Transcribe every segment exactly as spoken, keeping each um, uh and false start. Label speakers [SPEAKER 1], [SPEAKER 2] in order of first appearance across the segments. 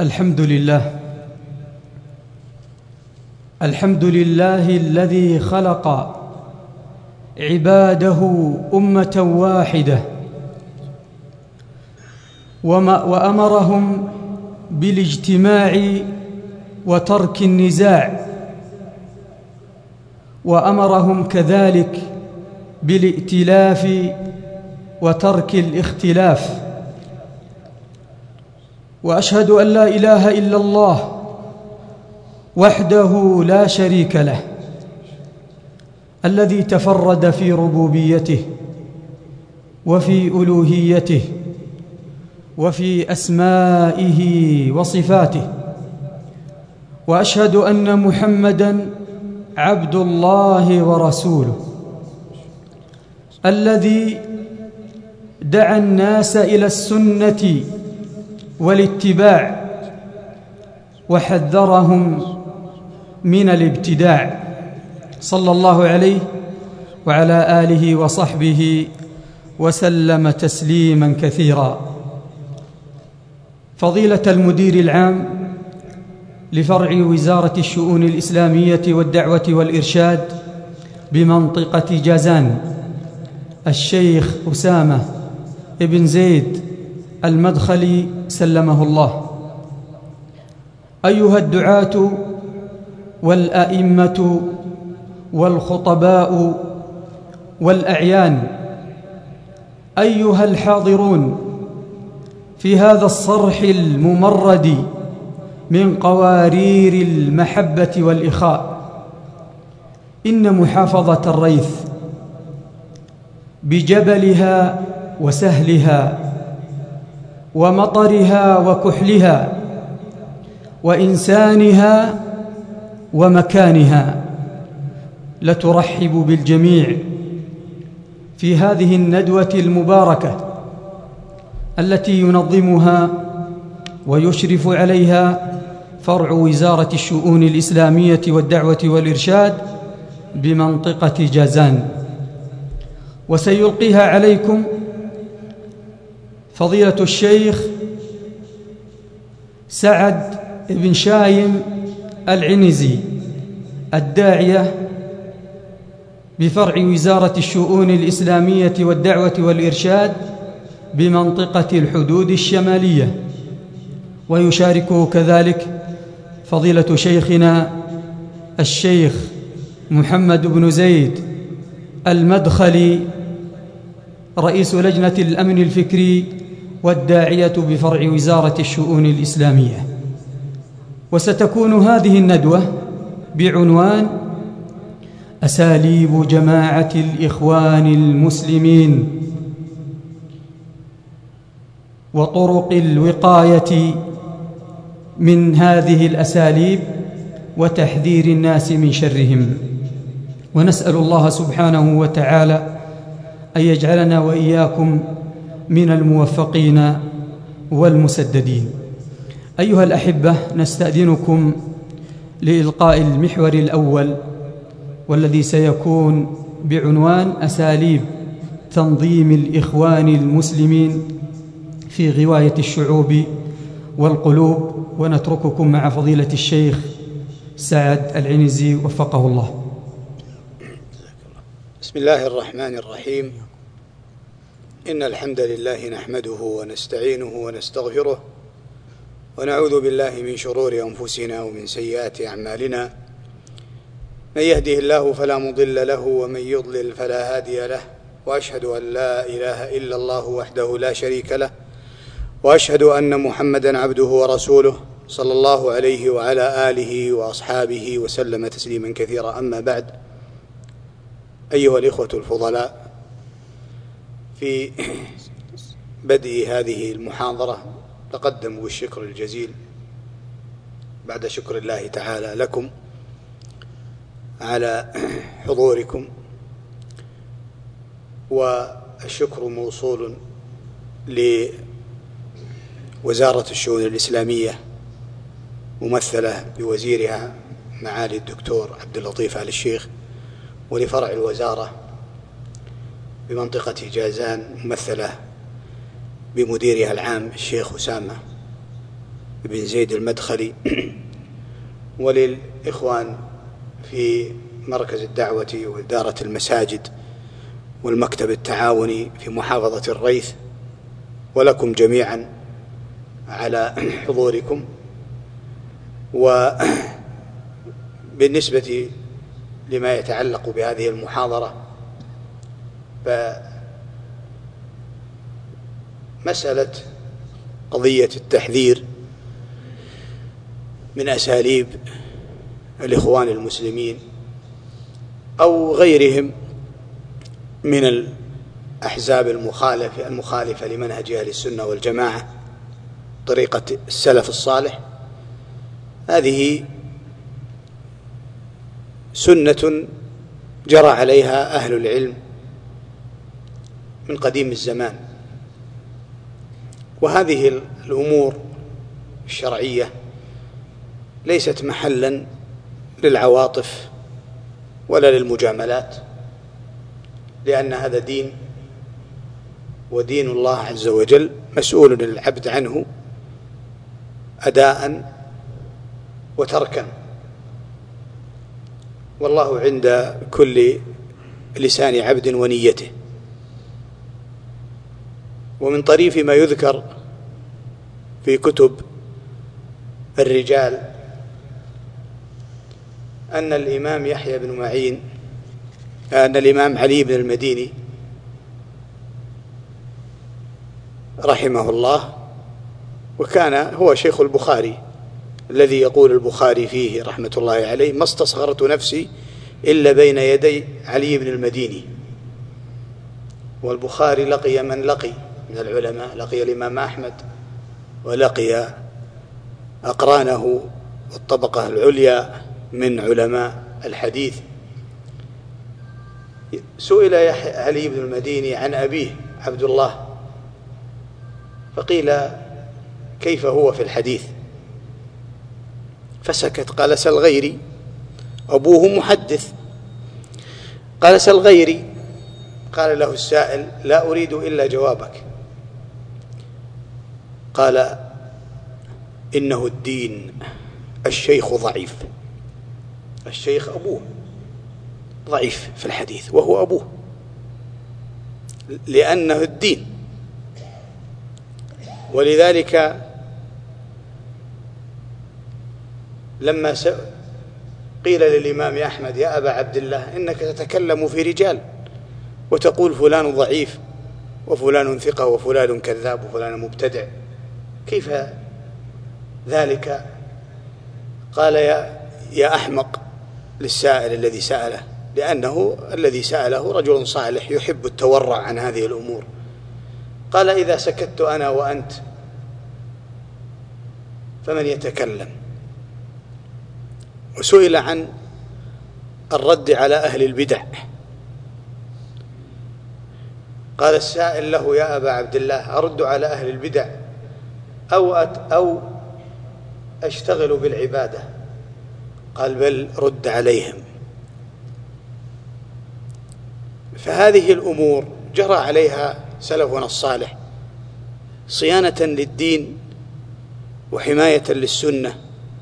[SPEAKER 1] الحمد لله الحمد لله الذي خلق عباده أمة واحدة وأمرهم بالاجتماع وترك النزاع، وأمرهم كذلك بالائتلاف وترك الاختلاف. وأشهد أن لا إله إلا الله وحده لا شريك له، الذي تفرد في ربوبيته وفي ألوهيته وفي أسمائه وصفاته. وأشهد أن محمدًا عبد الله ورسوله، الذي دعا الناس إلى السنة والاتباع وحذرهم من الابتداع، صلى الله عليه وعلى آله وصحبه وسلم تسليما كثيرا. فضيلة المدير العام لفرع وزارة الشؤون الإسلامية والدعوة والإرشاد بمنطقة جازان، الشيخ أسامة ابن زيد المدخلي سلمه الله، أيها الدعاة والأئمة والخطباء والأعيان، أيها الحاضرون في هذا الصرح الممرد من قوارير المحبة والإخاء، إن محافظة الريث بجبلها وسهلها ومطرها وكحلها وإنسانها ومكانها لترحب بالجميع في هذه الندوة المباركة التي ينظمها ويشرف عليها فرع وزارة الشؤون الإسلامية والدعوة والإرشاد بمنطقة جازان. وسيلقيها عليكم فضيلة الشيخ سعد بن شايم العنزي، الداعية بفرع وزارة الشؤون الإسلامية والدعوة والإرشاد بمنطقة الحدود الشمالية. ويشاركه كذلك فضيلة شيخنا الشيخ محمد بن زيد المدخلي، رئيس لجنة الأمن الفكري والداعية بفرع وزارة الشؤون الإسلامية. وستكون هذه الندوة بعنوان أساليب جماعة الإخوان المسلمين وطرق الوقاية من هذه الأساليب وتحذير الناس من شرهم. ونسأل الله سبحانه وتعالى أن يجعلنا وإياكم من الموفقين والمسددين. أيها الأحبة، نستأذنكم لإلقاء المحور الأول، والذي سيكون بعنوان أساليب تنظيم الإخوان المسلمين في غواية الشعوب والقلوب. ونترككم مع فضيلة الشيخ سعد العنزي وفقه الله.
[SPEAKER 2] بسم الله الرحمن الرحيم. إن الحمد لله نحمده ونستعينه ونستغفره، ونعوذ بالله من شرور أنفسنا ومن سيئات أعمالنا، من يهده الله فلا مضل له ومن يضلل فلا هادي له، وأشهد أن لا إله إلا الله وحده لا شريك له، وأشهد أن محمدًا عبده ورسوله صلى الله عليه وعلى آله وأصحابه وسلم تسليما كثيرا. أما بعد، أيها الإخوة الفضلاء، في بدء هذه المحاضرة تقدم بالشكر الجزيل بعد شكر الله تعالى لكم على حضوركم، والشكر موصول لوزارة الشؤون الإسلامية ممثلة بوزيرها معالي الدكتور عبد اللطيف آل الشيخ، ولفرع الوزارة بمنطقة جازان ممثلة بمديرها العام الشيخ أسامة بن زيد المدخلي، وللإخوان في مركز الدعوة وإدارة المساجد والمكتب التعاوني في محافظة الريث، ولكم جميعا على حضوركم. وبالنسبة لما يتعلق بهذه المحاضرة، فمسألة قضية التحذير من أساليب الإخوان المسلمين أو غيرهم من الأحزاب المخالفة المخالفة لمنهج أهل السنة والجماعة، طريقة السلف الصالح، هذه سنة جرى عليها أهل العلم من قديم الزمان. وهذه الأمور الشرعية ليست محلا للعواطف ولا للمجاملات، لأن هذا دين، ودين الله عز وجل مسؤول العبد عنه أداء وتركا، والله عند كل لسان عبد ونيته. ومن طريف ما يذكر في كتب الرجال أن الإمام يحيى بن معين أن الإمام علي بن المديني رحمه الله، وكان هو شيخ البخاري الذي يقول البخاري فيه رحمة الله عليه: ما استصغرت نفسي إلا بين يدي علي بن المديني. والبخاري لقي من لقي من العلماء، لقي الإمام أحمد، ولقي أقرانه والطبقة العليا من علماء الحديث. سئل علي بن المديني عن أبيه عبد الله، فقيل: كيف هو في الحديث؟ فسكت. قال: سل غيري، أبوه محدث. قال: سل غيري. قال له السائل: لا أريد إلا جوابك. قال: إنه الدين، الشيخ ضعيف. الشيخ أبوه ضعيف في الحديث وهو أبوه، لأنه الدين. ولذلك لما قيل للإمام أحمد: يا أبا عبد الله، إنك تتكلم في رجال وتقول فلان ضعيف وفلان ثقة وفلان كذاب وفلان مبتدع، كيف ذلك؟ قال: يا يا أحمق للسائل الذي سأله، لأنه الذي سأله رجل صالح يحب التورع عن هذه الأمور. قال: إذا سكت أنا وأنت فمن يتكلم؟ وسئل عن الرد على أهل البدع، قال السائل له: يا أبا عبد الله، أرد على أهل البدع أو أو أشتغل بالعبادة؟ قال: بل رد عليهم. فهذه الأمور جرى عليها سلفنا الصالح صيانة للدين وحماية للسنة.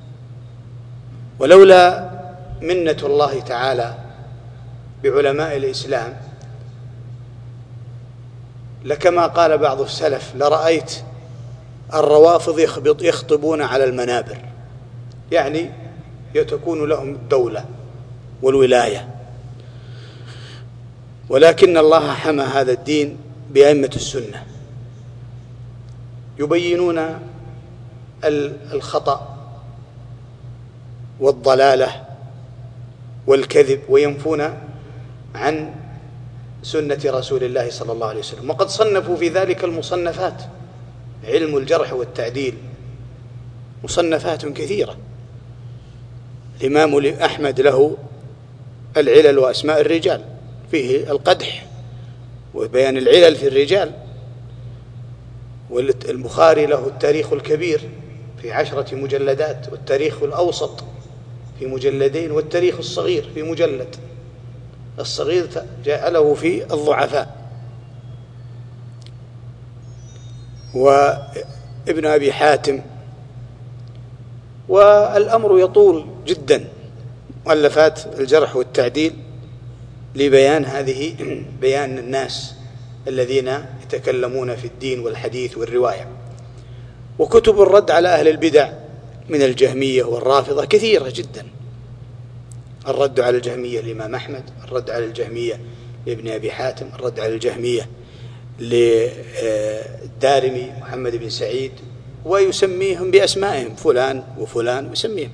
[SPEAKER 2] ولولا منة الله تعالى بعلماء الإسلام لكما قال بعض السلف: لرأيت الروافض يخطبون على المنابر، يعني تكون لهم الدولة والولاية. ولكن الله حمى هذا الدين بأئمة السنة يبينون الخطأ والضلالة والكذب، وينفون عن سنة رسول الله صلى الله عليه وسلم. وقد صنفوا في ذلك المصنفات، علم الجرح والتعديل، مصنفات كثيرة. الإمام أحمد له العلل وأسماء الرجال، فيه القدح وبيان العلل في الرجال. والبخاري له التاريخ الكبير في عشرة مجلدات، والتاريخ الأوسط في مجلدين، والتاريخ الصغير في مجلد. الصغير جعله في الضعفاء. وابن أبي حاتم والأمر يطول جدا، مؤلفات الجرح والتعديل لبيان هذه بيان الناس الذين يتكلمون في الدين والحديث والرواية. وكتب الرد على أهل البدع من الجهمية والرافضة كثيرة جدا. الرد على الجهمية للإمام أحمد، الرد على الجهمية لابن أبي حاتم، الرد على الجهمية للدارمي محمد بن سعيد، ويسميهم بأسمائهم فلان وفلان يسميهم.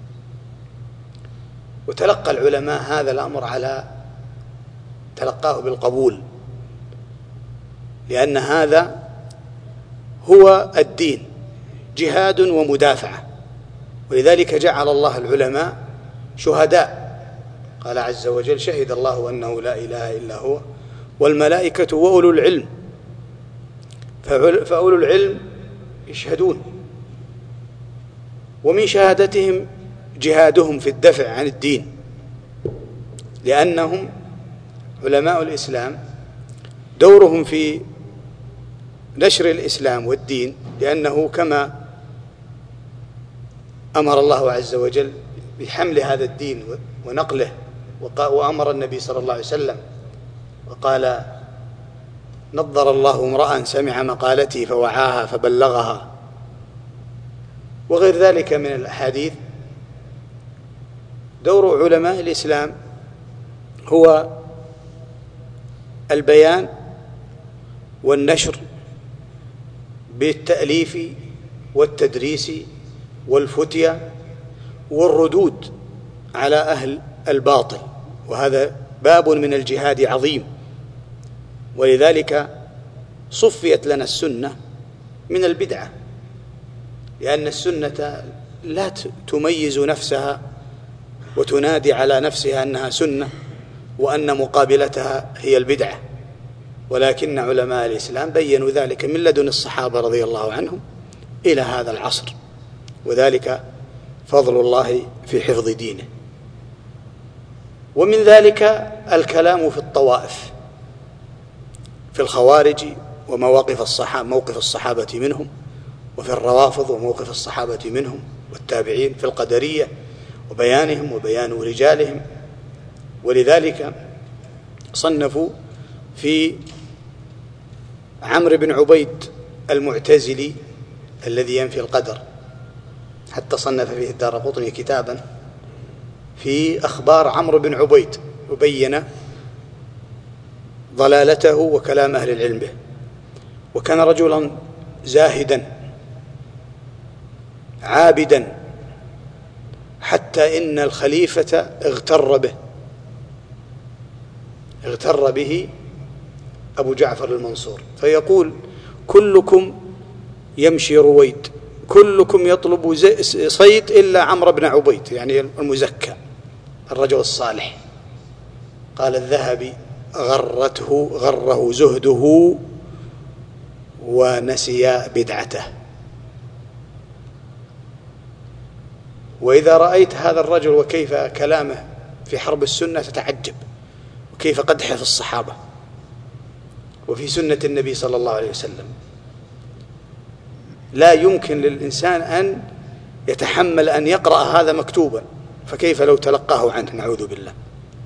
[SPEAKER 2] وتلقى العلماء هذا الأمر على تلقاه بالقبول، لأن هذا هو الدين، جهاد ومدافعة. ولذلك جعل الله العلماء شهداء، قال عز وجل: شهد الله أنه لا إله إلا هو والملائكة وأولو العلم. فأولو العلم يشهدون، ومن شهادتهم جهادهم في الدفع عن الدين، لأنهم علماء الإسلام دورهم في نشر الإسلام والدين، لأنه كما أمر الله عز وجل بحمل هذا الدين ونقله، وأمر النبي صلى الله عليه وسلم وقال: نضر الله امرأ سمع مقالتي فوعاها فبلغها، وغير ذلك من الأحاديث. دور علماء الإسلام هو البيان والنشر بالتأليف والتدريس والفتية والردود على أهل الباطل، وهذا باب من الجهاد عظيم. ولذلك صفيت لنا السنة من البدعة، لأن السنة لا تميز نفسها وتنادي على نفسها أنها سنة وأن مقابلتها هي البدعة، ولكن علماء الإسلام بيّنوا ذلك من لدن الصحابة رضي الله عنهم إلى هذا العصر، وذلك فضل الله في حفظ دينه. ومن ذلك الكلام في الطوائف، في الخوارج ومواقف الصحابة، موقف الصحابة منهم، وفي الروافض وموقف الصحابة منهم والتابعين، في القدرية وبيانهم وبيان رجالهم. ولذلك صنفوا في عمرو بن عبيد المعتزلي الذي ينفي القدر، حتى صنف فيه الدارقطني كتابا في أخبار عمرو بن عبيد، وبين ضلالته وكلام أهل العلم به. وكان رجلا زاهدا عابدا، حتى إن الخليفة اغتر به اغتر به أبو جعفر المنصور، فيقول: كلكم يمشي رويد، كلكم يطلب صيد إلا عمرو بن عبيد، يعني المزكى الرجل الصالح. قال الذهبي: غرته غره زهده ونسي بدعته. وإذا رأيت هذا الرجل وكيف كلامه في حرب السنة تتعجب، وكيف قدحه في الصحابة وفي سنة النبي صلى الله عليه وسلم. لا يمكن للإنسان أن يتحمل أن يقرأ هذا مكتوبا، فكيف لو تلقاه عنه؟ نعوذ بالله.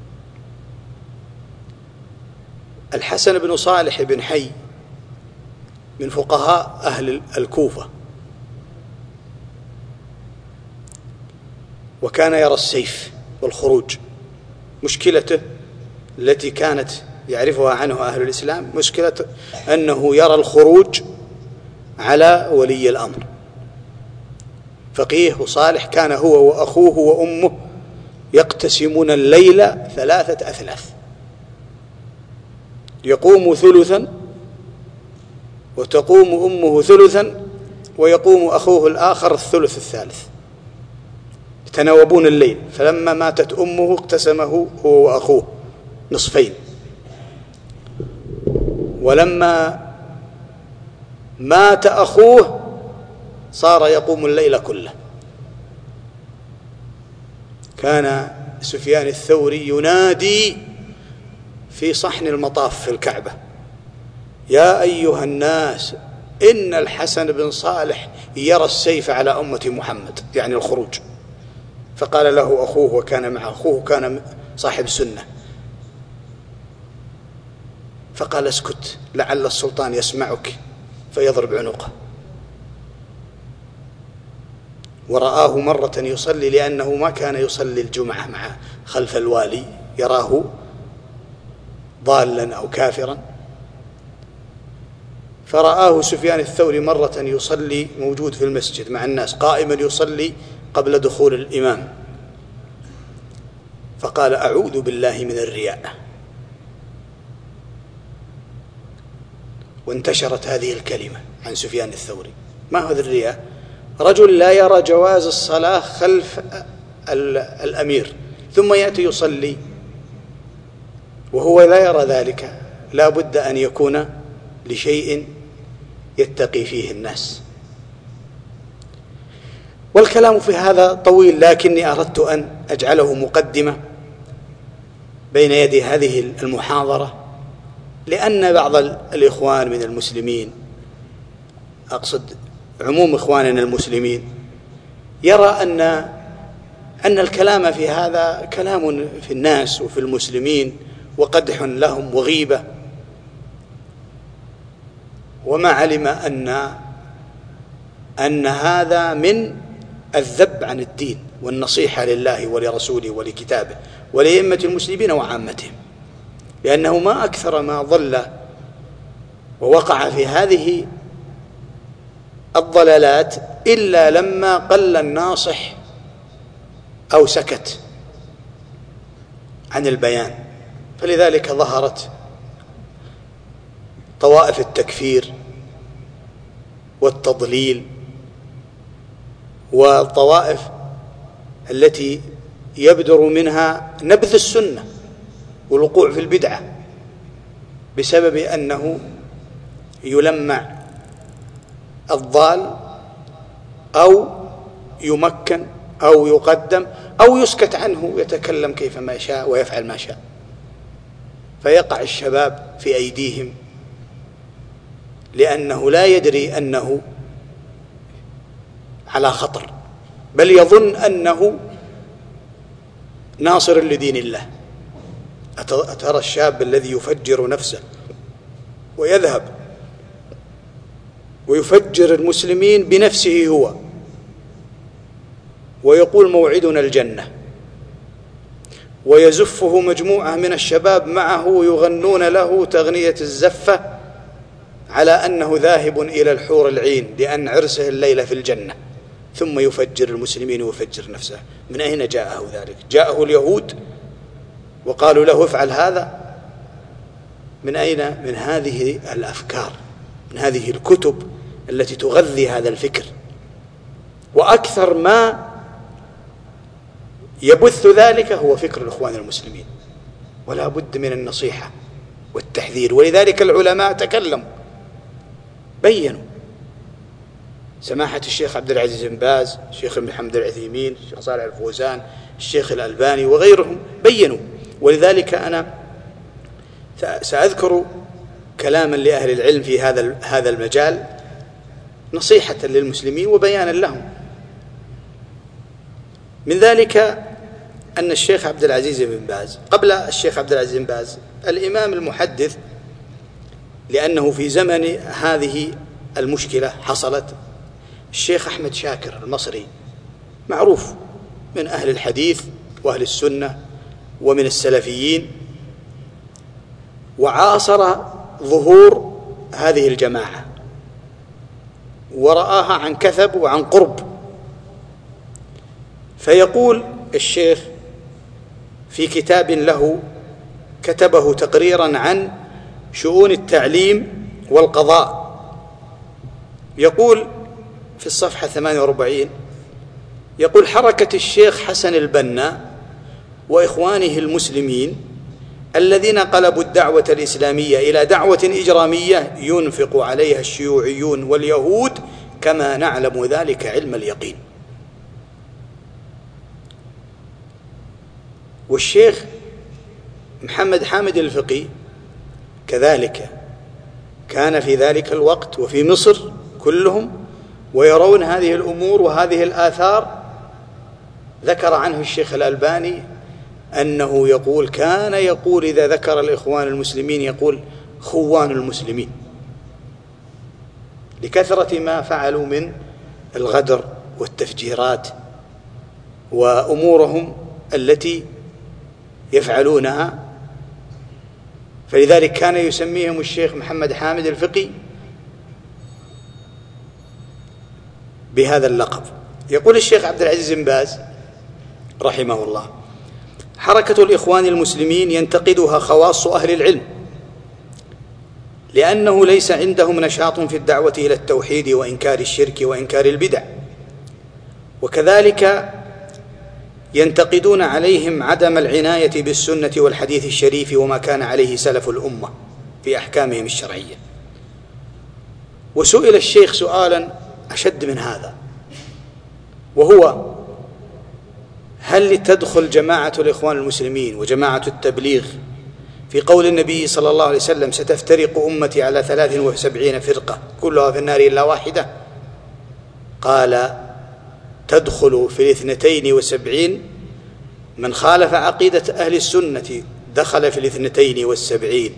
[SPEAKER 2] الحسن بن صالح بن حي من فقهاء أهل الكوفة، وكان يرى السيف والخروج. مشكلته التي كانت يعرفها عنه أهل الإسلام مشكلة أنه يرى الخروج على ولي الأمر. فقيه وصالح، كان هو وأخوه وأمه يقتسمون الليل ثلاثة أثلاث، يقوم ثلثا وتقوم أمه ثلثا ويقوم أخوه الآخر الثلث الثالث، يتناوبون الليل. فلما ماتت أمه اقتسمه هو وأخوه نصفين، ولما مات أخوه صار يقوم الليل كله. كان سفيان الثوري ينادي في صحن المطاف في الكعبة: يا أيها الناس إن الحسن بن صالح يرى السيف على أمة محمد، يعني الخروج. فقال له أخوه، وكان معه أخوه كان صاحب سنة، فقال اسكت لعل السلطان يسمعك فيضرب عنقه. ورآه مرة يصلي، لأنه ما كان يصلي الجمعة مع خلف الوالي، يراه ضالا أو كافرا. فرآه سفيان الثوري مرة يصلي موجود في المسجد مع الناس، قائما يصلي قبل دخول الإمام، فقال أعوذ بالله من الرياء. وانتشرت هذه الكلمة عن سفيان الثوري. ما هو الرياء؟ رجل لا يرى جواز الصلاة خلف الأمير ثم يأتي يصلي وهو لا يرى ذلك، لا بد أن يكون لشيء يتقي فيه الناس. والكلام في هذا طويل، لكني أردت أن أجعله مقدمة بين يدي هذه المحاضرة، لأن بعض الإخوان من المسلمين، أقصد عموم إخواننا المسلمين، يرى أن أن الكلام في هذا كلام في الناس وفي المسلمين وقدح لهم وغيبة، وما علم أن أن هذا من الذب عن الدين والنصيحة لله ولرسوله ولكتابه ولأئمة المسلمين وعامتهم، لأنه ما أكثر ما ضل ووقع في هذه الضلالات إلا لما قل الناصح أو سكت عن البيان. فلذلك ظهرت طوائف التكفير والتضليل والطوائف التي يبدر منها نبذ السنة والوقوع في البدعة بسبب أنه يلمع الضال أو يمكن أو يقدم أو يسكت عنه يتكلم كيفما شاء ويفعل ما شاء، فيقع الشباب في أيديهم لأنه لا يدري أنه على خطر، بل يظن أنه ناصر لدين الله. أترى الشاب الذي يفجر نفسه ويذهب ويفجر المسلمين بنفسه هو ويقول موعدنا الجنة، ويزفه مجموعة من الشباب معه يغنون له تغنية الزفة على أنه ذاهب إلى الحور العين لأن عرسه الليلة في الجنة، ثم يفجر المسلمين ويفجر نفسه. من أين جاءه ذلك؟ جاءه اليهود وقالوا له افعل هذا؟ من أين؟ من هذه الأفكار، من هذه الكتب التي تغذي هذا الفكر. وأكثر ما يبث ذلك هو فكر الإخوان المسلمين، ولا بد من النصيحة والتحذير. ولذلك العلماء تكلموا بينوا، سماحة الشيخ عبد العزيز بن باز، الشيخ ابن حمد العثيمين، الشيخ صالح الفوزان، الشيخ الألباني وغيرهم بينوا. ولذلك أنا سأذكر كلاما لأهل العلم في هذا هذا المجال نصيحة للمسلمين وبيانا لهم. من ذلك أن الشيخ عبد العزيز بن باز، قبل الشيخ عبد العزيز بن باز الإمام المحدث، لأنه في زمن هذه المشكلة حصلت، الشيخ أحمد شاكر المصري معروف من أهل الحديث وأهل السنة ومن السلفيين، وعاصر ظهور هذه الجماعة ورآها عن كثب وعن قرب. فيقول الشيخ في كتاب له كتبه تقريرا عن شؤون التعليم والقضاء، يقول في الصفحة ثمانية وأربعين، يقول حركة الشيخ حسن البنا وإخوانه المسلمين الذين قلبوا الدعوة الإسلامية إلى دعوة إجرامية ينفق عليها الشيوعيون واليهود كما نعلم ذلك علم اليقين. والشيخ محمد حامد الفقي كذلك كان في ذلك الوقت وفي مصر كلهم ويرون هذه الأمور وهذه الآثار. ذكر عنه الشيخ الألباني أنه يقول كان يقول إذا ذكر الإخوان المسلمين يقول خوان المسلمين، لكثرة ما فعلوا من الغدر والتفجيرات وأمورهم التي يفعلونها. فلذلك كان يسميهم الشيخ محمد حامد الفقي بهذا اللقب. يقول الشيخ عبد العزيز بن باز رحمه الله: حركة الإخوان المسلمين ينتقدها خواص أهل العلم، لأنه ليس عندهم نشاط في الدعوة إلى التوحيد وإنكار الشرك وإنكار البدع، وكذلك ينتقدون عليهم عدم العناية بالسنة والحديث الشريف وما كان عليه سلف الأمة في أحكامهم الشرعية. وسئل الشيخ سؤالا أشد من هذا، وهو: هل تدخل جماعة الإخوان المسلمين وجماعة التبليغ في قول النبي صلى الله عليه وسلم ستفترق أمتي على ثلاث وسبعين فرقة كلها في النار إلا واحدة؟ قال: تدخل في الاثنتين وسبعين، من خالف عقيدة أهل السنة دخل في الاثنتين والسبعين.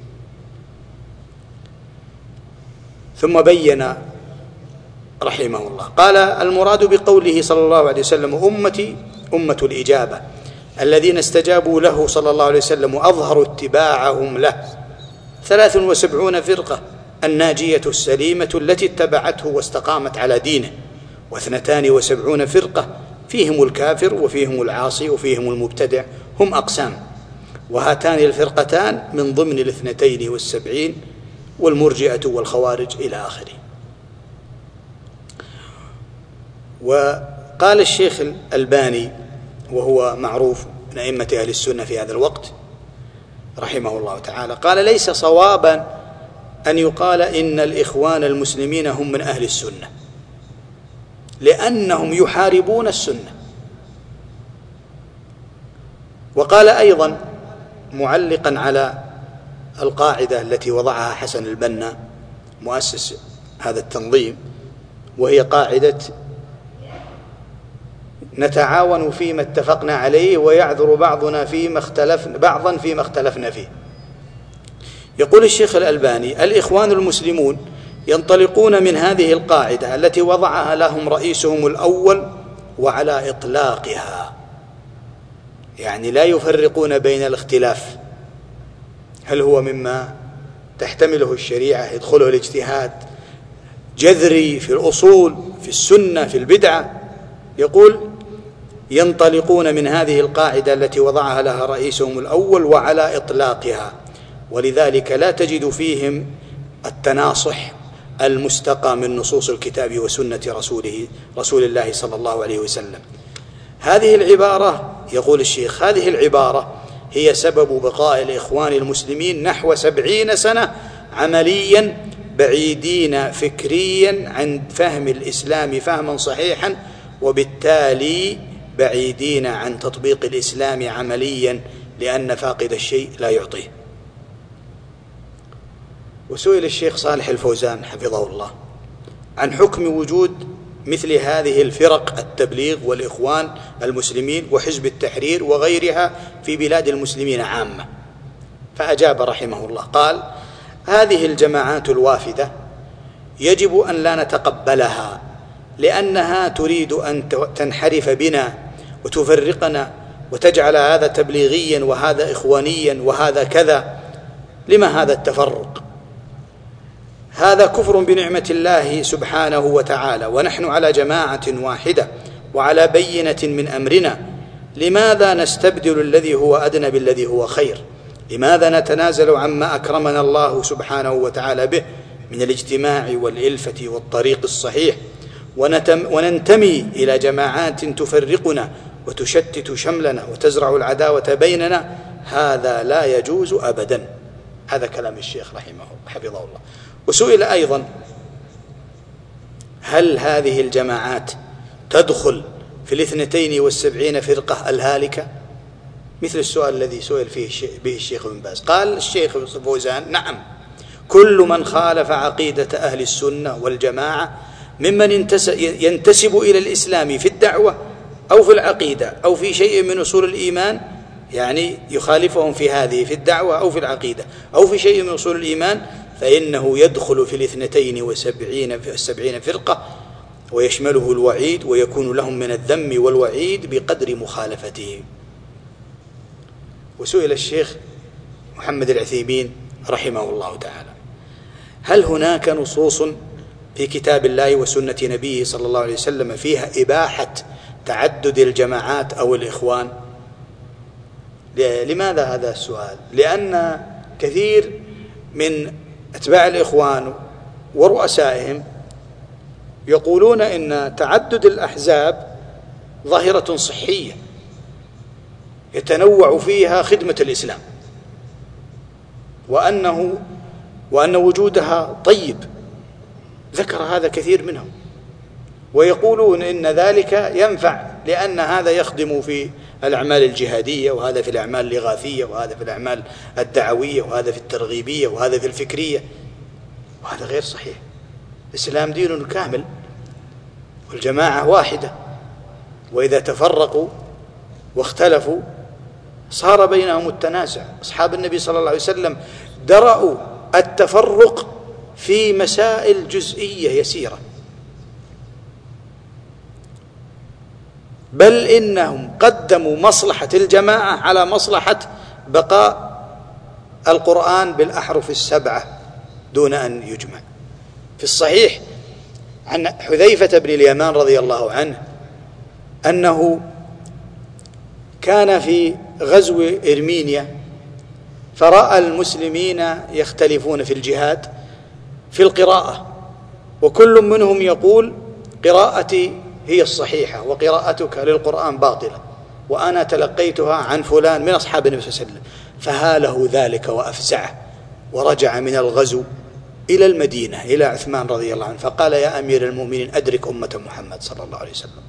[SPEAKER 2] ثم بين رحمه الله قال: المراد بقوله صلى الله عليه وسلم أمتي أمة الإجابة الذين استجابوا له صلى الله عليه وسلم وأظهروا اتباعهم له ثلاث وسبعون فرقة الناجية السليمة التي اتبعته واستقامت على دينه، واثنتان وسبعون فرقة فيهم الكافر وفيهم العاصي وفيهم المبتدع، هم أقسام، وهاتان الفرقتان من ضمن الاثنتين والسبعين، والمرجئة والخوارج إلى آخره. وقال الشيخ الألباني وهو معروف من أئمة أهل السنة في هذا الوقت رحمه الله تعالى، قال: ليس صوابا أن يقال إن الإخوان المسلمين هم من أهل السنة، لأنهم يحاربون السنة. وقال أيضا معلقا على القاعدة التي وضعها حسن البنا مؤسس هذا التنظيم، وهي قاعدة نتعاون فيما اتفقنا عليه ويعذر بعضنا فيما اختلفنا بعضا فيما اختلفنا فيه. يقول الشيخ الألباني: الإخوان المسلمون ينطلقون من هذه القاعدة التي وضعها لهم رئيسهم الأول وعلى إطلاقها، يعني لا يفرقون بين الاختلاف، هل هو مما تحتمله الشريعة يدخله الاجتهاد جذري في الأصول في السنة في البدعة. يقول: ينطلقون من هذه القاعدة التي وضعها لها رئيسهم الأول وعلى إطلاقها، ولذلك لا تجد فيهم التناصح المستقى من نصوص الكتاب وسنة رسوله رسول الله صلى الله عليه وسلم. هذه العبارة، يقول الشيخ، هذه العبارة هي سبب بقاء الإخوان المسلمين نحو سبعين سنة عمليا بعيدين فكريا عن فهم الإسلام فهما صحيحا، وبالتالي بعيدين عن تطبيق الإسلام عمليا، لأن فاقد الشيء لا يعطيه. وسئل الشيخ صالح الفوزان حفظه الله عن حكم وجود مثل هذه الفرق التبليغ والإخوان المسلمين وحزب التحرير وغيرها في بلاد المسلمين عامة، فأجاب رحمه الله قال: هذه الجماعات الوافدة يجب أن لا نتقبلها، لأنها تريد أن تنحرف بنا وتفرقنا وتجعل هذا تبليغيا وهذا إخوانيا وهذا كذا. لما هذا التفرق؟ هذا كفر بنعمة الله سبحانه وتعالى، ونحن على جماعة واحدة وعلى بينة من أمرنا. لماذا نستبدل الذي هو أدنى بالذي هو خير؟ لماذا نتنازل عما أكرمنا الله سبحانه وتعالى به من الاجتماع والإلفة والطريق الصحيح، وننتمي إلى جماعات تفرقنا وتشتت شملنا وتزرع العداوة بيننا؟ هذا لا يجوز أبدا. هذا كلام الشيخ رحمه حفظه الله. وسئل أيضا: هل هذه الجماعات تدخل في الاثنتين والسبعين فرقة الهالكة؟ مثل السؤال الذي سئل فيه به الشيخ بن باز. قال الشيخ فوزان: نعم، كل من خالف عقيدة أهل السنة والجماعة ممن ينتسب إلى الإسلام في الدعوة أو في العقيدة أو في شيء من أصول الإيمان، يعني يخالفهم في هذه في الدعوة أو في العقيدة أو في شيء من أصول الإيمان، فإنه يدخل في الاثنتين وسبعين في السبعين فرقة، ويشمله الوعيد، ويكون لهم من الذم والوعيد بقدر مخالفتهم. وسئل الشيخ محمد العثيمين رحمه الله تعالى: هل هناك نصوص في كتاب الله وسنة نبيه صلى الله عليه وسلم فيها إباحة تعدد الجماعات أو الإخوان؟ لماذا هذا السؤال؟ لأن كثير من أتباع الإخوان ورؤسائهم يقولون إن تعدد الأحزاب ظاهرة صحية يتنوع فيها خدمة الإسلام، وأنه وأن وجودها طيب. ذكر هذا كثير منهم، ويقولون إن ذلك ينفع لأن هذا يخدم في الأعمال الجهادية، وهذا في الأعمال الإغاثية، وهذا في الأعمال الدعوية، وهذا في الترغيبية، وهذا في الفكرية، وهذا غير صحيح. الإسلام دين كامل والجماعة واحدة، وإذا تفرقوا واختلفوا صار بينهم التنازع. أصحاب النبي صلى الله عليه وسلم درأوا التفرق في مسائل جزئية يسيرة، بل إنهم قدموا مصلحة الجماعة على مصلحة بقاء القرآن بالأحرف السبعة دون أن يجمع. في الصحيح عن حذيفة بن اليمان رضي الله عنه أنه كان في غزو إرمينيا، فرأى المسلمين يختلفون في الجهاد في القراءة، وكل منهم يقول: قراءتي هي الصحيحة وقراءتك للقرآن باطلة، وأنا تلقيتها عن فلان من أصحاب النبي صلى الله عليه وسلم. فهاله ذلك وأفزعه، ورجع من الغزو إلى المدينة إلى عثمان رضي الله عنه، فقال: يا أمير المؤمنين، أدرك أمة محمد صلى الله عليه وسلم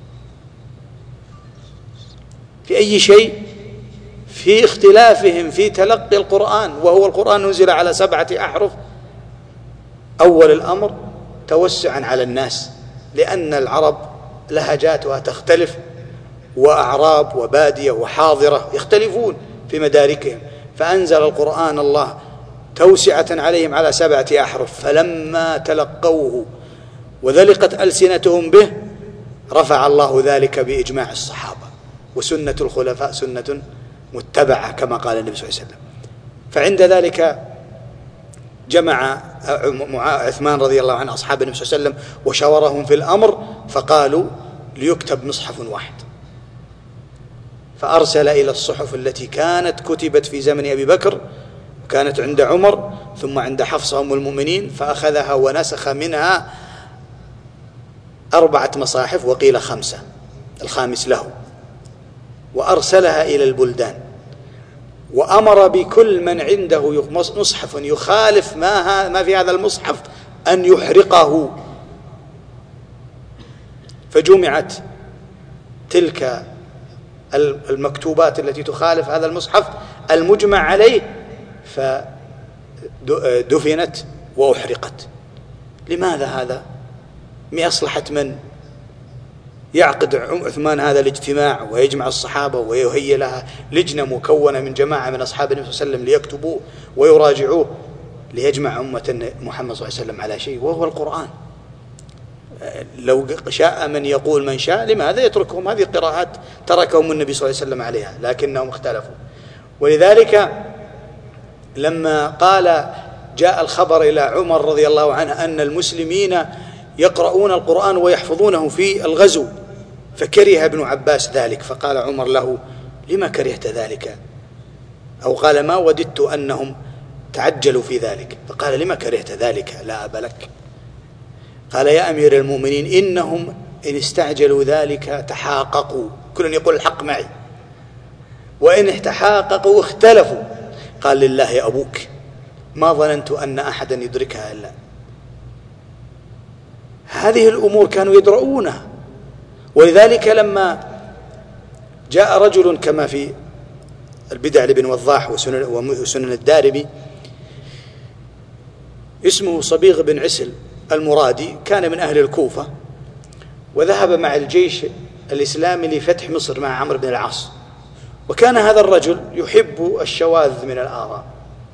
[SPEAKER 2] في أي شيء؟ في اختلافهم في تلقي القرآن، وهو القرآن نزل على سبعة أحرف. أول الأمر توسعا على الناس، لأن العرب لهجاتها تختلف، وأعراب وبادية وحاضرة يختلفون في مداركهم، فأنزل القرآن الله توسعة عليهم على سبعة أحرف. فلما تلقوه وذلقت ألسنتهم به رفع الله ذلك بإجماع الصحابة، وسنة الخلفاء سنة متبعة كما قال النبي صلى الله عليه وسلم. فعند ذلك جمع عثمان رضي الله عنه أصحاب النبي صلى الله عليه وسلم وشاورهم في الأمر، فقالوا: ليكتب مصحف واحد. فأرسل إلى الصحف التي كانت كتبت في زمن أبي بكر، وكانت عند عمر، ثم عند حفصة أم المؤمنين، فأخذها ونسخ منها أربعة مصاحف، وقيل خمسة، الخامس له، وأرسلها إلى البلدان، وأمر بكل من عنده مصحف يخالف ما ما في هذا المصحف أن يحرقه. فجمعت تلك المكتوبات التي تخالف هذا المصحف المجمع عليه، فدفنت وأحرقت. لماذا هذا؟ مصلحة من؟ يعقد عثمان هذا الاجتماع ويجمع الصحابة ويهيئ لها لجنة مكونة من جماعة من أصحاب النبي صلى الله عليه وسلم ليكتبوه ويراجعوه، ليجمع أمة محمد صلى الله عليه وسلم على شيء وهو القرآن. لو شاء من يقول من شاء، لماذا يتركهم؟ هذه قراءات تركهم النبي صلى الله عليه وسلم عليها، لكنهم اختلفوا. ولذلك لما قال جاء الخبر إلى عمر رضي الله عنه أن المسلمين يقرؤون القرآن ويحفظونه في الغزو، فكره ابن عباس ذلك، فقال عمر له: لما كرهت ذلك؟ أو قال: ما وددت أنهم تعجلوا في ذلك. فقال: لما كرهت ذلك؟ لا أبا لك. قال: يا أمير المؤمنين، إنهم إن استعجلوا ذلك تحاققوا، كل يقول الحق معي، وإن تحاققوا اختلفوا. قال: لله أبوك، ما ظننت أن أحدا يدركها إلا. هذه الأمور كانوا يدرؤونها. ولذلك لما جاء رجل كما في البدع لابن وضاح وسنن, وسنن الدارمي اسمه صبيغ بن عسل المرادي، كان من أهل الكوفة، وذهب مع الجيش الإسلامي لفتح مصر مع عمرو بن العاص. وكان هذا الرجل يحب الشواذ من الآراء،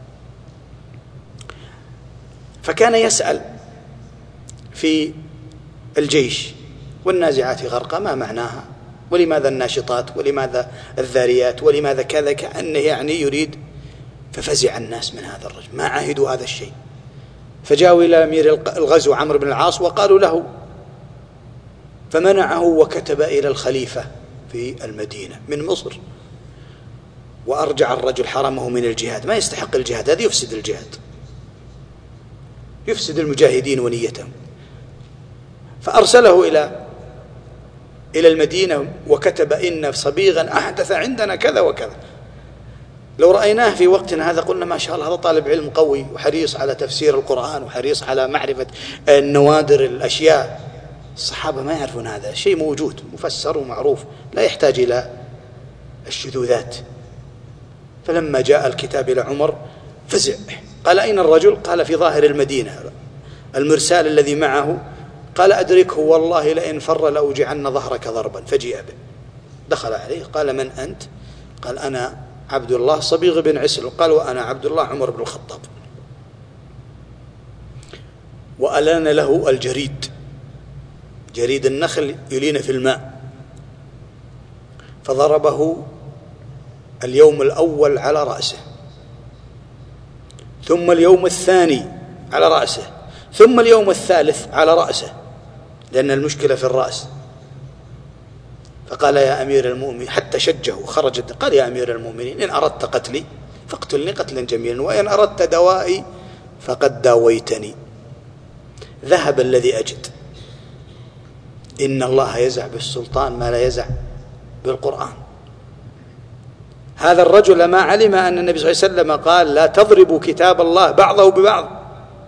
[SPEAKER 2] فكان يسأل في الجيش: والنازعات غرقا ما معناها؟ ولماذا الناشطات؟ ولماذا الذاريات؟ ولماذا كذا؟ كأنه يعني يريد. ففزع الناس من هذا الرجل، ما عهدوا هذا الشيء. فجاءوا إلى أمير الغزو عمرو بن العاص وقالوا له، فمنعه وكتب إلى الخليفة في المدينة من مصر، وأرجع الرجل حرمه من الجهاد. ما يستحق الجهاد، هذا يفسد الجهاد، يفسد المجاهدين ونيتهم. فأرسله إلى إلى المدينة وكتب: إن صبيغا أحدث عندنا كذا وكذا. لو رأيناه في وقتنا هذا قلنا ما شاء الله هذا طالب علم قوي وحريص على تفسير القرآن وحريص على معرفة النوادر الأشياء. الصحابة ما يعرفون هذا شيء موجود مفسر ومعروف، لا يحتاج إلى الشذوذات. فلما جاء الكتاب إلى عمر فزع، قال: أين الرجل؟ قال: في ظاهر المدينة. المرسال الذي معه قال: أدركه والله لئن فر لأوجعن ظهرك ضربا. فجيء به، دخل عليه، قال: من أنت؟ قال: أنا عبد الله صبيغ بن عسل. قال: وأنا عبد الله عمر بن الخطاب. وألان له الجريد، جريد النخل يلين في الماء، فضربه اليوم الأول على رأسه، ثم اليوم الثاني على رأسه، ثم اليوم الثالث على رأسه، لأن المشكلة في الرأس. فقال: يا أمير المؤمنين، حتى شجه خرج، قال: يا أمير المؤمنين، إن أردت قتلي فاقتلني قتلا جميلا، وإن أردت دوائي فقد داويتني. ذهب الذي أجد. إن الله يزع بالسلطان ما لا يزع بالقرآن. هذا الرجل ما علم أن النبي صلى الله عليه وسلم قال: لا تضربوا كتاب الله بعضه ببعض،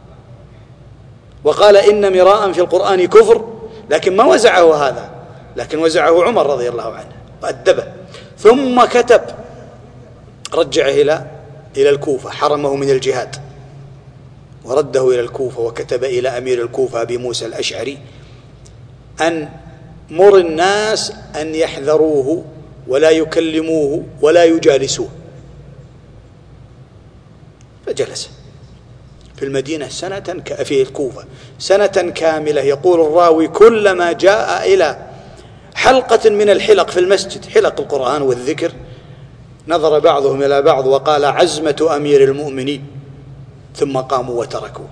[SPEAKER 2] وقال: إن مراء في القرآن كفر، لكن ما وزعه هذا، لكن وزعه عمر رضي الله عنه وأدبه. ثم كتب، رجعه إلى إلى الكوفة، حرمه من الجهاد ورده إلى الكوفة، وكتب إلى أمير الكوفة أبي موسى الأشعري أن مر الناس أن يحذروه ولا يكلموه ولا يجالسوه. فجلس في المدينة سنة، في الكوفة سنة كاملة. يقول الراوي: كلما جاء إلى حلقة من الحلق في المسجد، حلق القرآن والذكر، نظر بعضهم إلى بعض وقال: عزمة أمير المؤمنين، ثم قاموا وتركوه.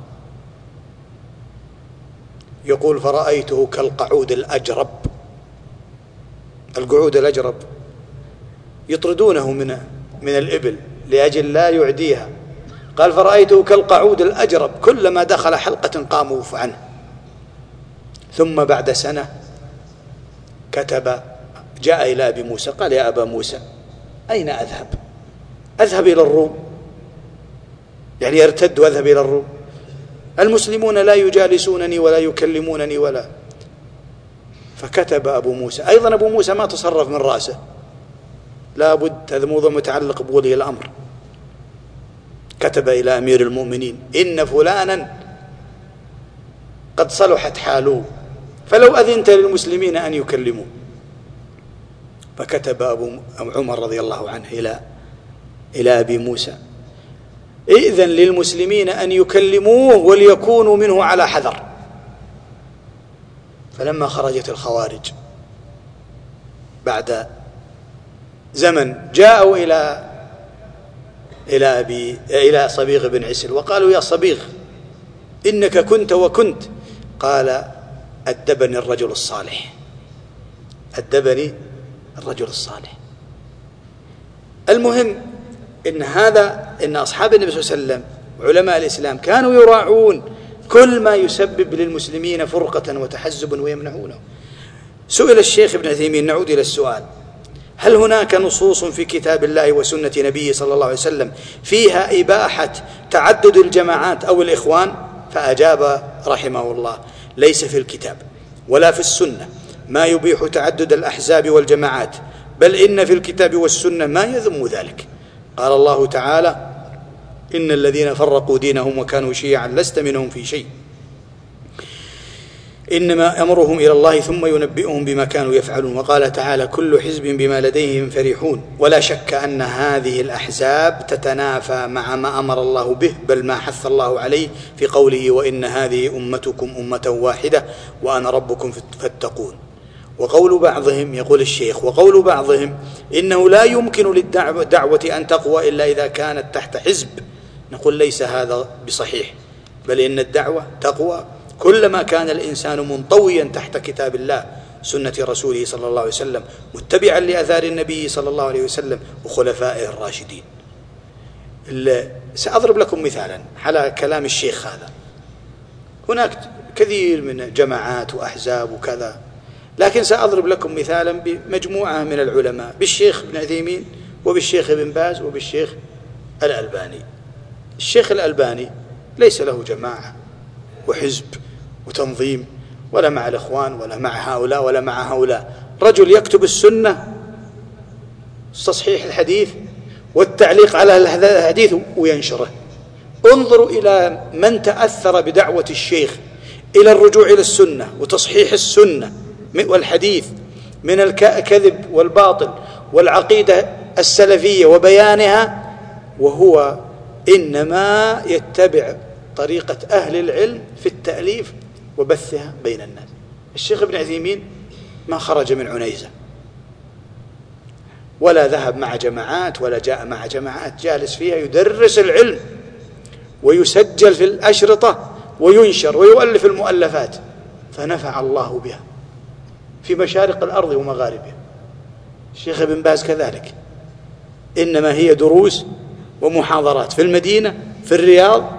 [SPEAKER 2] يقول: فرأيته كالقعود الأجرب. القعود الأجرب يطردونه من من الإبل لأجل لا يعديها. قال: فرأيته كالقعود الأجرب، كلما دخل حلقة قاموا عنه. ثم بعد سنة كتب، جاء إلى أبي موسى قال: يا أبا موسى، أين أذهب؟ أذهب إلى الروم، يعني يرتد وأذهب إلى الروم. المسلمون لا يجالسونني ولا يكلمونني ولا. فكتب أبو موسى أيضا. أبو موسى ما تصرف من رأسه، لا بد، هذا موضوع متعلق بولي الأمر. كتب إلى أمير المؤمنين: إن فلانا قد صلحت حاله، فلو أذنت للمسلمين أن يكلموه. فكتب أبو عمر رضي الله عنه إلى إلى أبي موسى: إذن للمسلمين أن يكلموه وليكونوا منه على حذر. فلما خرجت الخوارج بعد زمن جاءوا إلى إلى أبي إلى صبيغ بن عسل وقالوا: يا صبيغ، إنك كنت وكنت. قال: أدبني الرجل الصالح، أدبني الرجل الصالح. المهم إن هذا إن أصحاب النبي صلى الله عليه وسلم علماء الإسلام كانوا يراعون كل ما يسبب للمسلمين فرقة وتحزبا ويمنعونه. سئل الشيخ ابن عثيمين، نعود إلى السؤال: هل هناك نصوص في كتاب الله وسنة نبيه صلى الله عليه وسلم فيها إباحة تعدد الجماعات أو الإخوان؟ فأجاب رحمه الله: ليس في الكتاب ولا في السنة ما يبيح تعدد الأحزاب إن الذين فرقوا دينهم وكانوا شيعا لست منهم في شيء إنما أمرهم إلى الله ثم ينبئهم بما كانوا يفعلون. وقال تعالى كل حزب بما لديهم فرحون. ولا شك أن هذه الأحزاب تتنافى مع ما أمر الله به، بل ما حث الله عليه في قوله وإن هذه أمتكم أمة واحدة وأنا ربكم فاتقون. وقول بعضهم، يقول الشيخ، وقول بعضهم إنه لا يمكن للدعوة أن تقوى إلا إذا كانت تحت حزب، نقول ليس هذا بصحيح، بل إن الدعوة تقوى كلما كان الإنسان منطويا تحت كتاب الله سنة رسوله صلى الله عليه وسلم، متبعا لآثار النبي صلى الله عليه وسلم وخلفائه الراشدين. سأضرب لكم مثالا على كلام الشيخ هذا. هناك كثير من جماعات وأحزاب وكذا، لكن سأضرب لكم مثالا بمجموعة من العلماء، بالشيخ ابن عثيمين وبالشيخ ابن باز وبالشيخ الألباني. الشيخ الألباني ليس له جماعة وحزب وتنظيم، ولا مع الإخوان ولا مع هؤلاء ولا مع هؤلاء، رجل يكتب السنة، تصحيح الحديث والتعليق على الحديث وينشره. انظروا إلى من تأثر بدعوة الشيخ إلى الرجوع إلى السنة وتصحيح السنة والحديث من الكذب والباطل والعقيدة السلفية وبيانها، وهو إنما يتبع طريقة أهل العلم في التأليف وبثها بين الناس. الشيخ ابن عثيمين ما خرج من عنيزة ولا ذهب مع جماعات ولا جاء مع جماعات، جالس فيها يدرس العلم ويسجل في الأشرطة وينشر ويؤلف المؤلفات، فنفع الله بها في مشارق الأرض ومغاربها. الشيخ ابن باز كذلك، إنما هي دروس ومحاضرات في المدينة، في الرياض،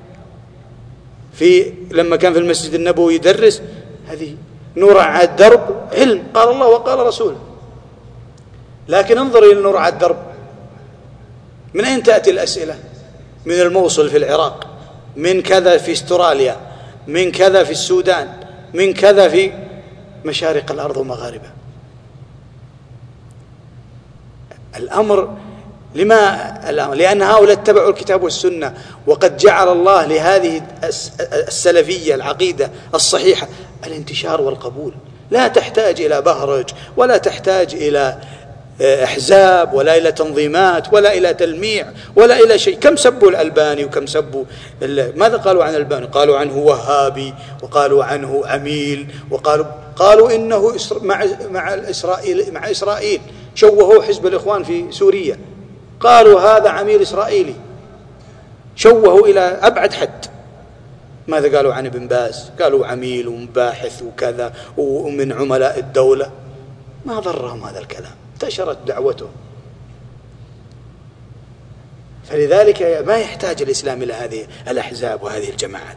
[SPEAKER 2] في لما كان في المسجد النبوي يدرس، هذه نور على الدرب علم، قال الله وقال رسوله. لكن انظر إلى نور على الدرب، من أين تأتي الأسئلة؟ من الموصل في العراق، من كذا في استراليا، من كذا في السودان، من كذا في مشارق الأرض ومغاربها. الأمر لما الأمر؟ لأن هؤلاء اتبعوا الكتاب والسنة، وقد جعل الله لهذه السلفية العقيدة الصحيحة الانتشار والقبول، لا تحتاج إلى بهرج ولا تحتاج إلى أحزاب ولا إلى تنظيمات ولا إلى تلميع ولا إلى شيء. كم سبوا الألباني وكم سبوا، ماذا قالوا عن الألباني؟ قالوا عنه وهابي، وقالوا عنه عميل، وقالوا قالوا إنه مع مع إسرائيل مع إسرائيل شوهوا حزب الإخوان في سوريا، قالوا هذا عميل إسرائيلي، شوهوا إلى أبعد حد. ماذا قالوا عن ابن باز؟ قالوا عميل ومباحث وكذا ومن عملاء الدولة. ما ضرهم هذا الكلام، انتشرت دعوته. فلذلك ما يحتاج الإسلام إلى هذه الأحزاب وهذه الجماعات.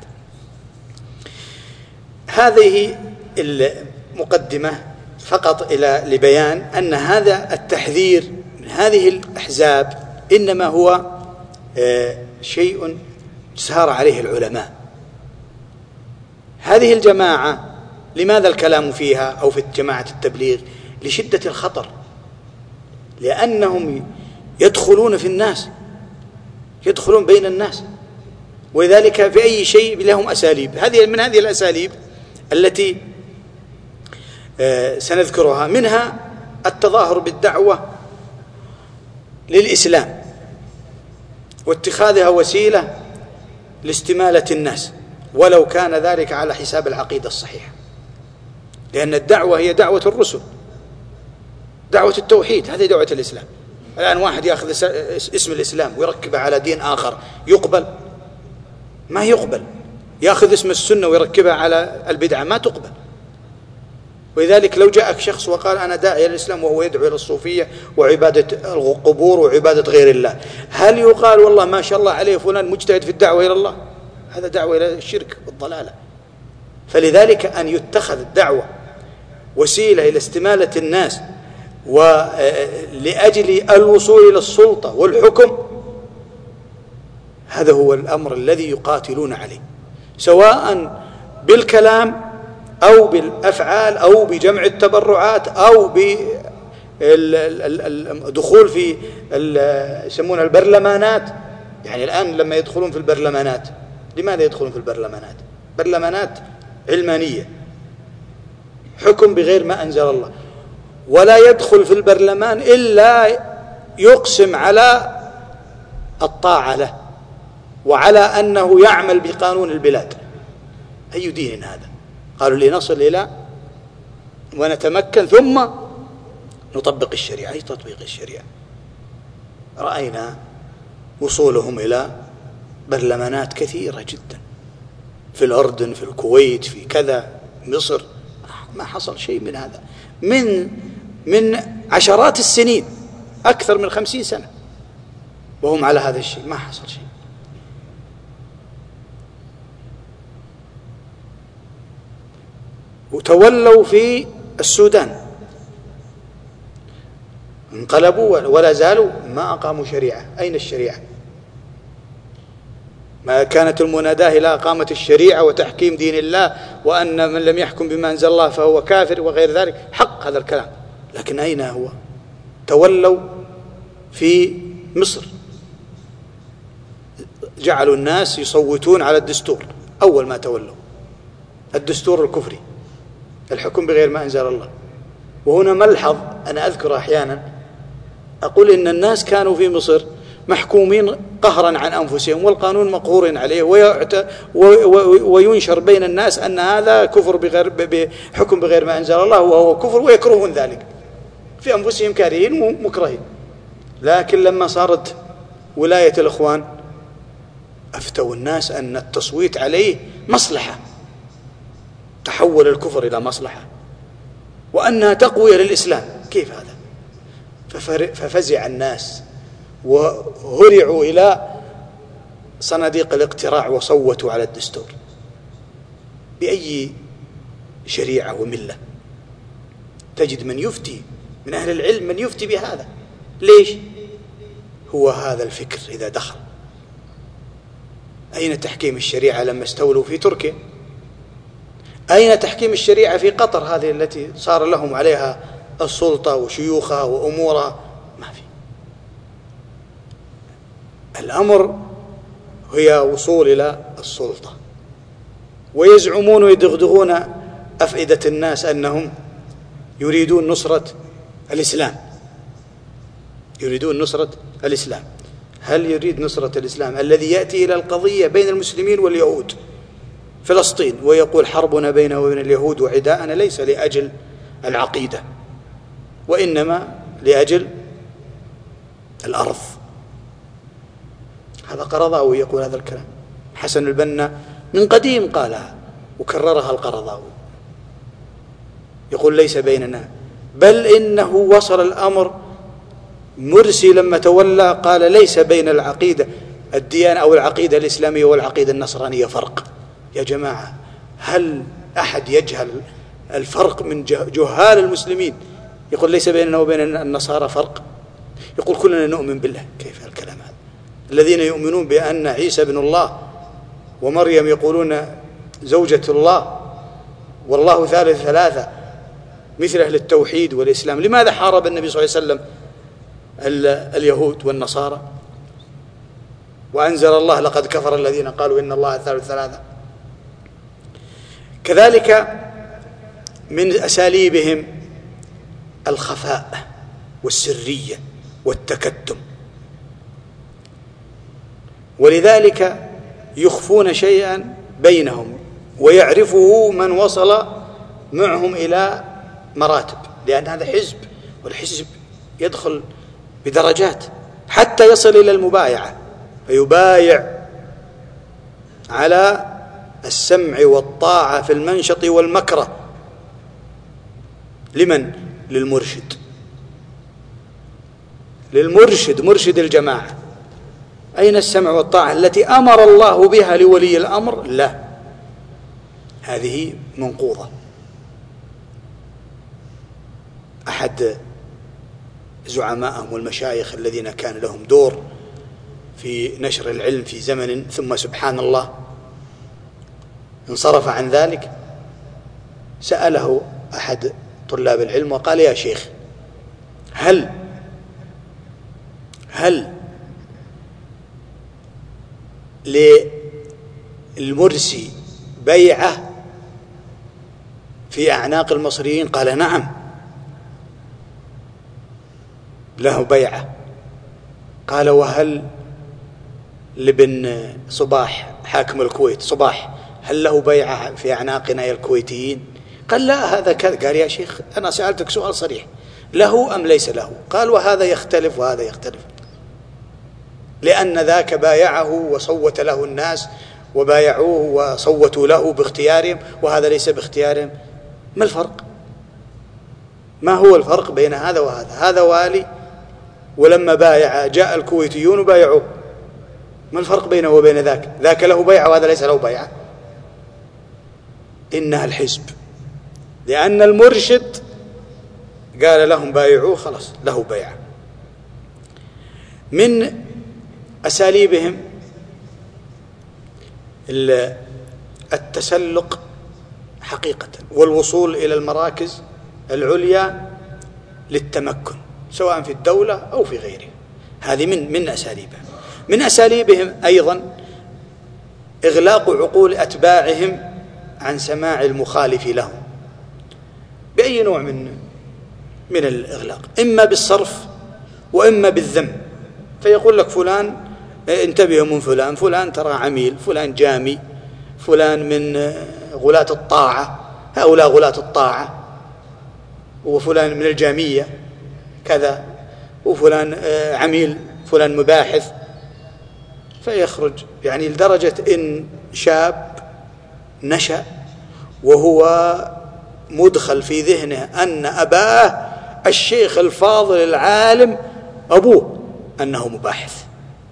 [SPEAKER 2] هذه المقدمة فقط إلى لبيان أن هذا التحذير من هذه الأحزاب إنما هو شيء سار عليه العلماء. هذه الجماعة لماذا الكلام فيها أو في جماعة التبليغ؟ لشدة الخطر، لأنهم يدخلون في الناس، يدخلون بين الناس، ولذلك في أي شيء لهم أساليب. هذه من هذه الأساليب التي سنذكرها، منها التظاهر بالدعوة للإسلام واتخاذها وسيلة لاستمالة الناس، ولو كان ذلك على حساب العقيدة الصحيحة، لأن الدعوة هي دعوة الرسل، دعوة التوحيد، هذه دعوة الإسلام. الآن واحد يأخذ اسم الإسلام ويركبه على دين آخر، يقبل؟ ما يقبل. يأخذ اسم السنة ويركبها على البدعة، ما تقبل. ولذلك لو جاءك شخص وقال أنا داعي إلى الإسلام وهو يدعو إلى الصوفية وعبادة القبور وعبادة غير الله، هل يقال والله ما شاء الله عليه فلان مجتهد في الدعوة إلى الله؟ هذا دعوة إلى الشرك والضلالة. فلذلك أن يتخذ الدعوة وسيلة إلى استمالة الناس ولأجل الوصول إلى السلطة والحكم، هذا هو الأمر الذي يقاتلون عليه، سواء بالكلام أو بالأفعال أو بجمع التبرعات أو بالدخول في يسمونها البرلمانات يعني الآن لما يدخلون في البرلمانات، لماذا يدخلون في البرلمانات؟ برلمانات علمانية، حكم بغير ما أنزل الله، ولا يدخل في البرلمان إلا يقسم على الطاعة له وعلى أنه يعمل بقانون البلاد. أي دين هذا؟ قالوا لنصل إلى ونتمكن ثم نطبق الشريعة. أي تطبيق الشريعة؟ رأينا وصولهم إلى برلمانات كثيرة جدا في الأردن، في الكويت، في كذا، مصر، ما حصل شيء من هذا من من عشرات السنين، أكثر من خمسين سنة وهم على هذا الشيء، ما حصل شيء. وتولوا في السودان، انقلبوا ولا زالوا ما أقاموا شريعة. أين الشريعة؟ ما كانت المناداة إلى إقامة الشريعة وتحكيم دين الله، وأن من لم يحكم بما أنزل الله فهو كافر وغير ذلك، حق هذا الكلام، لكن أين هو؟ تولوا في مصر، جعلوا الناس يصوتون على الدستور. أول ما تولوا الدستور الكفري، الحكم بغير ما أنزل الله. وهنا ملحظ أنا أذكر أحيانا، أقول إن الناس كانوا في مصر محكومين قهرا عن أنفسهم والقانون مقهور عليه، وينشر بين الناس أن هذا كفر بغير بحكم بغير ما أنزل الله وهو كفر، ويكرهون ذلك في أنفسهم كارهين ومكرهين. لكن لما صارت ولاية الإخوان أفتوا الناس أن التصويت عليه مصلحة، تحول الكفر إلى مصلحة، وأنها تقوية للإسلام. كيف هذا؟ ففزع الناس وهرعوا إلى صناديق الاقتراع وصوتوا على الدستور. بأي شريعة وملة؟ تجد من يفتي من أهل العلم من يفتي بهذا. ليش؟ هو هذا الفكر إذا دخل. أين تحكيم الشريعة لما استولوا في تركيا؟ أين تحكيم الشريعة في قطر هذه التي صار لهم عليها السلطة وشيوخها وأمورها؟ ما في. الأمر هي وصول إلى السلطة، ويزعمون ويدغدغون أفئدة الناس أنهم يريدون نصرة الإسلام، يريدون نصرة الإسلام. هل يريد نصرة الإسلام الذي يأتي إلى القضية بين المسلمين واليهود فلسطين ويقول حربنا بينه وبين اليهود وعداءنا ليس لأجل العقيدة، وإنما لأجل الأرض؟ هذا قرضاوي يقول هذا الكلام، حسن البنا من قديم قالها وكررها القرضاوي، يقول ليس بيننا، بل إنه وصل الأمر مرسي لما تولى قال ليس بين العقيدة الديانة أو العقيدة الإسلامية والعقيدة النصرانية فرق. يا جماعة، هل أحد يجهل الفرق من جهال المسلمين يقول ليس بيننا وبين النصارى فرق؟ يقول كلنا نؤمن بالله. كيف الكلام هذا؟ الذين يؤمنون بأن عيسى ابن الله ومريم يقولون زوجة الله والله ثالث ثلاثة مثل أهل التوحيد والإسلام. لماذا حارب النبي صلى الله عليه وسلم اليهود والنصارى وأنزل الله لقد كفر الذين قالوا إن الله ثالث ثلاثة؟ كذلك من أساليبهم الخفاء والسرية والتكتم، ولذلك يخفون شيئا بينهم ويعرفه من وصل معهم إلى مراتب، لأن هذا حزب، والحزب يدخل بدرجات حتى يصل إلى المبايعة، فيبايع على السمع والطاعة في المنشط والمكره. لمن؟ للمرشد، للمرشد، مرشد الجماعة. أين السمع والطاعة التي أمر الله بها لولي الأمر؟ لا، هذه منقوضة. أحد زعمائهم والمشايخ الذين كان لهم دور في نشر العلم في زمن ثم سبحان الله انصرف عن ذلك، سأله أحد طلاب العلم وقال يا شيخ، هل هل للمرسي بيعة في أعناق المصريين؟ قال نعم له بيعة. قال وهل لابن صباح حاكم الكويت صباح هل له بيعة في أعناقنا يا الكويتيين؟ قال لا هذا كذا. قال يا شيخ أنا سألتك سؤال صريح، له أم ليس له؟ قال وهذا يختلف وهذا يختلف، لأن ذاك بايعه وصوت له الناس وبايعوه وصوتوا له باختيارهم، وهذا ليس باختيارهم. ما الفرق؟ ما هو الفرق بين هذا وهذا؟ هذا والي ولما بايع جاء الكويتيون وبايعوه، ما الفرق بينه وبين ذاك؟ ذاك له بيعة وهذا ليس له بيعة. إنها الحزب، لأن المرشد قال لهم بايعوه خلاص له بيعة. من أساليبهم التسلق حقيقة والوصول إلى المراكز العليا للتمكن سواء في الدولة أو في غيرها، هذه من من أساليبهم. من أساليبهم أيضا إغلاق عقول أتباعهم عن سماع المخالف لهم بأي نوع من من الإغلاق، إما بالصرف وإما بالذم. فيقول لك فلان انتبهوا من فلان، فلان ترى عميل، فلان جامي، فلان من غلاة الطاعة، هؤلاء غلاة الطاعة، وفلان من الجامية كذا، وفلان عميل، فلان مباحث. فيخرج يعني لدرجة إن شاب نشأ وهو مدخل في ذهنه أن أباه الشيخ الفاضل العالم أبوه أنه مباحث.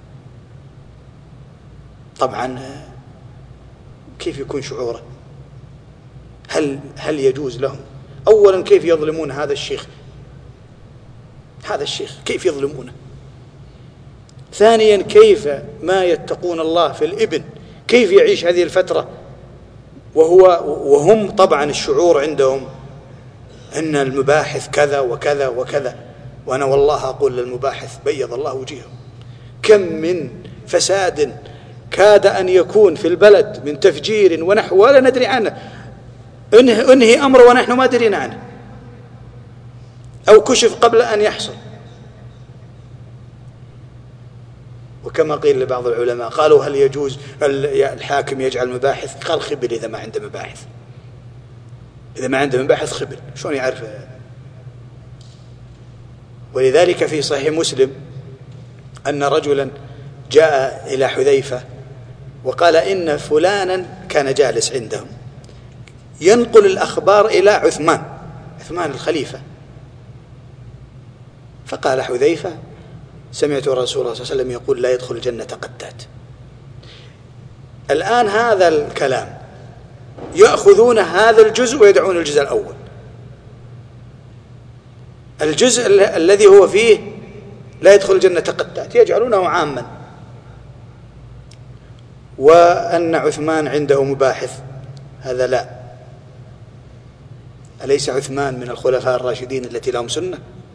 [SPEAKER 2] طبعا كيف يكون شعوره؟ هل هل يجوز لهم؟ أولا كيف يظلمون هذا الشيخ؟ هذا الشيخ كيف يظلمونه؟ ثانيا كيف ما يتقون الله في الابن؟ كيف يعيش هذه الفترة وهو وهم طبعا الشعور عندهم أن المباحث كذا وكذا وكذا. وأنا والله أقول للمباحث بيض الله وجههم، كم من فساد كاد أن يكون في البلد من تفجير ونحو ولا ندري عنه، انهي, انهي أمر ونحن ما درينا عنه، أو كشف قبل أن يحصل. وكما قيل لبعض العلماء قالوا هل يجوز الحاكم يجعل مباحث؟ قال خبل إذا ما عنده مباحث، إذا ما عنده مباحث خبل شلون يعرف؟ ولذلك في صحيح مسلم أن رجلا جاء إلى حذيفة وقال إن فلانا كان جالس عندهم ينقل الأخبار إلى عثمان عثمان الخليفة. فقال حذيفة سمعت رسول الله صلى الله عليه وسلم يقول لا يدخل الجنة قتات. الآن هذا الكلام يأخذون هذا الجزء ويدعون الجزء الأول، الجزء الذي هو فيه لا يدخل الجنة قتات يجعلونه عاما، وأن عثمان عنده مباحث هذا لا. أليس عثمان من الخلفاء الراشدين التي لهم سنة؟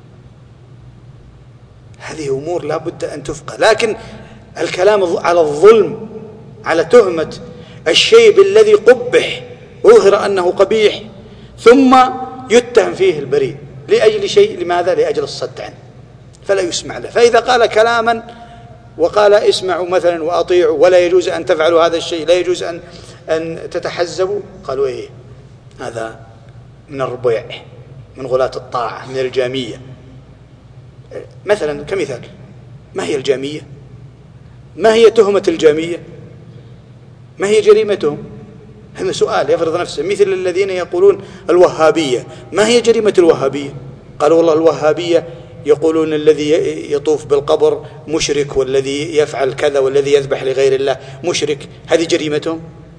[SPEAKER 2] هذه أمور لا بد أن تفقه. لكن الكلام على الظلم، على تهمة الشيء الذي قبح وظهر أنه قبيح ثم يتهم فيه البريء لأجل شيء، لماذا؟ لأجل الصد عنه، فلا يسمع له. فإذا قال كلاما وقال اسمعوا مثلا وأطيعوا ولا يجوز أن تفعلوا هذا الشيء، لا يجوز أن أن تتحزبوا، قالوا إيه هذا من الربيع، من غلاة الطاعة، من الجامية. مثلا كمثال، ما هي الجامية؟ ما هي تهمة الجامية؟ ما هي جريمتهم؟ هذا سؤال يفرض نفسه. مثل الذين يقولون الوهابية، ما هي جريمة الوهابية؟ قالوا والله الوهابية يقولون الذي يطوف بالقبر مشرك، والذي يفعل كذا، والذي يذبح لغير الله مشرك. هذه جريمتهم؟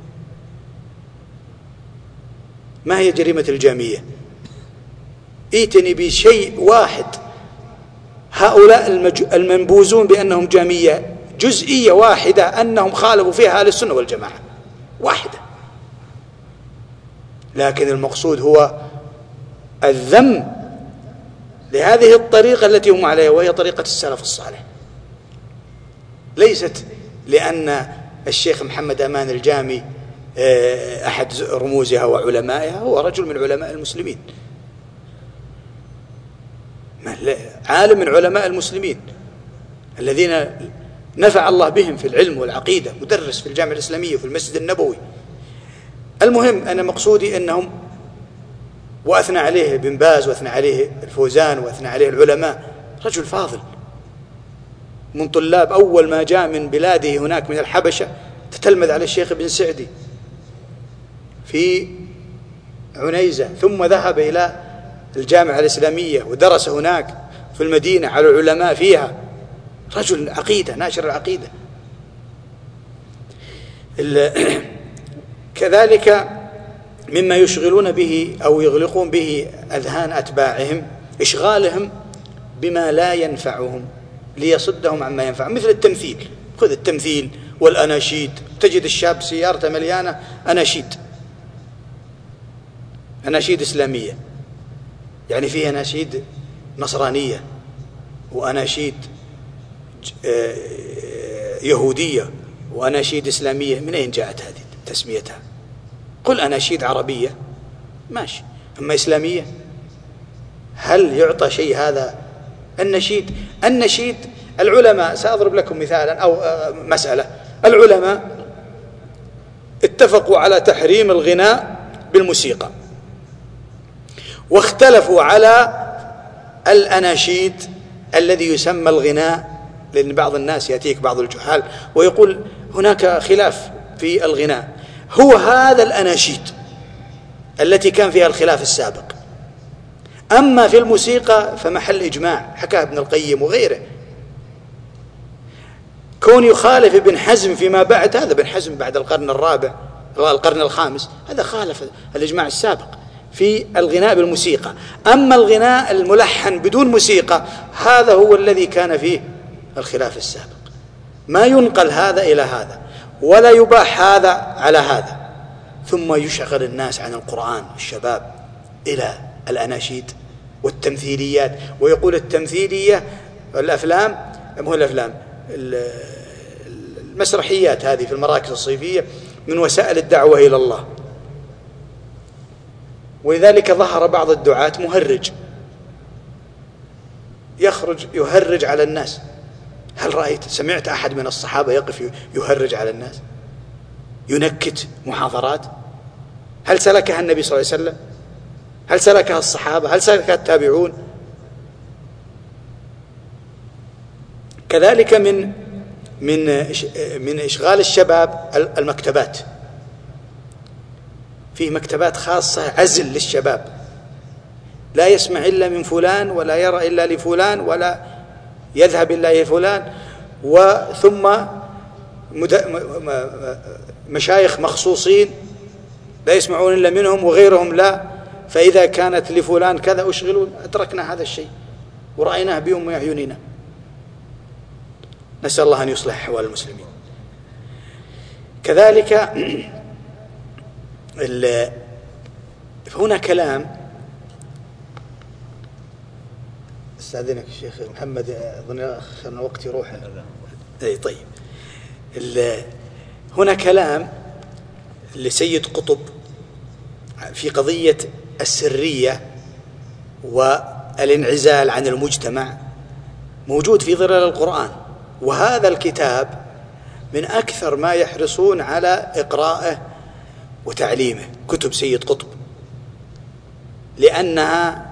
[SPEAKER 2] ما هي جريمة الجامية؟ ائتني بشيء واحد هؤلاء المنبوذون بأنهم جامية، جزئية واحدة أنهم خالفوا فيها أهل السنة والجماعة، واحدة. لكن المقصود هو الذم لهذه الطريقة التي هم عليها، وهي طريقة السلف الصالح، ليست لأن الشيخ محمد أمان الجامي أحد رموزها وعلمائها، هو رجل من علماء المسلمين، عالم من علماء المسلمين الذين نفع الله بهم في العلم والعقيدة، مدرس في الجامعة الإسلامية وفي المسجد النبوي. المهم أنا مقصودي أنهم، وأثنى عليه بن باز وأثنى عليه الفوزان وأثنى عليه العلماء، رجل فاضل من طلاب أول ما جاء من بلاده هناك من الحبشة تتلمذ على الشيخ ابن سعدي في عنيزة، ثم ذهب إلى الجامعة الإسلامية ودرس هناك في المدينة على العلماء فيها، رجل عقيدة، ناشر العقيدة. كذلك مما يشغلون به أو يغلقون به أذهان أتباعهم إشغالهم بما لا ينفعهم ليصدهم عما ينفعهم، مثل التمثيل. خذ التمثيل والأناشيد، تجد الشاب سيارته مليانة أناشيد، أناشيد إسلامية، يعني فيها أناشيد نصرانية وأناشيد يهودية وأناشيد إسلامية. من أين جاءت هذه تسميتها؟ قل أناشيد عربية ماشي، أما إسلامية هل يعطى شيء هذا؟ النشيد النشيد العلماء، سأضرب لكم مثالا أو مسألة. العلماء اتفقوا على تحريم الغناء بالموسيقى، واختلفوا على الأناشيد الذي يسمى الغناء، لأن بعض الناس يأتيك بعض الجهال ويقول هناك خلاف في الغناء. هو هذا الأناشيد التي كان فيها الخلاف السابق. أما في الموسيقى فمحل إجماع، حكاه ابن القيم وغيره. كون يخالف ابن حزم فيما بعد، هذا ابن حزم بعد القرن الرابع القرن الخامس، هذا خالف الإجماع السابق في الغناء بالموسيقى. أما الغناء الملحن بدون موسيقى هذا هو الذي كان فيه الخلاف السابق. ما ينقل هذا إلى هذا ولا يباح هذا على هذا، ثم يشغل الناس عن القرآن والشباب إلى الأناشيد والتمثيليات. ويقول التمثيلية الأفلام، مو الأفلام، المسرحيات هذه في المراكز الصيفية من وسائل الدعوة إلى الله. ولذلك ظهر بعض الدعاة مهرج، يخرج يهرج على الناس. هل رأيت سمعت أحد من الصحابة يقف يهرج على الناس ينكت محاضرات؟ هل سلكها النبي صلى الله عليه وسلم؟ هل سلكها الصحابة؟ هل سلكها التابعون؟ كذلك من من من إشغال الشباب المكتبات. فيه مكتبات خاصة عزل للشباب، لا يسمع إلا من فلان ولا يرى إلا لفلان ولا يذهب إلا لفلان، وثم مشايخ مخصوصين لا يسمعون إلا منهم وغيرهم لا، فإذا كانت لفلان كذا أشغلوا. أدركنا هذا الشيء ورأيناه بيوم أعيننا. نسأل الله أن يصلح أحوال المسلمين. كذلك هنا كلام، استاذنك الشيخ محمد، اظن اخرنا وقت يروح. اي طيب. هنا كلام لسيد قطب في قضية السرية والانعزال عن المجتمع، موجود في ظلال القرآن. وهذا الكتاب من أكثر ما يحرصون على إقراءه وتعليمه، كتب سيد قطب، لأنها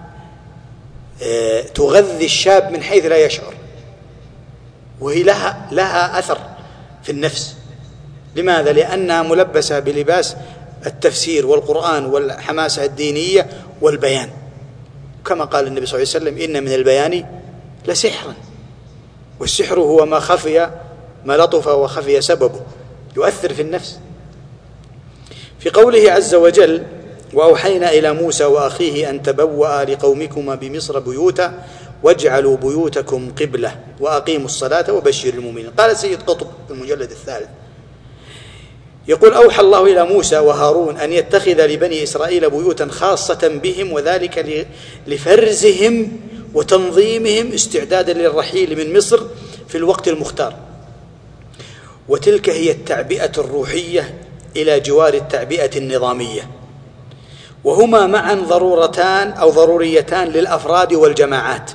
[SPEAKER 2] تغذي الشاب من حيث لا يشعر، وهي لها لها أثر في النفس. لماذا؟ لأنها ملبسة بلباس التفسير والقرآن والحماسة الدينية والبيان، كما قال النبي صلى الله عليه وسلم: إن من البيان لسحرا، والسحر هو ما خفي ما لطف وخفي سببه، يؤثر في النفس. في قوله عز وجل: وأوحينا إلى موسى وأخيه أن تبوأ لقومكما بمصر بيوتا واجعلوا بيوتكم قبلة وأقيموا الصلاة وبشر المؤمنين. قال سيد قطب في المجلد الثالث، يقول: أوحى الله إلى موسى وهارون أن يتخذ لبني إسرائيل بيوتا خاصة بهم، وذلك لفرزهم وتنظيمهم استعدادا للرحيل من مصر في الوقت المختار. وتلك هي التعبئة الروحية إلى جوار التعبئة النظامية، وهما معا ضرورتان أو ضروريتان للأفراد والجماعات،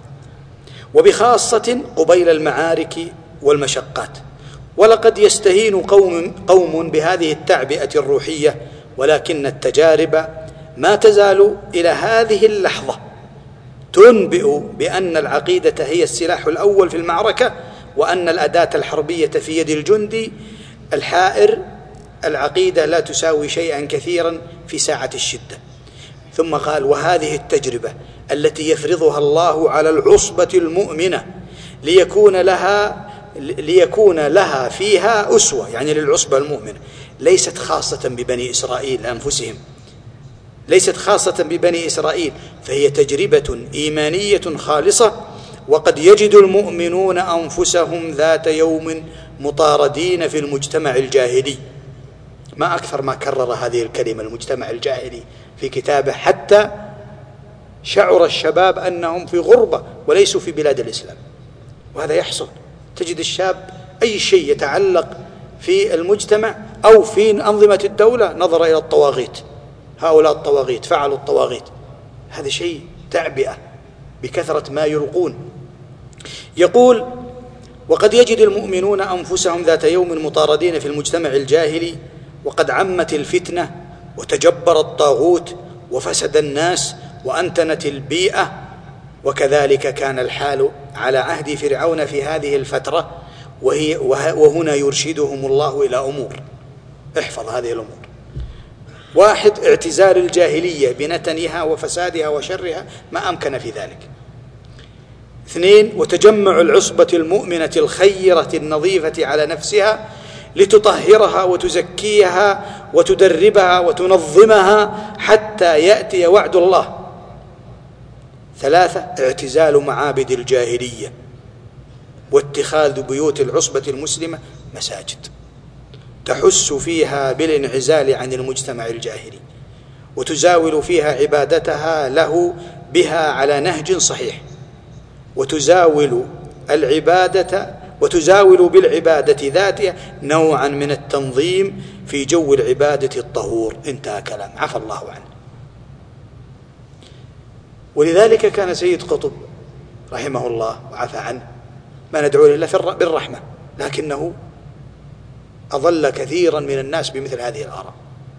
[SPEAKER 2] وبخاصة قبيل المعارك والمشقات. ولقد يستهين قوم, قوم بهذه التعبئة الروحية، ولكن التجارب ما تزال إلى هذه اللحظة تنبئ بأن العقيدة هي السلاح الأول في المعركة، وأن الأداة الحربية في يد الجندي الحائر. العقيدة لا تساوي شيئا كثيرا في ساعة الشدة. ثم قال: وهذه التجربة التي يفرضها الله على العصبة المؤمنة ليكون لها ليكون لها فيها أسوة، يعني للعصبة المؤمنة، ليست خاصة ببني إسرائيل أنفسهم، ليست خاصة ببني إسرائيل، فهي تجربة إيمانية خالصة. وقد يجد المؤمنون أنفسهم ذات يوم مطاردين في المجتمع الجاهلي. ما أكثر ما كرر هذه الكلمة المجتمع الجاهلي في كتابه، حتى شعر الشباب أنهم في غربة وليسوا في بلاد الإسلام. وهذا يحصل، تجد الشاب أي شيء يتعلق في المجتمع أو في أنظمة الدولة نظر إلى الطواغيت، هؤلاء الطواغيت فعلوا الطواغيت. هذا شيء تعبئة بكثرة ما يلقون. يقول: وقد يجد المؤمنون أنفسهم ذات يوم مطاردين في المجتمع الجاهلي، وقد عمت الفتنة وتجبر الطاغوت وفسد الناس وأنتنت البيئة. وكذلك كان الحال على عهد فرعون في هذه الفترة، وهي وهنا يرشدهم الله إلى أمور. احفظ هذه الأمور: واحد، اعتزال الجاهلية بنتنها وفسادها وشرها ما أمكن في ذلك. اثنين، وتجمع العصبة المؤمنة الخيرة النظيفة على نفسها لتطهرها وتزكيها وتدربها وتنظمها حتى يأتي وعد الله. ثلاثة، اعتزال معابد الجاهلية واتخاذ بيوت العصبة المسلمة مساجد تحس فيها بالانعزال عن المجتمع الجاهلي، وتزاول فيها عبادتها له بها على نهج صحيح، وتزاول العبادة وتزاول بالعبادة ذاتها نوعا من التنظيم في جو العبادة الطهور. انتهى كلام، عفى الله عنه. ولذلك كان سيد قطب رحمه الله وعفى عنه، ما ندعو إلا بالرحمة، لكنه أضل كثيرا من الناس بمثل هذه الآراء.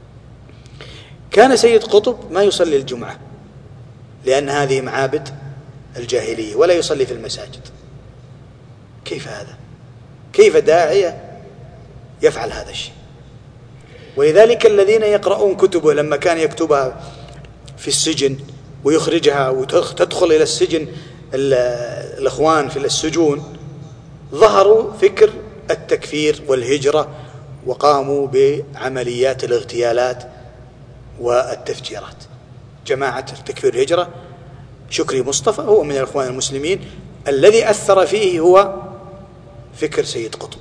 [SPEAKER 2] كان سيد قطب ما يصلي الجمعة لأن هذه معابد الجاهلية، ولا يصلي في المساجد. كيف هذا؟ كيف داعية يفعل هذا الشيء؟ ولذلك الذين يقرؤون كتبه لما كان يكتبها في السجن ويخرجها وتدخل إلى السجن الإخوان في السجون، ظهروا فكر التكفير والهجرة، وقاموا بعمليات الاغتيالات والتفجيرات. جماعة التكفير والهجرة، شكري مصطفى هو من الإخوان المسلمين، الذي أثر فيه هو فكر سيد قطب،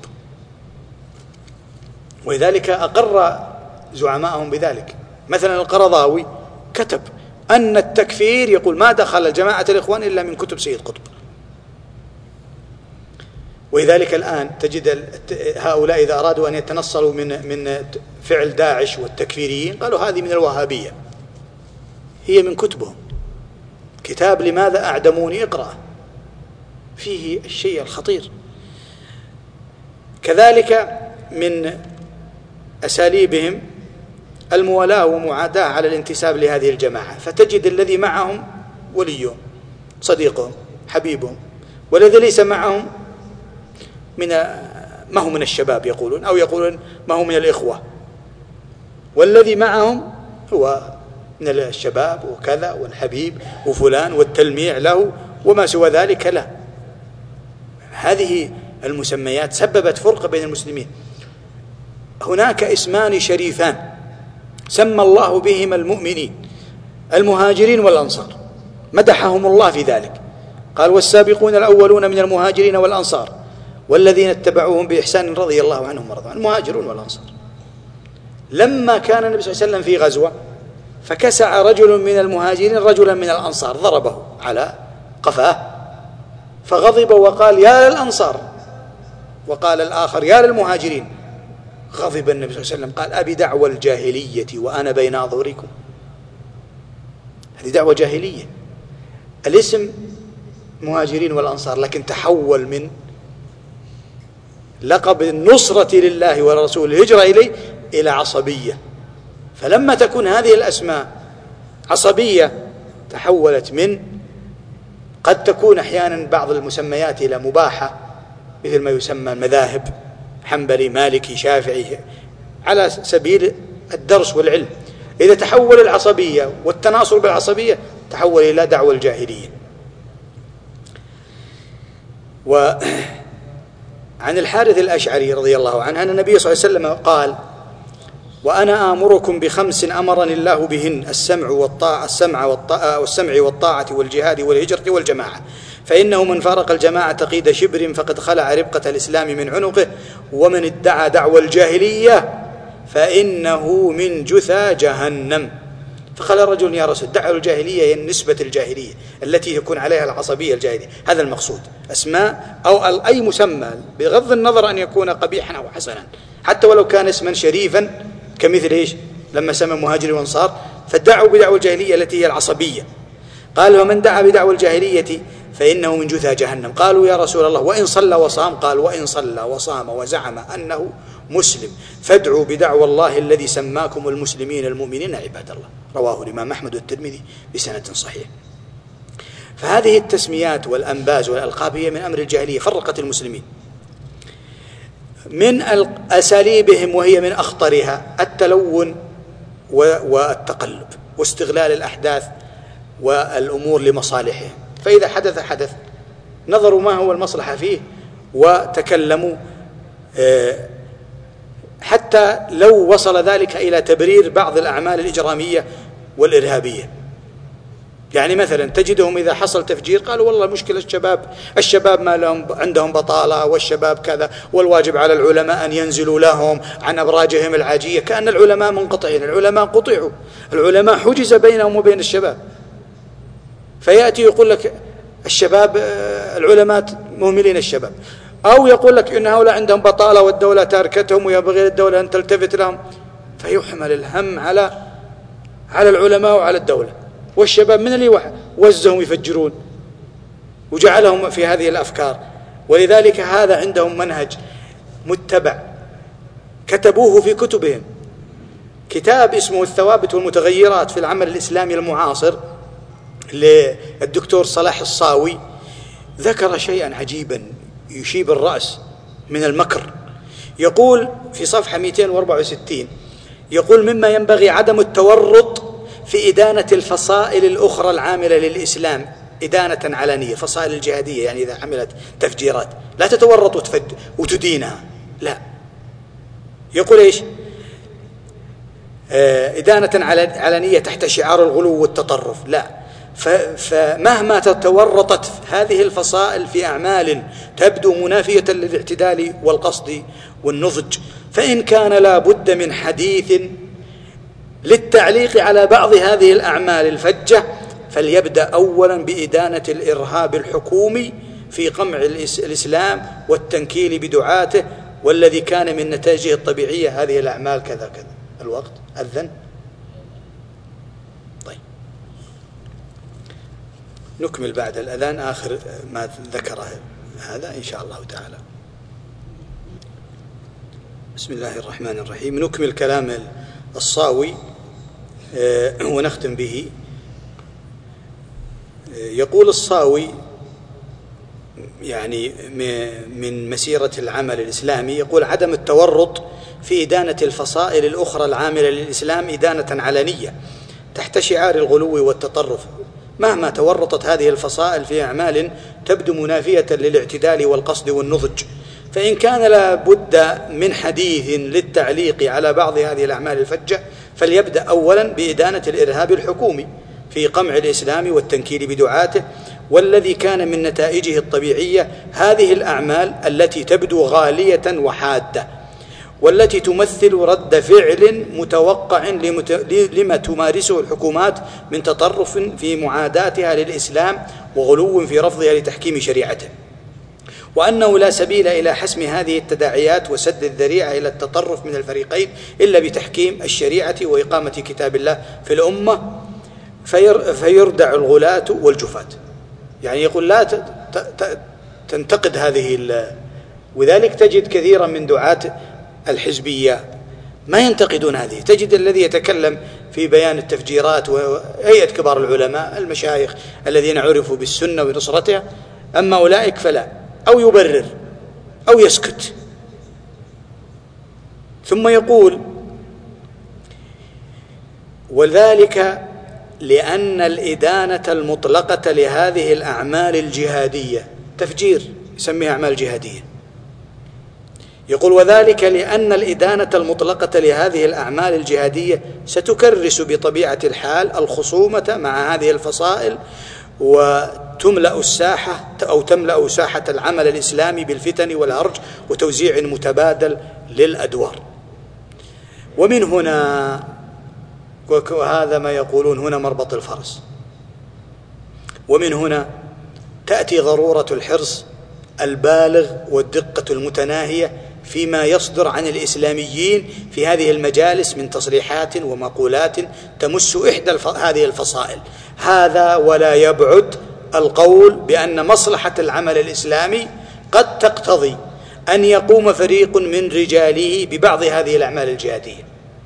[SPEAKER 2] ولذلك أقر زعمائهم بذلك. مثلا القرضاوي كتب أن التكفير، يقول ما دخل جماعة الإخوان إلا من كتب سيد قطب. ولذلك الآن تجد هؤلاء إذا أرادوا أن يتنصلوا من من فعل داعش والتكفيريين قالوا هذه من الوهابية، هي من كتبهم. كتاب لماذا أعدموني اقرأ، فيه الشيء الخطير. كذلك من أساليبهم الموالاة ومعاداة على الانتساب لهذه الجماعة، فتجد الذي معهم وليهم صديقهم حبيبهم، والذي ليس معهم من ما هو من الشباب يقولون، أو يقولون ما هو من الإخوة، والذي معهم هو من الشباب وكذا والحبيب وفلان والتلميع له وما سوى ذلك لا. هذه المسميات سببت فرقة بين المسلمين. هناك اسمان شريفان سمى الله بهما المؤمنين: المهاجرين والأنصار، مدحهم الله في ذلك، قال: والسابقون الأولون من المهاجرين والأنصار والذين اتبعوهم بإحسان رضي الله عنهم ورضوا عنهم. المهاجرون والأنصار. لما كان النبي صلى الله عليه وسلم في غزوة فكسع رجل من المهاجرين رجلا من الأنصار، ضربه على قفاه فغضب وقال: يا للأنصار، وقال الآخر يا للمهاجرين، غضب النبي صلى الله عليه وسلم قال أبي دعوى الجاهلية وأنا بين أظهركم. هذه دعوة جاهلية، الاسم مهاجرين والأنصار، لكن تحول من لقب النصرة لله ورسوله الهجرة إليه إلى عصبية. فلما تكون هذه الأسماء عصبية تحولت من، قد تكون أحيانا بعض المسميات إلى مباحة مثل ما يسمى المذاهب، حنبلي مالكي شافعي، على سبيل الدرس والعلم. إذا تحول العصبية والتناصر بالعصبية تحول إلى دعوة الجاهلية. وعن الحارث الأشعري رضي الله عنه أن النبي صلى الله عليه وسلم قال وأنا آمركم بخمس أمرني الله بهن: السمع والطاعة السمع والطاعة والسمع والطاعة والجهاد والهجرة والجماعة، فإنه من فارق الجماعة قيد شبر فقد خلع ربقة الإسلام من عنقه، ومن ادعى دعوى الجاهلية فإنه من جثى جهنم. فقال الرجل يا رسول، دعوى الجاهلية هي نسبة الجاهلية التي يكون عليها العصبية الجاهلية، هذا المقصود. أسماء أو أي مسمى بغض النظر أن يكون قبيحا أو حسنا، حتى ولو كان اسما شريفا، كمثل إيش لما سمى مهاجر وانصار، فادعوا بدعوى الجاهلية التي هي العصبية. قال ومن دعا بدعوى الجاهلية فإنه من جثى جهنم. قالوا يا رسول الله وإن صلى وصام؟ قال وإن صلى وصام وزعم أنه مسلم فادعوا بدعوى الله الذي سماكم المسلمين المؤمنين عباد الله. رواه الإمام أحمد والترمذي بسند صحيح. فهذه التسميات والأنباز والألقاب هي من أمر الجاهلية، فرقت المسلمين. من أساليبهم وهي من أخطرها التلون والتقلب واستغلال الأحداث والأمور لمصالحهم. فإذا حدث حدث نظروا ما هو المصلحة فيه وتكلموا، حتى لو وصل ذلك إلى تبرير بعض الأعمال الإجرامية والإرهابية. يعني مثلا تجدهم إذا حصل تفجير قالوا والله مشكلة الشباب الشباب ما لهم عندهم بطالة، والشباب كذا، والواجب على العلماء أن ينزلوا لهم عن أبراجهم العاجية، كأن العلماء منقطعين. العلماء قطعوا، العلماء حجز بينهم وبين الشباب. فيأتي يقول لك الشباب العلماء مهملين الشباب، أو يقول لك إن هؤلاء عندهم بطالة والدولة تاركتهم ويبغي الدولة أن تلتفت لهم، فيحمل الهم على على العلماء وعلى الدولة. والشباب من اللي وزهم يفجرون وجعلهم في هذه الأفكار. ولذلك هذا عندهم منهج متبع كتبوه في كتبهم. كتاب اسمه الثوابت والمتغيرات في العمل الإسلامي المعاصر للدكتور صلاح الصاوي، ذكر شيئا عجيبا يشيب الرأس من المكر. يقول في صفحة مئتين وأربعة وستين، يقول مما ينبغي عدم التورط في إدانة الفصائل الأخرى العاملة للإسلام إدانة علنية. فصائل الجهادية يعني إذا عملت تفجيرات لا تتورط وتدينها، لا. يقول إيش؟ آه إدانة علنية تحت شعار الغلو والتطرف، لا. فمهما تتورطت هذه الفصائل في أعمال تبدو منافية للاعتدال والقصد والنضج، فإن كان لا بد من حديث للتعليق على بعض هذه الأعمال الفجة فليبدأ أولا بإدانة الإرهاب الحكومي في قمع الإسلام والتنكيل بدعاته، والذي كان من نتائجه الطبيعية هذه الأعمال كذا كذا. الوقت أذن. طيب نكمل بعد الأذان آخر ما ذكره هذا إن شاء الله تعالى. بسم الله الرحمن الرحيم. نكمل كلام الصاوي ونختم به. يقول الصاوي يعني من مسيرة العمل الإسلامي، يقول عدم التورط في إدانة الفصائل الأخرى العاملة للإسلام إدانة علنية تحت شعار الغلو والتطرف، مهما تورطت هذه الفصائل في أعمال تبدو منافية للاعتدال والقصد والنضج، فإن كان لا بد من حديث للتعليق على بعض هذه الأعمال الفجة فليبدأ أولا بإدانة الإرهاب الحكومي في قمع الإسلام والتنكيل بدعاته، والذي كان من نتائجه الطبيعية هذه الأعمال التي تبدو غالية وحادة، والتي تمثل رد فعل متوقع لما تمارسه الحكومات من تطرف في معاداتها للإسلام وغلو في رفضها لتحكيم شريعته. وأنه لا سبيل إلى حسم هذه التداعيات وسد الذريعة إلى التطرف من الفريقين إلا بتحكيم الشريعة وإقامة كتاب الله في الأمة فيردع الغلاة والجفاة. يعني يقول لا تنتقد هذه، وذلك تجد كثيرا من دعاة الحزبية ما ينتقدون هذه. تجد الذي يتكلم في بيان التفجيرات وهيئة كبار العلماء المشايخ الذين عرفوا بالسنة ونصرتها، أما أولئك فلا، أو يبرر أو يسكت. ثم يقول: وذلك لأن الإدانة المطلقة لهذه الأعمال الجهادية، تفجير يسميها أعمال جهادية، يقول: وذلك لأن الإدانة المطلقة لهذه الأعمال الجهادية ستكرس بطبيعة الحال الخصومة مع هذه الفصائل، وتملأ الساحة أو تملأ ساحة العمل الإسلامي بالفتن والهرج وتوزيع متبادل للأدوار. ومن هنا، وهذا ما يقولون هنا مربط الفرس، ومن هنا تأتي ضرورة الحرص البالغ والدقة المتناهية فيما يصدر عن الإسلاميين في هذه المجالس من تصريحات ومقولات تمس إحدى هذه الفصائل. هذا ولا يبعد القول بأن مصلحة العمل الإسلامي قد تقتضي أن يقوم فريق من رجاله ببعض هذه الأعمال الجهادية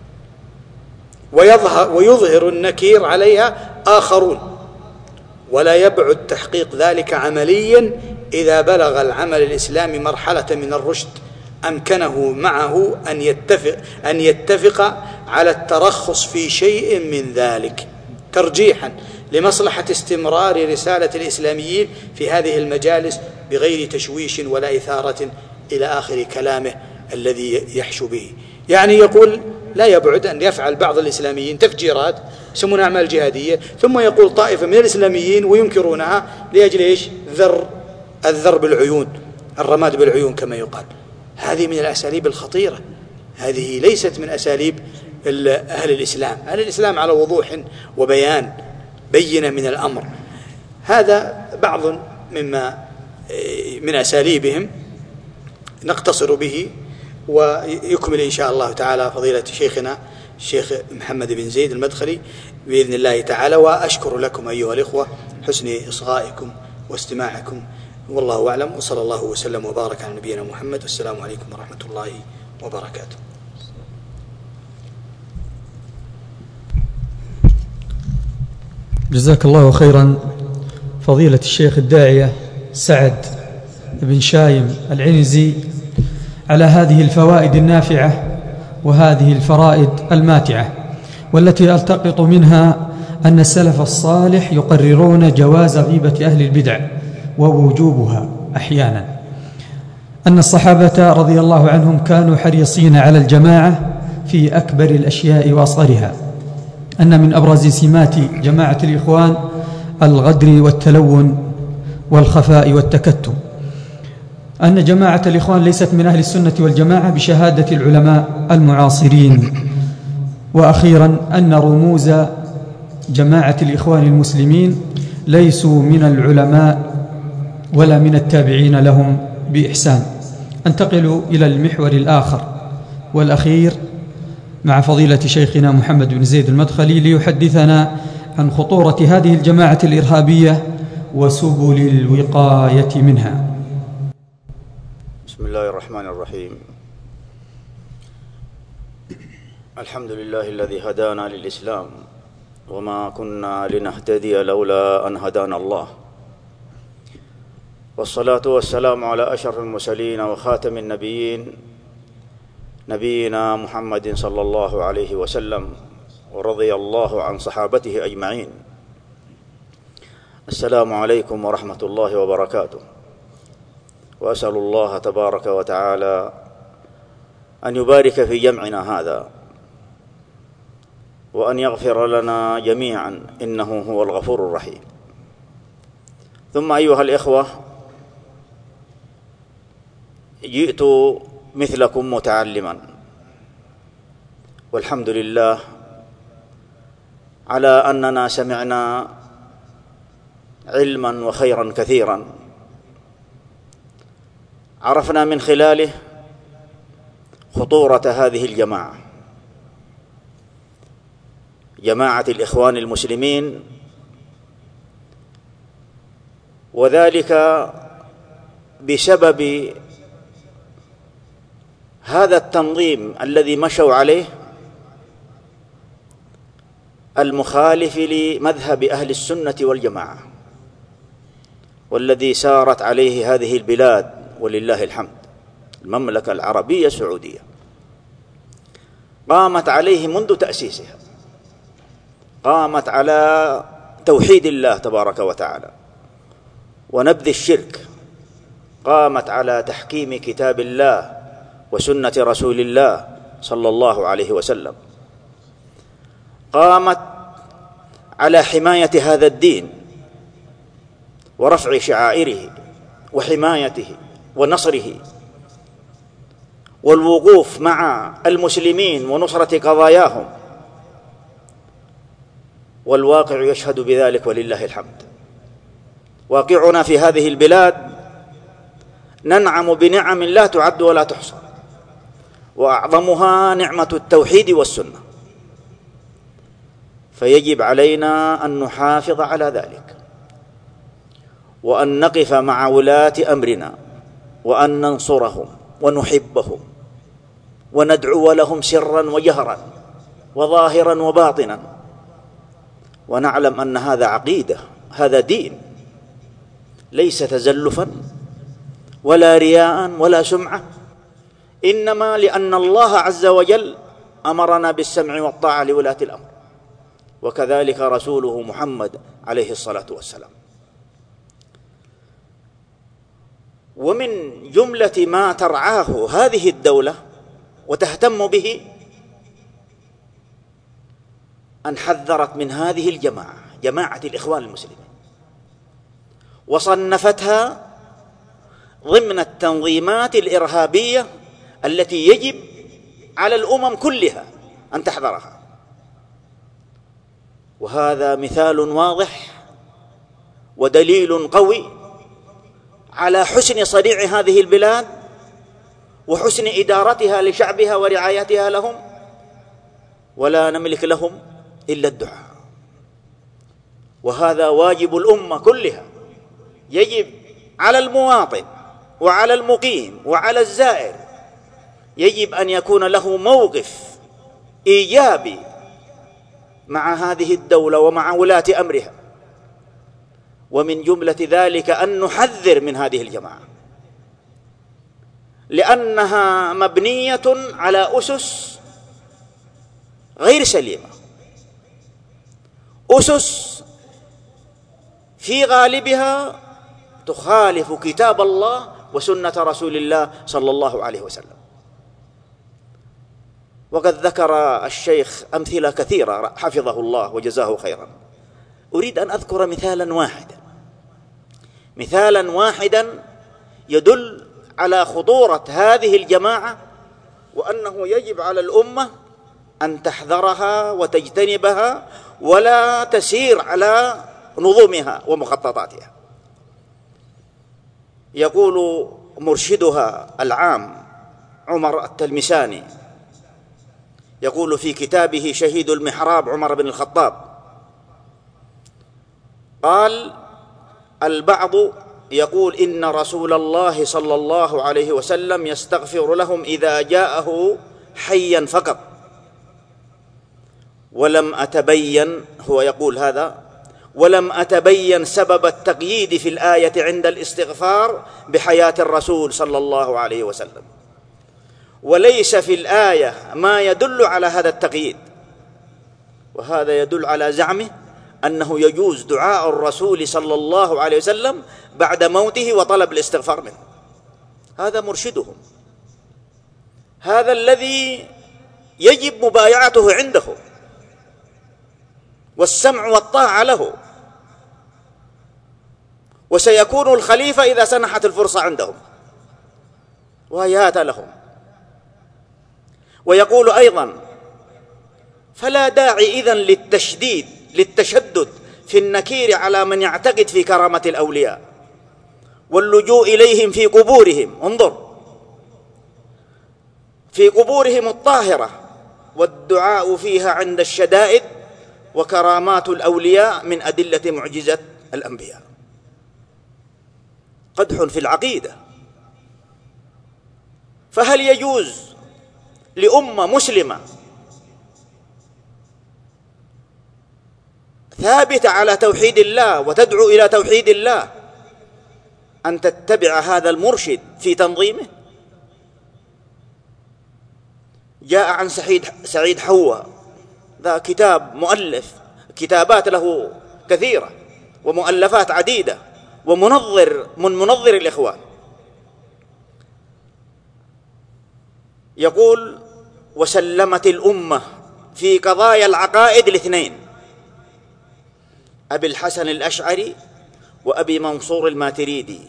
[SPEAKER 2] ويظهر, ويظهر النكير عليها آخرون، ولا يبعد تحقيق ذلك عمليا إذا بلغ العمل الإسلامي مرحلة من الرشد أمكنه معه أن يتفق, أن يتفق على الترخص في شيء من ذلك ترجيحا لمصلحة استمرار رسالة الإسلاميين في هذه المجالس بغير تشويش ولا إثارة إلى آخر كلامه الذي يحشو به. يعني يقول لا يبعد أن يفعل بعض الإسلاميين تفجيرات يسمونها أعمال جهادية، ثم يقول طائفة من الإسلاميين وينكرونها لأجل إيش؟ ذر الذر بالعيون، الرماد بالعيون كما يقال. هذه من الأساليب الخطيرة، هذه ليست من أساليب أهل الإسلام. أهل الإسلام على وضوح وبيان بينة من الأمر. هذا بعض مما من أساليبهم نقتصر به، ويكمل إن شاء الله تعالى فضيلة شيخنا الشيخ محمد بن زيد المدخلي بإذن الله تعالى. وأشكر لكم أيها الإخوة حسن إصغائكم واستماعكم، والله أعلم، وصلى الله وسلم وبارك على نبينا محمد، والسلام عليكم ورحمة الله وبركاته.
[SPEAKER 1] جزاك الله خيرا فضيلة الشيخ الداعية سعد بن شايم العنزي على هذه الفوائد النافعة وهذه الفرائد الماتعة، والتي ألتقط منها أن السلف الصالح يقررون جواز غيبة أهل البدع ووجوبها أحيانا، أن الصحابة رضي الله عنهم كانوا حريصين على الجماعة في أكبر الأشياء وأصغرها، أن من أبرز سمات جماعة الإخوان الغدر والتلون والخفاء والتكتم، أن جماعة الإخوان ليست من أهل السنة والجماعة بشهادة العلماء المعاصرين. وأخيرا أن رموز جماعة الإخوان المسلمين ليسوا من العلماء ولا من التابعين لهم بإحسان. أنتقل إلى المحور الآخر والأخير مع فضيلة شيخنا محمد بن زيد المدخلي ليحدثنا عن خطورة هذه الجماعة الإرهابية وسبل الوقاية منها.
[SPEAKER 3] بسم الله الرحمن الرحيم. الحمد لله الذي هدانا للإسلام وما كنا لنهتدي لولا أن هدانا الله، والصلاة والسلام على أشرف المرسلين وخاتم النبيين نبينا محمد صلى الله عليه وسلم، ورضي الله عن صحابته أجمعين. السلام عليكم ورحمة الله وبركاته. وأسأل الله تبارك وتعالى أن يبارك في جمعنا هذا، وأن يغفر لنا جميعا إنه هو الغفور الرحيم. ثم أيها الإخوة، جئت مثلكم متعلما، والحمد لله على أننا سمعنا علما وخيرا كثيرا عرفنا من خلاله خطورة هذه الجماعة، جماعة الإخوان المسلمين، وذلك بسبب هذا التنظيم الذي مشوا عليه المخالف لمذهب أهل السنة والجماعة، والذي سارت عليه هذه البلاد ولله الحمد، المملكة العربية السعودية قامت عليه منذ تأسيسها، قامت على توحيد الله تبارك وتعالى ونبذ الشرك، قامت على تحكيم كتاب الله وسنة رسول الله صلى الله عليه وسلم، قامت على حماية هذا الدين ورفع شعائره وحمايته ونصره والوقوف مع المسلمين ونصرة قضاياهم، والواقع يشهد بذلك ولله الحمد. واقعنا في هذه البلاد ننعم بنعم لا تعد ولا تحصى، وأعظمها نعمة التوحيد والسنة، فيجب علينا أن نحافظ على ذلك، وأن نقف مع ولاة أمرنا، وأن ننصرهم ونحبهم وندعو لهم سرا وجهرا وظاهرا وباطنا، ونعلم أن هذا عقيدة، هذا دين، ليس تزلفا ولا رياء ولا سمعة، إنما لأن الله عز وجل أمرنا بالسمع والطاعة لولاة الأمر، وكذلك رسوله محمد عليه الصلاة والسلام. ومن جملة ما ترعاه هذه الدولة وتهتم به أن حذرت من هذه الجماعة، جماعة الإخوان المسلمين، وصنفتها ضمن التنظيمات الإرهابية التي يجب على الأمم كلها أن تحذرها. وهذا مثال واضح ودليل قوي على حسن صنيع هذه البلاد وحسن إدارتها لشعبها ورعايتها لهم، ولا نملك لهم إلا الدعاء. وهذا واجب الأمة كلها، يجب على المواطن وعلى المقيم وعلى الزائر، يجب أن يكون له موقف إيجابي مع هذه الدولة ومع ولاة أمرها. ومن جملة ذلك أن نحذر من هذه الجماعة، لأنها مبنية على أسس غير سليمة، أسس في غالبها تخالف كتاب الله وسنة رسول الله صلى الله عليه وسلم. وقد ذكر الشيخ أمثلة كثيرة حفظه الله وجزاه خيرا، أريد أن أذكر مثالا واحدا، مثالا واحدا يدل على خطورة هذه الجماعة، وأنه يجب على الأمة أن تحذرها وتجتنبها ولا تسير على نظمها ومخططاتها. يقول مرشدها العام عمر التلمساني، يقول في كتابه شهيد المحراب عمر بن الخطاب، قال: البعض يقول إن رسول الله صلى الله عليه وسلم يستغفر لهم إذا جاءه حيا فقط، ولم أتبين، هو يقول هذا، ولم أتبين سبب التقييد في الآية عند الاستغفار بحياة الرسول صلى الله عليه وسلم، وليس في الآية ما يدل على هذا التقييد. وهذا يدل على زعمه أنه يجوز دعاء الرسول صلى الله عليه وسلم بعد موته وطلب الاستغفار منه. هذا مرشدهم، هذا الذي يجب مبايعته عنده والسمع والطاعة له، وسيكون الخليفة إذا سنحت الفرصة عندهم، وهيهات لهم. ويقول أيضا: فلا داعي إذن للتشديد للتشدد في النكير على من يعتقد في كرامة الأولياء، واللجوء إليهم في قبورهم. انظر، في قبورهم الطاهرة، والدعاء فيها عند الشدائد، وكرامات الأولياء من أدلة معجزة الأنبياء. قدح في العقيدة. فهل يجوز لأمة مسلمة ثابتة على توحيد الله وتدعو إلى توحيد الله أن تتبع هذا المرشد في تنظيمه؟ جاء عن سعيد سعيد حوا، ذا كتاب مؤلف، كتابات له كثيرة ومؤلفات عديدة، ومنظر من منظر الإخوان، يقول: وسلمت الأمة في قضايا العقائد الاثنين، أبي الحسن الأشعري وأبي منصور الماتريدي.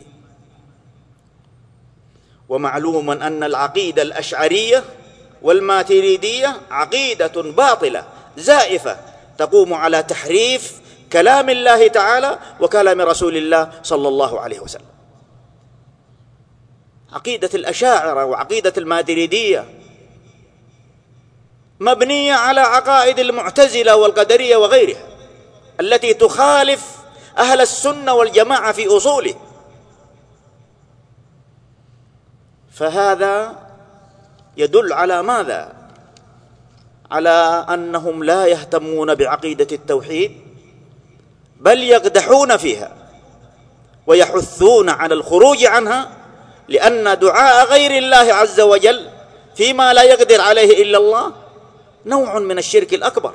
[SPEAKER 3] ومعلوم أن العقيدة الأشعرية والماتريدية عقيدة باطلة زائفة تقوم على تحريف كلام الله تعالى وكلام رسول الله صلى الله عليه وسلم. عقيدة الأشاعرة وعقيدة الماتريدية مبنية على عقائد المعتزلة والقدرية وغيرها التي تخالف أهل السنة والجماعة في أصوله. فهذا يدل على ماذا؟ على أنهم لا يهتمون بعقيدة التوحيد، بل يقدحون فيها ويحثون على الخروج عنها، لأن دعاء غير الله عز وجل فيما لا يقدر عليه إلا الله نوع من الشرك الأكبر،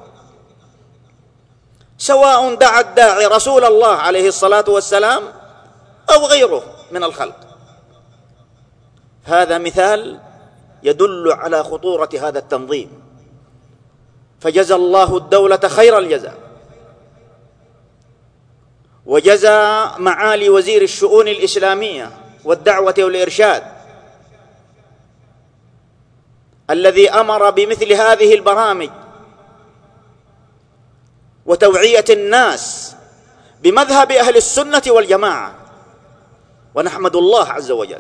[SPEAKER 3] سواء دعا الداعي رسول الله عليه الصلاة والسلام أو غيره من الخلق. هذا مثال يدل على خطورة هذا التنظيم. فجزى الله الدولة خير الجزاء، وجزى معالي وزير الشؤون الإسلامية والدعوة والإرشاد الذي أمر بمثل هذه البرامج وتوعية الناس بمذهب أهل السنة والجماعة. ونحمد الله عز وجل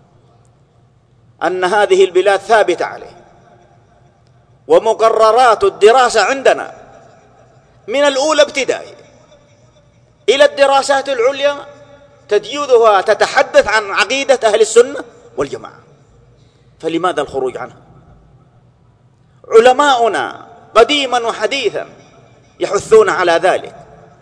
[SPEAKER 3] أن هذه البلاد ثابتة عليه، ومقررات الدراسة عندنا من الأولى ابتدائي إلى الدراسات العليا تجيدها تتحدث عن عقيدة أهل السنة والجماعة. فلماذا الخروج عنها؟ علماؤنا قديما وحديثا يحثون على ذلك،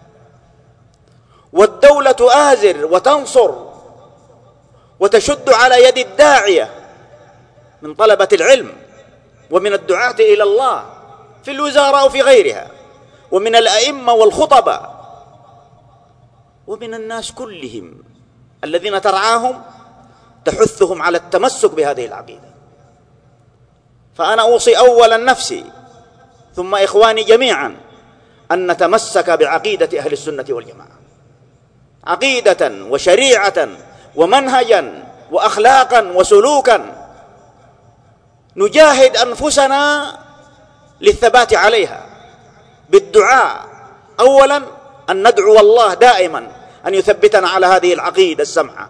[SPEAKER 3] والدولة تآزر وتنصر وتشد على يد الداعية من طلبة العلم ومن الدعاة إلى الله في الوزارة وفي غيرها، ومن الأئمة والخطباء ومن الناس كلهم الذين ترعاهم، تحثهم على التمسك بهذه العقيدة. فأنا أوصي أولا نفسي ثم إخواني جميعا أن نتمسك بعقيدة أهل السنة والجماعة، عقيدة وشريعة ومنهجا وأخلاقا وسلوكا، نجاهد أنفسنا للثبات عليها بالدعاء. أولا أن ندعو الله دائما أن يثبتنا على هذه العقيدة السمحة،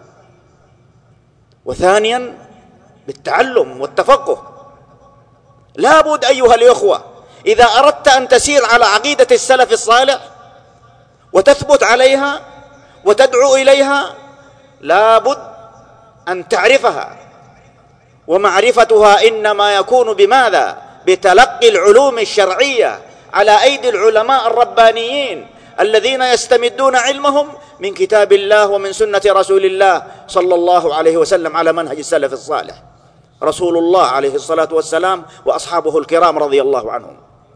[SPEAKER 3] وثانيا بالتعلم والتفقه. لا بد أيها الإخوة، إذا أردت أن تسير على عقيدة السلف الصالح وتثبت عليها وتدعو إليها، لا بد أن تعرفها، ومعرفتها إنما يكون بماذا؟ بتلقي العلوم الشرعية على أيدي العلماء الربانيين الذين يستمدون علمهم من كتاب الله ومن سنة رسول الله صلى الله عليه وسلم على منهج السلف الصالح، رسول الله عليه الصلاة والسلام وأصحابه الكرام رضي الله عنهم.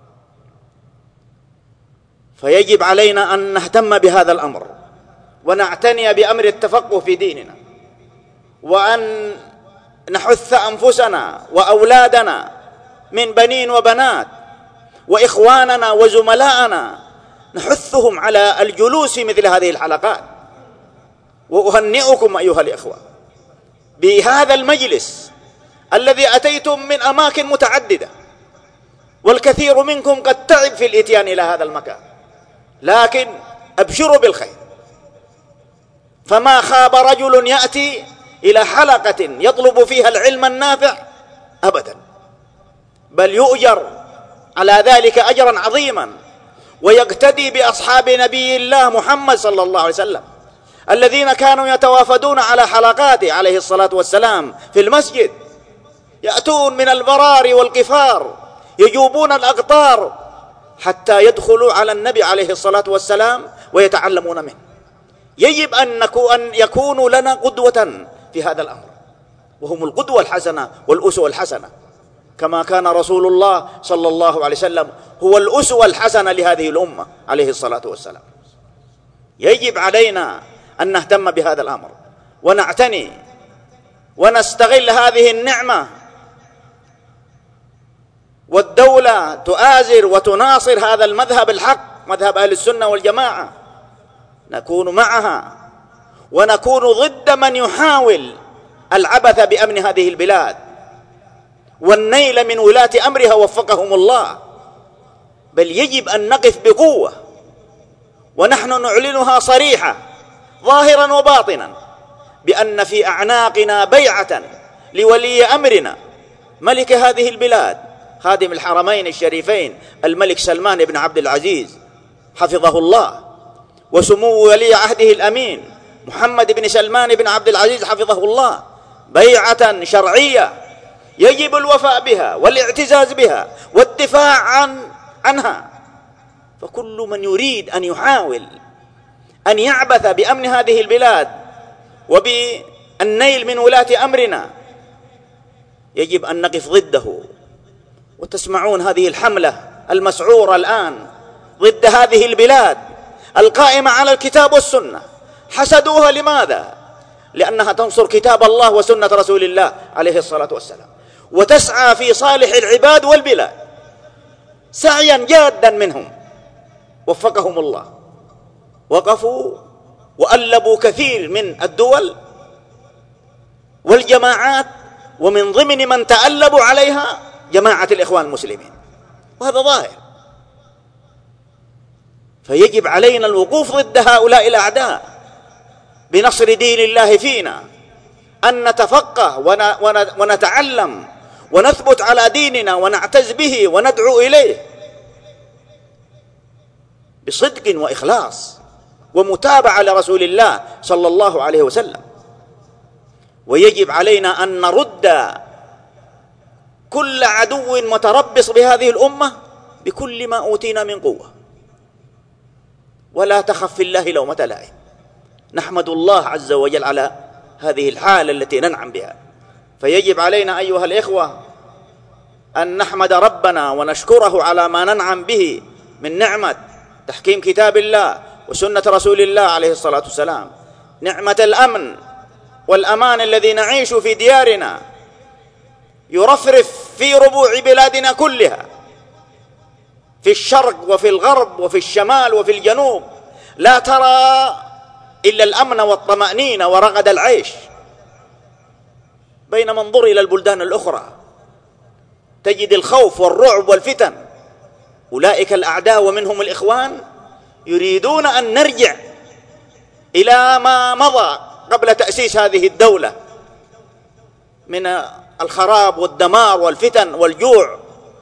[SPEAKER 3] فيجب علينا أن نهتم بهذا الأمر ونعتني بأمر التفقه في ديننا، وأن نحث أنفسنا وأولادنا من بنين وبنات وإخواننا وزملاءنا، نحثهم على الجلوس مثل هذه الحلقات. وأهنئكم أيها الإخوة بهذا المجلس الذي أتيتم من أماكن متعددة، والكثير منكم قد تعب في الإتيان إلى هذا المكان، لكن أبشروا بالخير، فما خاب رجل يأتي إلى حلقة يطلب فيها العلم النافع أبدا، بل يؤجر على ذلك أجرا عظيما، ويقتدي بأصحاب نبي الله محمد صلى الله عليه وسلم الذين كانوا يتوافدون على حلقاته عليه الصلاة والسلام في المسجد، يأتون من البرار والقفار، يجوبون الأقطار حتى يدخلوا على النبي عليه الصلاة والسلام ويتعلمون منه. يجب أن يكونوا لنا قدوة في هذا الأمر، وهم القدوة الحسنة والأسوة الحسنة، كما كان رسول الله صلى الله عليه وسلم هو الأسوة الحسنة لهذه الأمة عليه الصلاة والسلام. يجب علينا أن نهتم بهذا الأمر ونعتني ونستغل هذه النعمة، والدولة تؤازر وتناصر هذا المذهب الحق، مذهب أهل السنة والجماعة، نكون معها ونكون ضد من يحاول العبث بأمن هذه البلاد والنيل من ولاة أمرها وفقهم الله، بل يجب أن نقف بقوة، ونحن نعلنها صريحة ظاهرا وباطنا بأن في أعناقنا بيعة لولي أمرنا ملك هذه البلاد خادم الحرمين الشريفين الملك سلمان بن عبد العزيز حفظه الله، وسمو ولي عهده الأمين محمد بن سلمان بن عبد العزيز حفظه الله، بيعة شرعية يجب الوفاء بها والاعتزاز بها والدفاع عن عنها. فكل من يريد أن يحاول أن يعبث بأمن هذه البلاد وبالنيل من ولاة أمرنا يجب أن نقف ضده. وتسمعون هذه الحملة المسعورة الآن ضد هذه البلاد القائمة على الكتاب والسنة، حسدوها لماذا؟ لأنها تنصر كتاب الله وسنة رسول الله عليه الصلاة والسلام، وتسعى في صالح العباد والبلاد سعيا جادا منهم وفقهم الله. وقفوا وألبوا كثير من الدول والجماعات، ومن ضمن من تألبوا عليها جماعة الإخوان المسلمين، وهذا ظاهر. فيجب علينا الوقوف ضد هؤلاء الأعداء بنصر دين الله فينا، أن نتفقه ونتعلم ونثبت على ديننا ونعتز به وندعو إليه بصدق وإخلاص ومتابعة لرسول الله صلى الله عليه وسلم. ويجب علينا أن نرد كل عدو متربص بهذه الأمة بكل ما أوتينا من قوة، ولا تخف في الله لومة لائم. نحمد الله عز وجل على هذه الحالة التي ننعم بها. فيجب علينا أيها الإخوة أن نحمد ربنا ونشكره على ما ننعم به من نعمة تحكيم كتاب الله وسنة رسول الله عليه الصلاة والسلام، نعمة الأمن والأمان الذي نعيش في ديارنا يرفرف في ربوع بلادنا كلها، في الشرق وفي الغرب وفي الشمال وفي الجنوب، لا ترى إلا الأمن والطمأنينة ورغد العيش. بينما انظر إلى البلدان الأخرى تجد الخوف والرعب والفتن. أولئك الأعداء ومنهم الإخوان يريدون أن نرجع إلى ما مضى قبل تأسيس هذه الدولة من الخراب والدمار والفتن والجوع،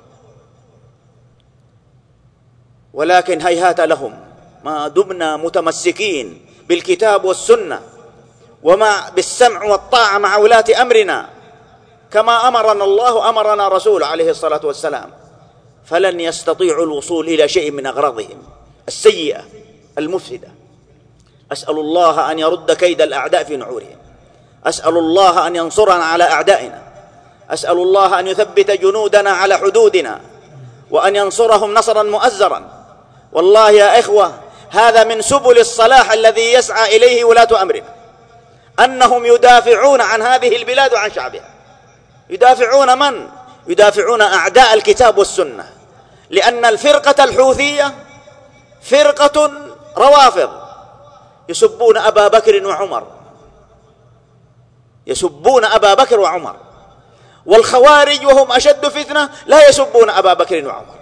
[SPEAKER 3] ولكن هيهات لهم ما دمنا متمسكين بالكتاب والسنة وما بالسمع والطاعة مع ولاة أمرنا كما أمرنا الله أمرنا رسول عليه الصلاة والسلام، فلن يستطيعوا الوصول إلى شيء من أغراضهم السيئة المفسدة. أسأل الله أن يرد كيد الأعداء في نحورهم، أسأل الله أن ينصرنا على أعدائنا، أسأل الله أن يثبت جنودنا على حدودنا وأن ينصرهم نصرا مؤزرا. والله يا إخوة هذا من سبل الصلاح الذي يسعى إليه ولاة أمرنا، أنهم يدافعون عن هذه البلاد وعن شعبها. يدافعون من؟ يدافعون أعداء الكتاب والسنة، لأن الفرقة الحوثية فرقة روافض يسبون أبا بكر وعمر، يسبون أبا بكر وعمر، والخوارج وهم أشد فتنة لا يسبون أبا بكر وعمر.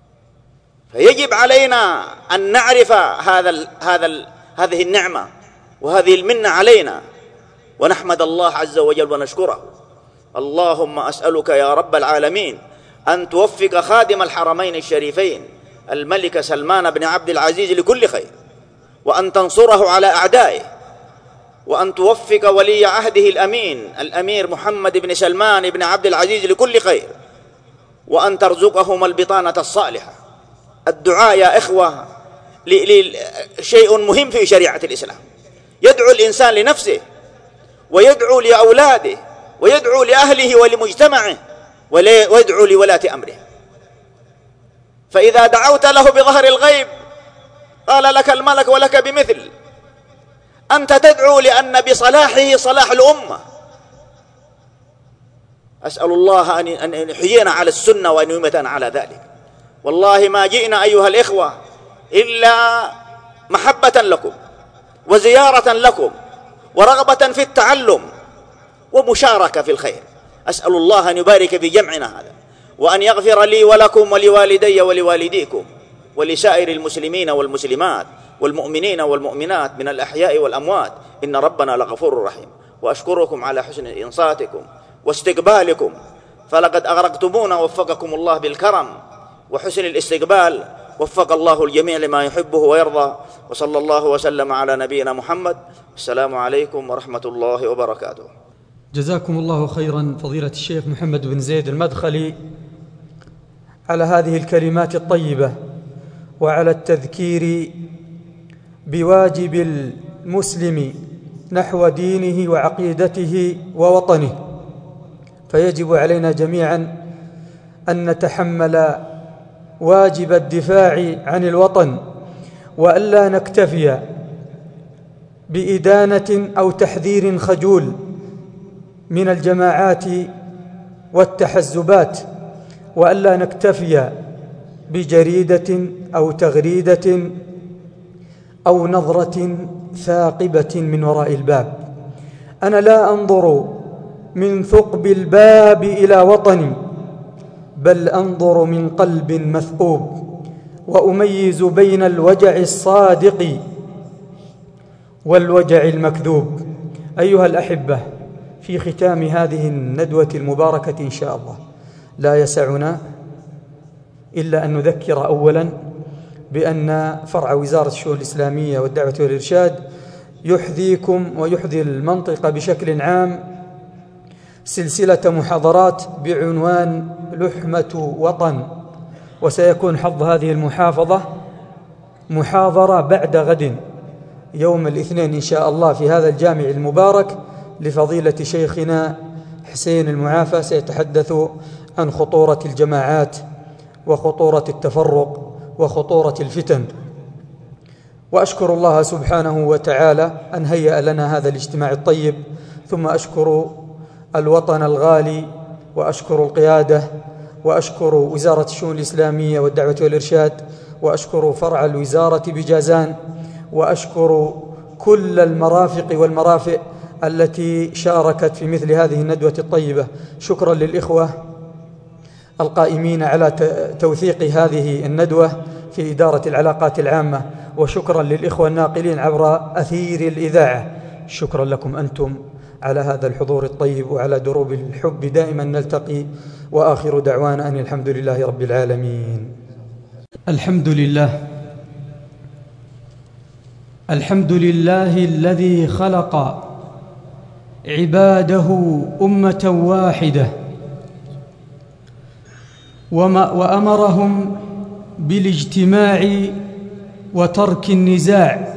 [SPEAKER 3] فيجب علينا أن نعرف هذا ال هذا ال هذه النعمة وهذه المنة علينا، ونحمد الله عز وجل ونشكره. اللهم أسألك يا رب العالمين أن توفق خادم الحرمين الشريفين الملك سلمان بن عبد العزيز لكل خير، وأن تنصره على أعدائه، وأن توفق ولي عهده الأمين الأمير محمد بن سلمان بن عبد العزيز لكل خير، وأن ترزقهم البطانة الصالحة. الدعاء يا إخوة شيء مهم في شريعة الإسلام. يدعو الإنسان لنفسه، ويدعو لأولاده، ويدعو لأهله ولمجتمعه، ويدعو لولاة أمره. فإذا دعوت له بظهر الغيب قال لك الملك ولك بمثل. أنت تدعو لأن بصلاحه صلاح الأمة. أسأل الله أن يحيينا على السنة وأن يمتنا على ذلك. والله ما جئنا أيها الإخوة إلا محبة لكم وزيارة لكم ورغبة في التعلم ومشاركة في الخير. أسأل الله أن يبارك في جمعنا هذا، وأن يغفر لي ولكم ولوالدي ولوالديكم ولسائر المسلمين والمسلمات والمؤمنين والمؤمنات من الأحياء والأموات، إن ربنا لغفور رحيم. وأشكركم على حسن إنصاتكم واستقبالكم، فلقد أغرقتمونا وفقكم الله بالكرم وحسن الاستقبال. وفق الله الجميع لما يحبه ويرضى، وصلى الله وسلم على نبينا محمد. السلام عليكم ورحمة الله وبركاته.
[SPEAKER 1] جزاكم الله خيرا فضيلة الشيخ محمد بن زيد المدخلي على هذه الكلمات الطيبة، وعلى التذكير بواجب المسلم نحو دينه وعقيدته ووطنه. فيجب علينا جميعا أن نتحمل واجب الدفاع عن الوطن، وألا نكتفي بإدانة أو تحذير خجول من الجماعات والتحزبات، وألا نكتفي بجريدة أو تغريدة أو نظرة ثاقبة من وراء الباب. أنا لا أنظر من ثقب الباب إلى وطني، بل أنظر من قلب مثقوب، وأميز بين الوجع الصادق والوجع المكذوب. أيها الأحبة، في ختام هذه الندوة المباركة إن شاء الله لا يسعنا إلا أن نذكر أولا بأن فرع وزارة الشؤون الإسلامية والدعوة والإرشاد يحذيكم ويحذي المنطقة بشكل عام سلسلة محاضرات بعنوان لحمة وطن، وسيكون حظ هذه المحافظة محاضرة بعد غد يوم الاثنين إن شاء الله في هذا الجامع المبارك لفضيلة شيخنا حسين المعافى، سيتحدث عن خطورة الجماعات وخطورة التفرق وخطورة الفتن. وأشكر الله سبحانه وتعالى أن هيأ لنا هذا الاجتماع الطيب، ثم أشكر الوطن الغالي، وأشكر القيادة، وأشكر وزارة الشؤون الإسلامية والدعوة والإرشاد، وأشكر فرع الوزارة بجازان، وأشكر كل المرافق والمرافق التي شاركت في مثل هذه الندوة الطيبة. شكرا للإخوة القائمين على توثيق هذه الندوة في إدارة العلاقات العامة، وشكرا للإخوة الناقلين عبر أثير الإذاعة. شكرا لكم أنتم على هذا الحضور الطيب وعلى دروب الحب. دائما نلتقي، وآخر دعوانا أن الحمد لله رب العالمين. الحمد لله الحمد لله الذي خلق عباده أمة واحدة وأمرهم بالاجتماع وترك النزاع،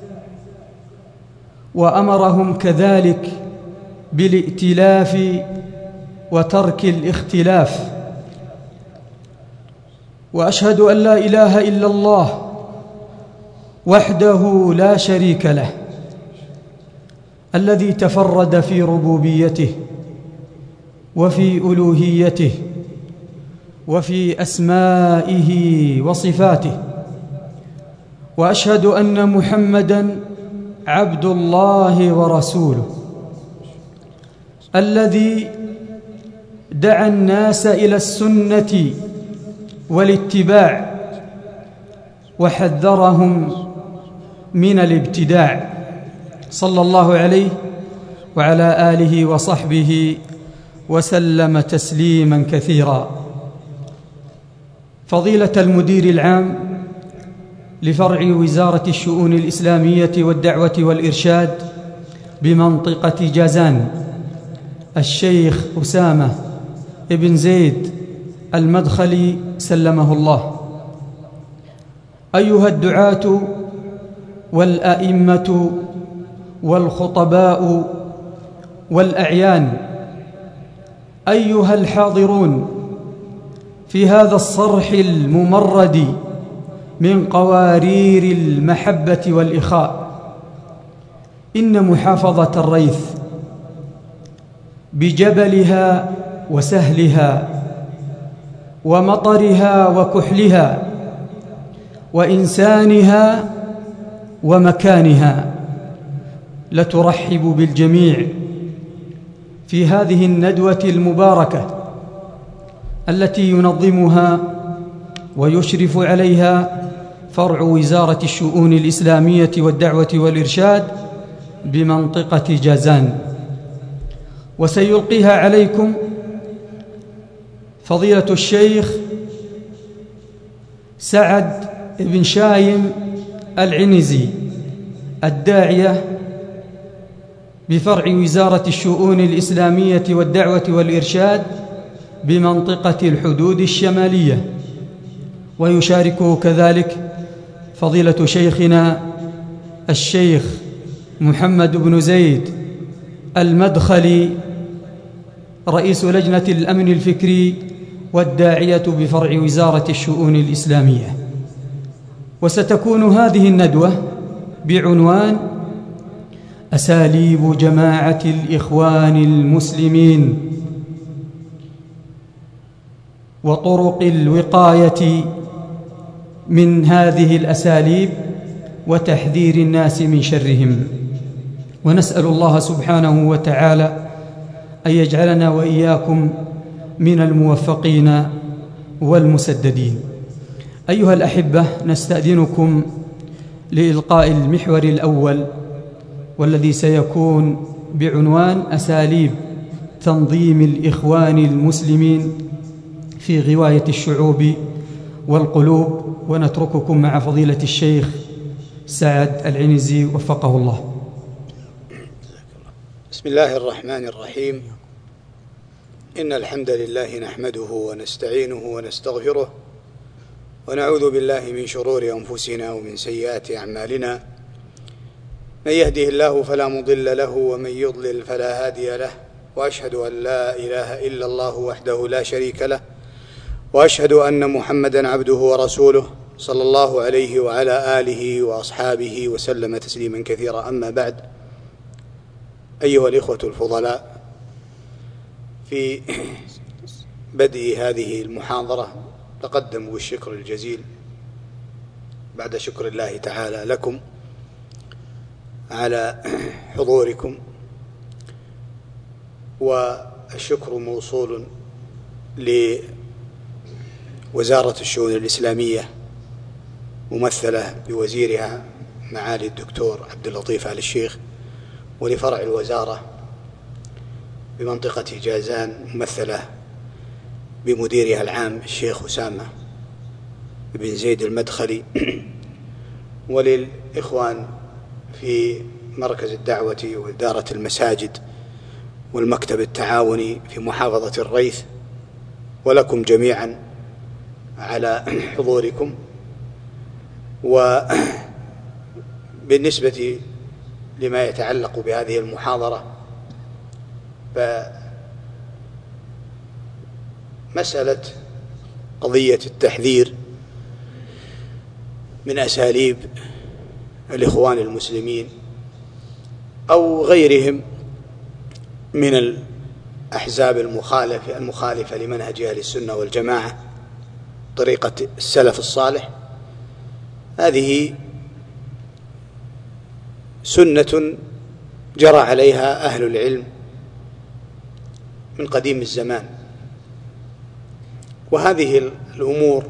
[SPEAKER 1] وأمرهم كذلك بالائتلاف وترك الاختلاف. وأشهد أن لا إله إلا الله وحده لا شريك له، الذي تفرد في ربوبيته وفي ألوهيته وفي أسمائه وصفاته. وأشهد أن محمدًا عبد الله ورسوله، الذي دعا الناس إلى السنة والاتباع، وحذرهم من الابتداع. صلى الله عليه وعلى آله وصحبه وسلم تسليما كثيرا. فضيلة المدير العام لفرع وزارة الشؤون الإسلامية والدعوة والإرشاد بمنطقة جازان، الشيخ أسامة ابن زيد المدخلي سلمه الله، أيها الدعاة والأئمة والخطباء والأعيان، أيها الحاضرون في هذا الصرح الممرد من قوارير المحبة والإخاء، إن محافظة الريث بجبلها وسهلها ومطرها وكحلها وإنسانها ومكانها لترحب بالجميع في هذه الندوة المباركة التي ينظمها ويشرف عليها فرع وزارة الشؤون الإسلامية والدعوة والإرشاد بمنطقة جازان، وسيلقيها عليكم فضيلة الشيخ سعد بن شايم العنزي الداعية بفرع وزارة الشؤون الإسلامية والدعوة والإرشاد بمنطقة الحدود الشمالية، ويشاركه كذلك فضيلة شيخنا الشيخ محمد بن زيد المدخلي رئيس لجنة الأمن الفكري والداعية بفرع وزارة الشؤون الإسلامية. وستكون هذه الندوة بعنوان أساليب جماعة الإخوان المسلمين وطرق الوقاية من هذه الأساليب وتحذير الناس من شرهم. ونسأل الله سبحانه وتعالى أن يجعلنا وإياكم من الموفقين والمسددين. أيها الأحبة، نستأذنكم لإلقاء المحور الأول والذي سيكون بعنوان أساليب تنظيم الإخوان المسلمين في غواية الشعوب والقلوب، ونترككم مع فضيلة الشيخ سعد العنزي وفقه الله.
[SPEAKER 2] بسم الله الرحمن الرحيم. إن الحمد لله نحمده ونستعينه ونستغفره ونعوذ بالله من شرور أنفسنا ومن سيئات أعمالنا، من يهده الله فلا مضل له ومن يضلل فلا هادي له، وأشهد أن لا إله إلا الله وحده لا شريك له، وأشهد أن محمدًا عبده ورسوله صلى الله عليه وعلى آله وأصحابه وسلم تسليما كثيرا. أما بعد، أيها الإخوة الفضلاء، في بدء هذه المحاضرة تقدم بالشكر الجزيل بعد شكر الله تعالى لكم على حضوركم، والشكر موصول لوزارة الشؤون الإسلامية ممثلة بوزيرها معالي الدكتور عبد اللطيف آل الشيخ، ولفرع الوزارة بمنطقة جازان ممثلة بمديرها العام الشيخ أسامة بن زيد المدخلي، وللإخوان في مركز الدعوة وإدارة المساجد والمكتب التعاوني في محافظة الريث، ولكم جميعا على حضوركم. وبالنسبة لما يتعلق بهذه المحاضرة، فمسألة قضية التحذير من أساليب الإخوان المسلمين أو غيرهم من الأحزاب المخالفة المخالفة لمنهج أهل السنة والجماعة طريقة السلف الصالح، هذه سنة جرى عليها أهل العلم من قديم الزمان، وهذه الأمور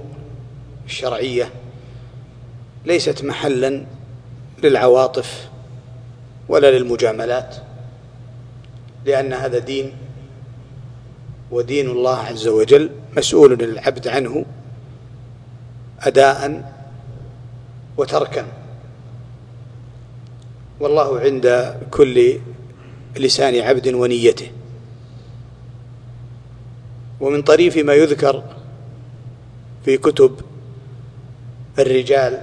[SPEAKER 2] الشرعية ليست محلا للعواطف ولا للمجاملات، لأن هذا دين، ودين الله عز وجل مسؤول العبد عنه أداء وتركا، والله عند كل لسان عبد ونيته. ومن طريف ما يذكر في كتب الرجال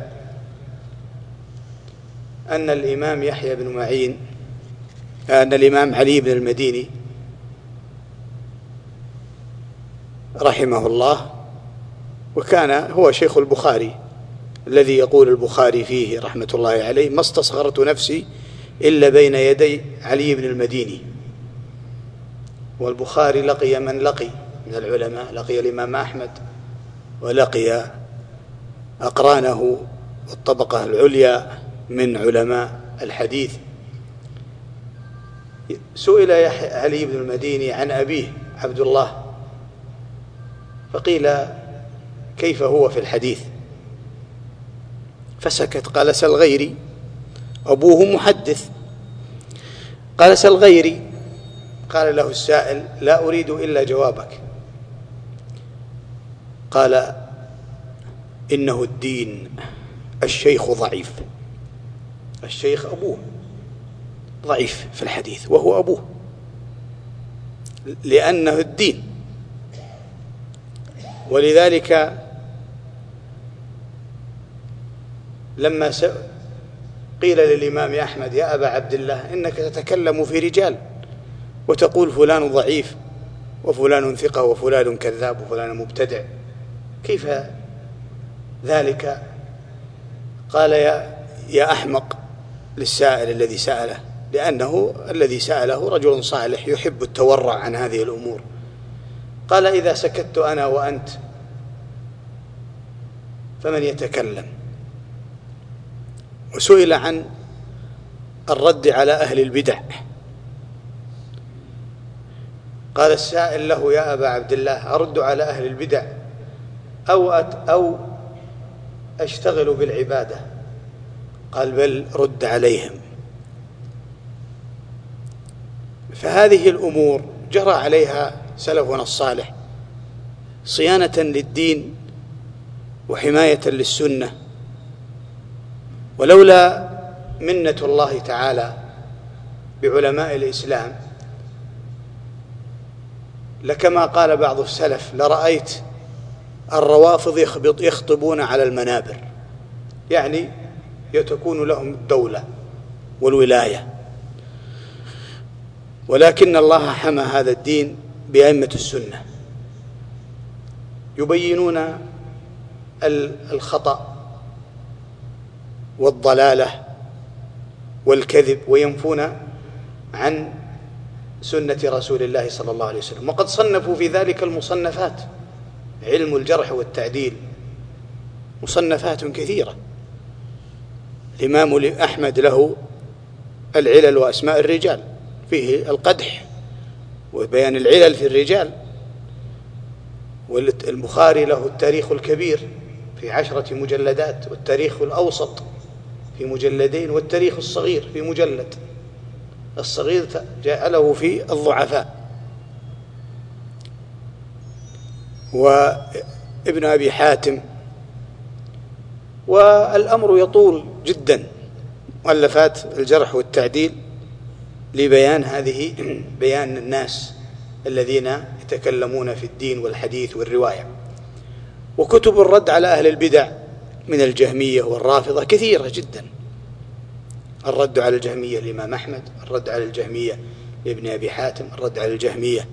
[SPEAKER 2] أن الإمام يحيى بن معين أن الإمام علي بن المديني رحمه الله، وكان هو شيخ البخاري الذي يقول البخاري فيه رحمة الله عليه: ما استصغرت نفسي إلا بين يدي علي بن المديني. والبخاري لقي من لقي من العلماء، لقي الإمام أحمد، ولقي أقرانه الطبقة العليا من علماء الحديث. سئل علي بن المديني عن أبيه عبد الله، فقيل: كيف هو في الحديث؟ فسكت. قال: سل غيري، أبوه محدث. قال: سل غيري. قال له السائل: لا أريد إلا جوابك. قال: إنه الدين، الشيخ ضعيف. الشيخ أبوه ضعيف في الحديث وهو أبوه، لأنه الدين. ولذلك لما قيل للإمام أحمد: يا أبا عبد الله، إنك تتكلم في رجال وتقول فلان ضعيف وفلان ثقة وفلان كذاب وفلان مبتدع، كيف ذلك؟ قال: يا يا أحمق، للسائل الذي سأله، لأنه الذي سأله رجل صالح يحب التورع عن هذه الأمور. قال: إذا سكت أنا وأنت فمن يتكلم؟ وسئل عن الرد على أهل البدع، قال السائل له: يا أبا عبد الله، أرد على أهل البدع أو أو أشتغل بالعبادة؟ قال: بل رد عليهم. فهذه الأمور جرى عليها سلفنا الصالح صيانة للدين وحماية للسنة. ولولا منة الله تعالى بعلماء الإسلام لكما قال بعض السلف: لرأيت الروافض يخطبون على المنابر، يعني تكون لهم الدولة والولاية. ولكن الله حمى هذا الدين بأئمة السنة، يبينون الخطأ والضلالة والكذب، وينفون عن سنة رسول الله صلى الله عليه وسلم. وقد صنفوا في ذلك المصنفات، علم الجرح والتعديل، مصنفات كثيرة. الإمام أحمد له العلل وأسماء الرجال، فيه القدح وبيان العلل في الرجال. والبخاري له التاريخ الكبير في عشرة مجلدات، والتاريخ الأوسط في مجلدين، والتاريخ الصغير في مجلد. الصغير جعله في الضعفاء. وابن أبي حاتم. والأمر يطول جدا، مؤلفات الجرح والتعديل لبيان هذه بيان الناس الذين يتكلمون في الدين والحديث والرواية. وكتب الرد على أهل البدع من الجهمية والرافضة كثيرة جدا. الرد على الجهمية للإمام أحمد، الرد على الجهمية لابن أبي حاتم، الرد على الجهمية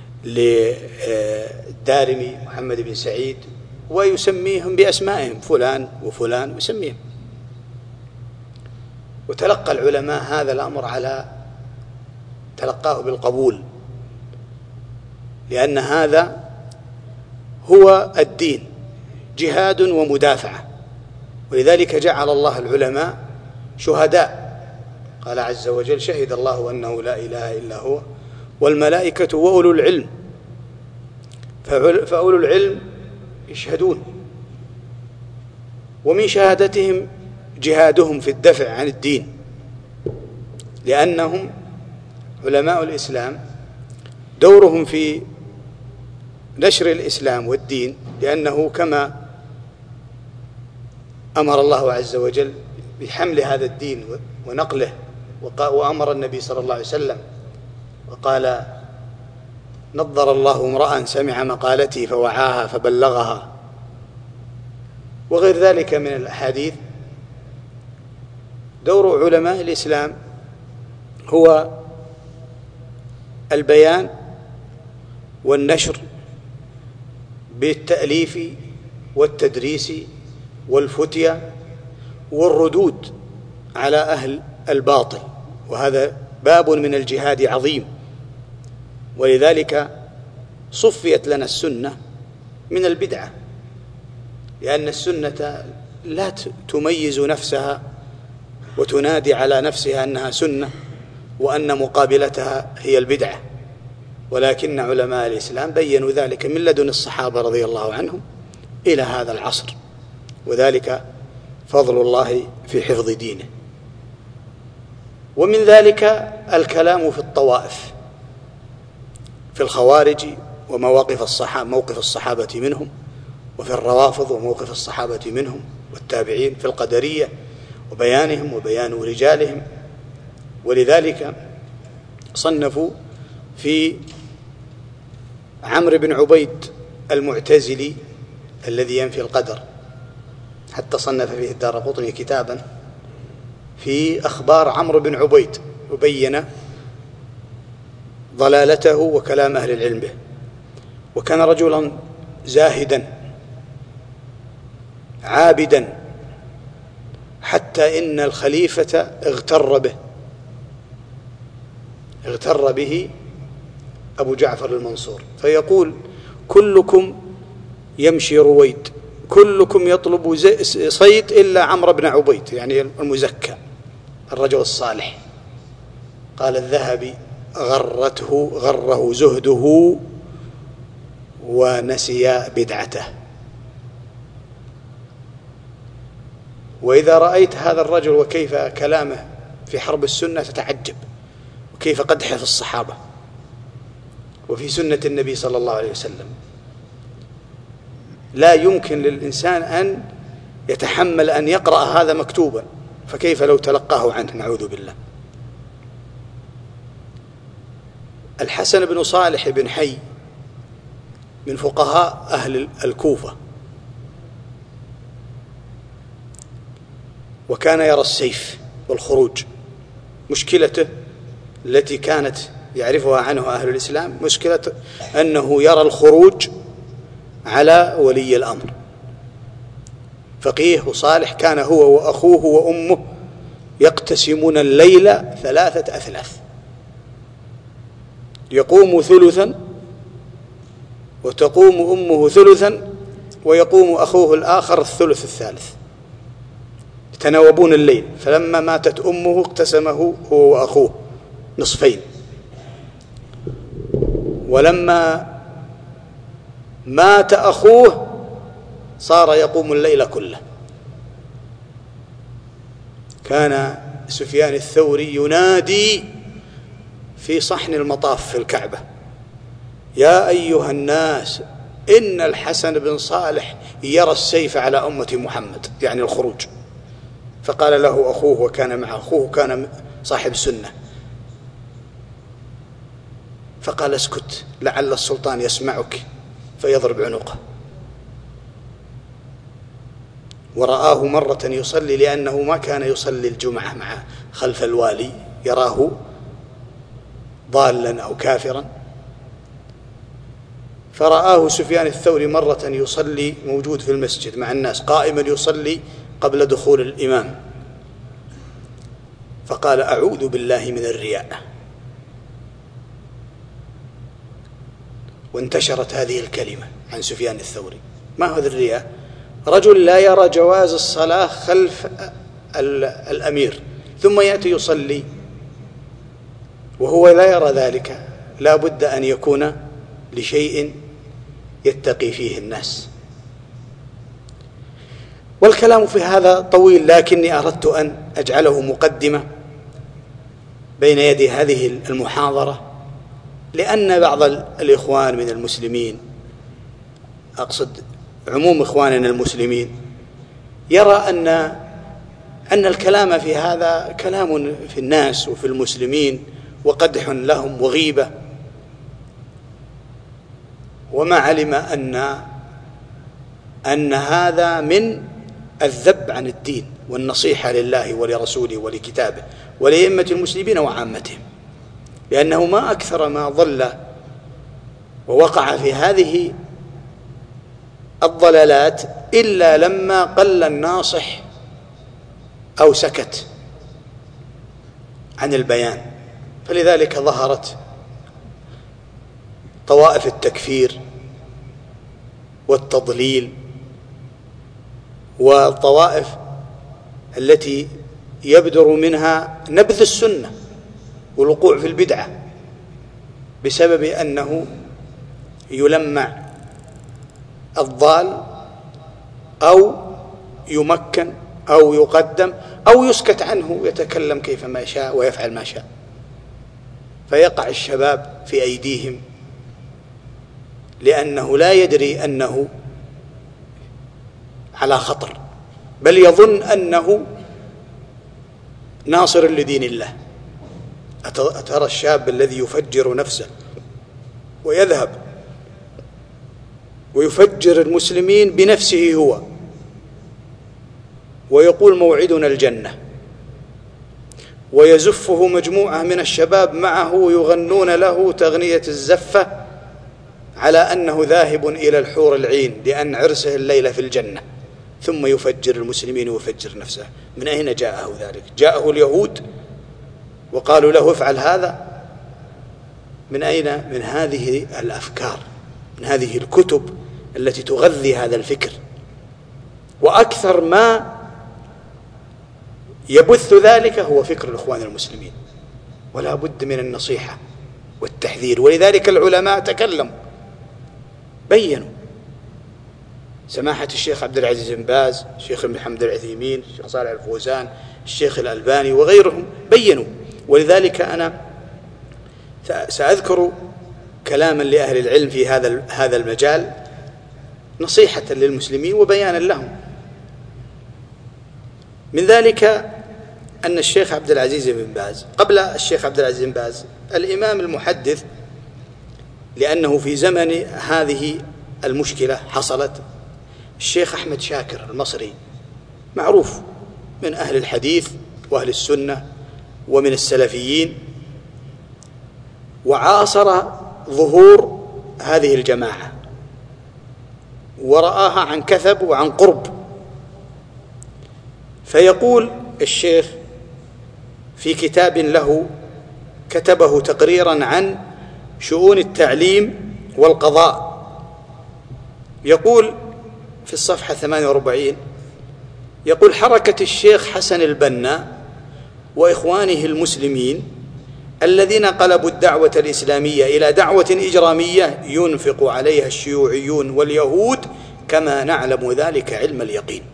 [SPEAKER 2] للدارمي محمد بن سعيد، ويسميهم بأسمائهم، فلان وفلان ويسميهم. وتلقى العلماء هذا الأمر على تلقاه بالقبول، لأن هذا هو الدين، جهاد ومدافعة. ولذلك جعل الله العلماء شهداء. قال عز وجل: شهد الله أنه لا إله إلا هو والملائكة وأولو العلم. فأولو العلم يشهدون، ومن شهادتهم جهادهم في الدفع عن الدين. لأنهم علماء الإسلام دورهم في نشر الإسلام والدين، لأنه كما أمر الله عز وجل بحمل هذا الدين ونقله، وأمر النبي صلى الله عليه وسلم وقال: نضر الله امرأ سمع مقالتي فوعاها فبلغها، وغير ذلك من الأحاديث. دور علماء الإسلام هو البيان والنشر بالتأليف والتدريس والفتية والردود على أهل الباطل، وهذا باب من الجهاد عظيم. ولذلك صفيت لنا السنة من البدعة، لأن السنة لا تميز نفسها وتنادي على نفسها أنها سنة وأن مقابلتها هي البدعة، ولكن علماء الإسلام بيّنوا ذلك من لدن الصحابة رضي الله عنهم إلى هذا العصر، وذلك فضل الله في حفظ دينه. ومن ذلك الكلام في الطوائف، في الخوارج ومواقف الصحابة، موقف الصحابة منهم، وفي الروافض وموقف الصحابة منهم والتابعين، في القدرية وبيانهم وبيان رجالهم. ولذلك صنفوا في عمرو بن عبيد المعتزلي الذي ينفي القدر، حتى صنف فيه الدارقطني كتابا في أخبار عمرو بن عبيد وبين ضلالته وكلام أهل العلم به. وكان رجلا زاهدا عابدا، حتى إن الخليفة اغتر به اغتر به أبو جعفر المنصور، فيقول: كلكم يمشي رويد، كلكم يطلب صيد إلا عمرو بن عبيد، يعني المزكى الرجل الصالح. قال الذهبي: غرته غره زهده ونسي بدعته. وإذا رأيت هذا الرجل وكيف كلامه في حرب السنة تتعجب، وكيف قدح في الصحابة وفي سنة النبي صلى الله عليه وسلم. لا يمكن للإنسان أن يتحمل أن يقرأ هذا مكتوبا، فكيف لو تلقاه عنه؟ نعوذ بالله. الحسن بن صالح بن حي من فقهاء أهل الكوفة، وكان يرى السيف والخروج. مشكلته التي كانت يعرفها عنه أهل الإسلام مشكلة أنه يرى الخروج على ولي الأمر. فقيه وصالح، كان هو وأخوه وأمه يقتسمون الليل ثلاثة أثلاث، يقوم ثلثا وتقوم أمه ثلثا ويقوم أخوه الآخر الثلث الثالث، يتناوبون الليل. فلما ماتت أمه اقتسمه هو وأخوه نصفين، ولما مات أخوه صار يقوم الليل كله. كان سفيان الثوري ينادي في صحن المطاف في الكعبة: يا أيها الناس إن الحسن بن صالح يرى السيف على أمة محمد، يعني الخروج. فقال له أخوه، وكان مع أخوه كان صاحب سنة، فقال: اسكت لعل السلطان يسمعك فيضرب عنقه. ورآه مرة يصلي، لأنه ما كان يصلي الجمعة مع خلف الوالي، يراه ضالا أو كافرا. فرآه سفيان الثوري مرة يصلي موجود في المسجد مع الناس، قائما يصلي قبل دخول الإمام، فقال: أعوذ بالله من الرياء. وانتشرت هذه الكلمة عن سفيان الثوري. ما هو الرياء؟ رجل لا يرى جواز الصلاة خلف الأمير ثم يأتي يصلي وهو لا يرى ذلك، لا بد أن يكون لشيء يتقي فيه الناس. والكلام في هذا طويل، لكني أردت أن أجعله مقدمة بين يدي هذه المحاضرة لأن بعض الإخوان من المسلمين، أقصد عموم إخواننا المسلمين، يرى أن أن الكلام في هذا كلام في الناس وفي المسلمين وقدح لهم وغيبة، وما علم أن أن هذا من الذب عن الدين والنصيحة لله ولرسوله ولكتابه ولأئمة المسلمين وعامتهم، لأنه ما أكثر ما ضل ووقع في هذه الضلالات إلا لما قل الناصح أو سكت عن البيان. فلذلك ظهرت طوائف التكفير والتضليل والطوائف التي يبدر منها نبذ السنة والوقوع في البدعة بسبب أنه يلمع الضال أو يمكن أو يقدم أو يسكت عنه ويتكلم كيفما شاء ويفعل ما شاء، فيقع الشباب في أيديهم لأنه لا يدري أنه على خطر، بل يظن أنه ناصر لدين الله. أترى الشاب الذي يفجر نفسه ويذهب ويفجر المسلمين بنفسه هو ويقول موعدنا الجنة، ويزفه مجموعة من الشباب معه يغنون له تغنية الزفة على أنه ذاهب إلى الحور العين لأن عرسه الليلة في الجنة، ثم يفجر المسلمين ويفجر نفسه. من أين جاءه ذلك؟ جاءه اليهود وقالوا له افعل هذا؟ من أين؟ من هذه الأفكار، من هذه الكتب التي تغذي هذا الفكر. وأكثر ما يبث ذلك هو فكر الإخوان المسلمين، ولا بد من النصيحة والتحذير. ولذلك العلماء تكلموا بينوا، سماحة الشيخ عبد العزيز بن باز، الشيخ محمد العثيمين، الشيخ صالح الفوزان، الشيخ الألباني وغيرهم بينوا. ولذلك أنا سأذكر كلاما لأهل العلم في هذا هذا المجال نصيحة للمسلمين وبيانا لهم. من ذلك أن الشيخ عبد العزيز بن باز، قبل الشيخ عبد العزيز بن باز الإمام المحدث، لأنه في زمن هذه المشكلة حصلت، الشيخ أحمد شاكر المصري معروف من أهل الحديث وأهل السنة ومن السلفيين، وعاصر ظهور هذه الجماعة ورآها عن كثب وعن قرب. فيقول الشيخ في كتاب له كتبه تقريرا عن شؤون التعليم والقضاء، يقول في الصفحة ثمانية وأربعين، يقول حركة الشيخ حسن البنا وإخوانه المسلمين الذين قلبوا الدعوة الإسلامية إلى دعوة إجرامية ينفق عليها الشيوعيون واليهود كما نعلم ذلك علم اليقين.